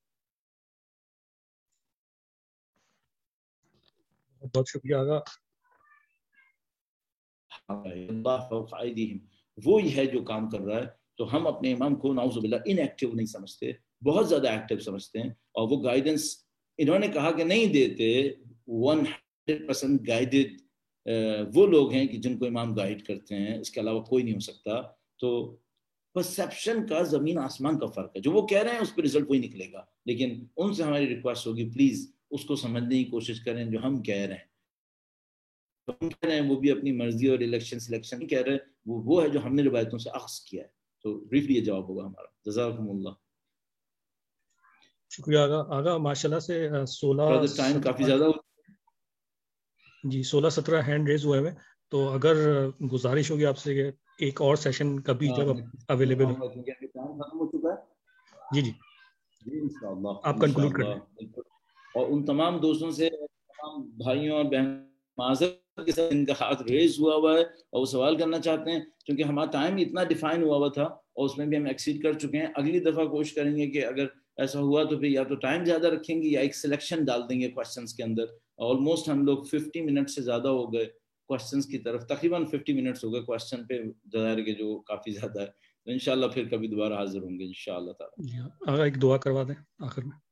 بہت شکریہ آغا. اللہ فوق ایدیہم، وہی ہے جو کام کر رہا ہے. تو ہم اپنے امام کو نعوذ باللہ ان ایکٹیو نہیں سمجھتے، بہت زیادہ ایکٹیو سمجھتے ہیں. اور وہ گائیڈنس انہوں نے کہا کہ نہیں دیتے. 100% گائیڈڈ وہ لوگ ہیں کہ جن کو امام گائیڈ کرتے ہیں، اس کے علاوہ کوئی نہیں ہو سکتا. تو پرسیپشن کا زمین آسمان کا فرق ہے. جو وہ کہہ رہے ہیں اس پہ رزلٹ وہی نکلے گا، لیکن ان سے ہماری ریکویسٹ ہوگی پلیز اس کو سمجھنے کی کوشش کریں جو ہم کہہ رہے ہیں. ہم کہہ رہے ہیں وہ بھی اپنی مرضی اور الیکشن سلیکشن نہیں کہہ رہے، وہ ہے جو ہم نے روایتوں سے اخذ کیا ہے. تو بریفلی یہ جواب ہوگا ہمارا. جزاکم اللہ. شکریہ آغا. ماشاءاللہ سے 16 ٹائم کافی زیادہ جی 16-17 ہینڈ ریز ہوئے ہوئے. تو اگر گزارش ہوگی آپ سے کہ ایک اور سیشن کبھی جب اویلیبل ہو. جی جی انشاءاللہ آپ کنکلوڈ کر دیں. اور ان تمام دوستوں سے، تمام بھائیوں اور بہن معذرت کے ساتھ ان کا ہاتھ ریز ہوا ہے اور وہ سوال کرنا چاہتے ہیں، کیونکہ ہمارا ٹائم اتنا ڈیفائن ہوا تھا اور اس میں بھی ہم ایکسیڈ کر چکے ہیں. اگلی دفعہ کوشش کریں گے کہ اگر ایسا ہوا تو پھر یا تو ٹائم زیادہ رکھیں گے یا ایک سلیکشن ڈال دیں گے کوسچنس کے اندر. آلموسٹ ہم لوگ 50 منٹ سے زیادہ ہو گئے کوسچنس کی طرف، تقریباً 50 منٹس ہو گئے کوسچن پہ، ظاہر کہ جو کافی زیادہ ہے. تو انشاءاللہ پھر کبھی دوبارہ حاضر ہوں گے انشاءاللہ تعالی. جی آغا ایک دعا کروا دیں آخر میں.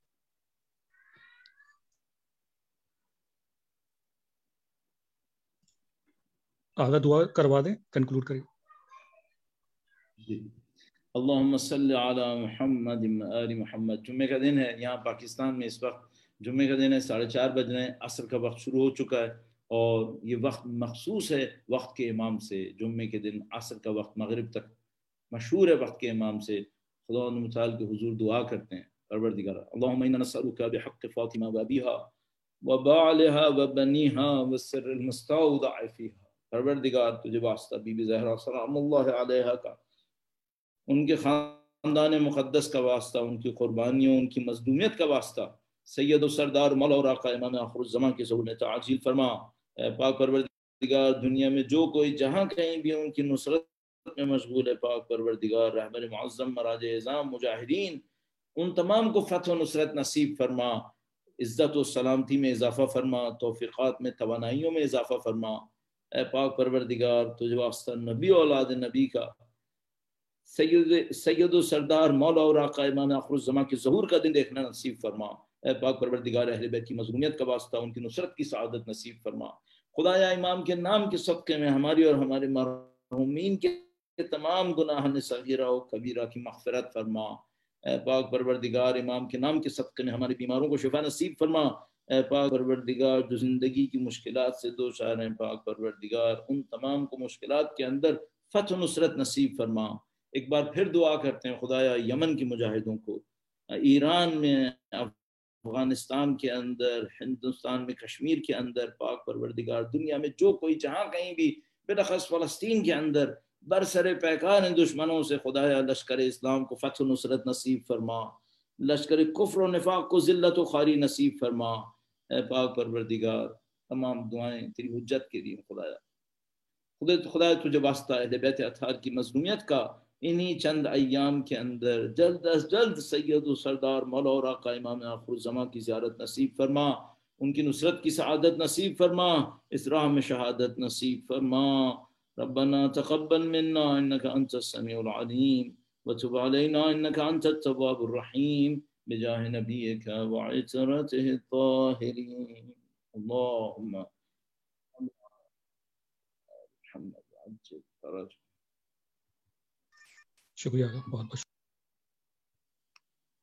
آغا دعا کروا دیں، کنکلوڈ کریں. جی اللہم صلی علی محمد آل محمد. جمعے کا دن ہے یہاں پاکستان میں، اس وقت جمعے کا دن ہے، 4:30 بج رہے ہیں، عصر کا وقت شروع ہو چکا ہے اور یہ وقت مخصوص ہے وقت کے امام سے. جمعے کے دن عصر کا وقت مغرب تک مشہور ہے وقت کے امام سے. خدا متعال کے حضور دعا کرتے ہیں، پروردگار اللہم انا نسألک بحق فاطمہ وابیہا وبعلہا وبنیہا والسر المستودع فیہا. پروردگار تجھے واسطہ بی بی زہرا سلام اللہ علیہا کا، ان کے خاندان مقدس کا واسطہ، ان کی قربانیوں، ان کی مظلومیت کا واسطہ، سید و سردار مولا اور آقا امام آخر الزمان کے ظہور نے تعجیل فرما. اے پاک پروردگار دنیا میں جو کوئی جہاں کہیں بھی ان کی نصرت میں مشغول ہے، پاک پروردگار رہبر معظم مراج اعظام مجاہدین ان تمام کو فتح و نصرت نصیب فرما، عزت و سلامتی میں اضافہ فرما، توفیقات میں توانائیوں میں اضافہ فرما۔ اے پاک پروردگار تجھے واسطہ نبی اولاد نبی کا سید و سردار مولا اور آقا امام آخر الزمان کے ظہور کا دن دیکھنا نصیب فرما۔ اے پاک پروردگار اہل بیت کی مظلومیت کا واسطہ ان کی نصرت کی سعادت نصیب فرما۔ خدایا امام کے نام کے صدقے میں ہماری اور ہمارے مرحومین کے تمام گناہ صغیرہ و کبیرہ کی مغفرت فرما۔ اے پاک پروردگار امام کے نام کے صدقے میں ہماری بیماروں کو شفا نصیب فرما۔ اے پاک پروردگار جو زندگی کی مشکلات سے دوچار ہیں، پاک پروردگار ان تمام کو مشکلات کے اندر فتح و نصرت نصیب فرما۔ ایک بار پھر دعا کرتے ہیں خدایا یمن کے مجاہدوں کو، ایران میں، افغانستان کے اندر، ہندوستان میں کشمیر کے اندر، پاک پروردگار دنیا میں جو کوئی جہاں کہیں بھی، بالاخص فلسطین کے اندر برسر پیکار ان دشمنوں سے، خدایا لشکر اسلام کو فتح و نصرت نصیب فرما، لشکر کفر و نفاق کو ذلت و خواری نصیب فرما۔ اے پاک پروردگار تمام دعائیں تیری حجت کے لیے خدا تجھے واسطہ اہل بیت اطہار کی مظلومیت کا انہی چند ایام کے اندر جلد از جلد سید و سردار مولا اور آقا امام آخر الزمان کی زیارت نصیب فرما، ان کی نصرت کی سعادت نصیب فرما، اس راہ میں شہادت نصیب فرما۔ ربنا تقبل منا انك انت السميع العليم وتب علينا انك انت التواب الرحيم بجاه نبيك وعترته الطاهرين اللهم محمد عجل فرج۔ شکریہ، بہت بہت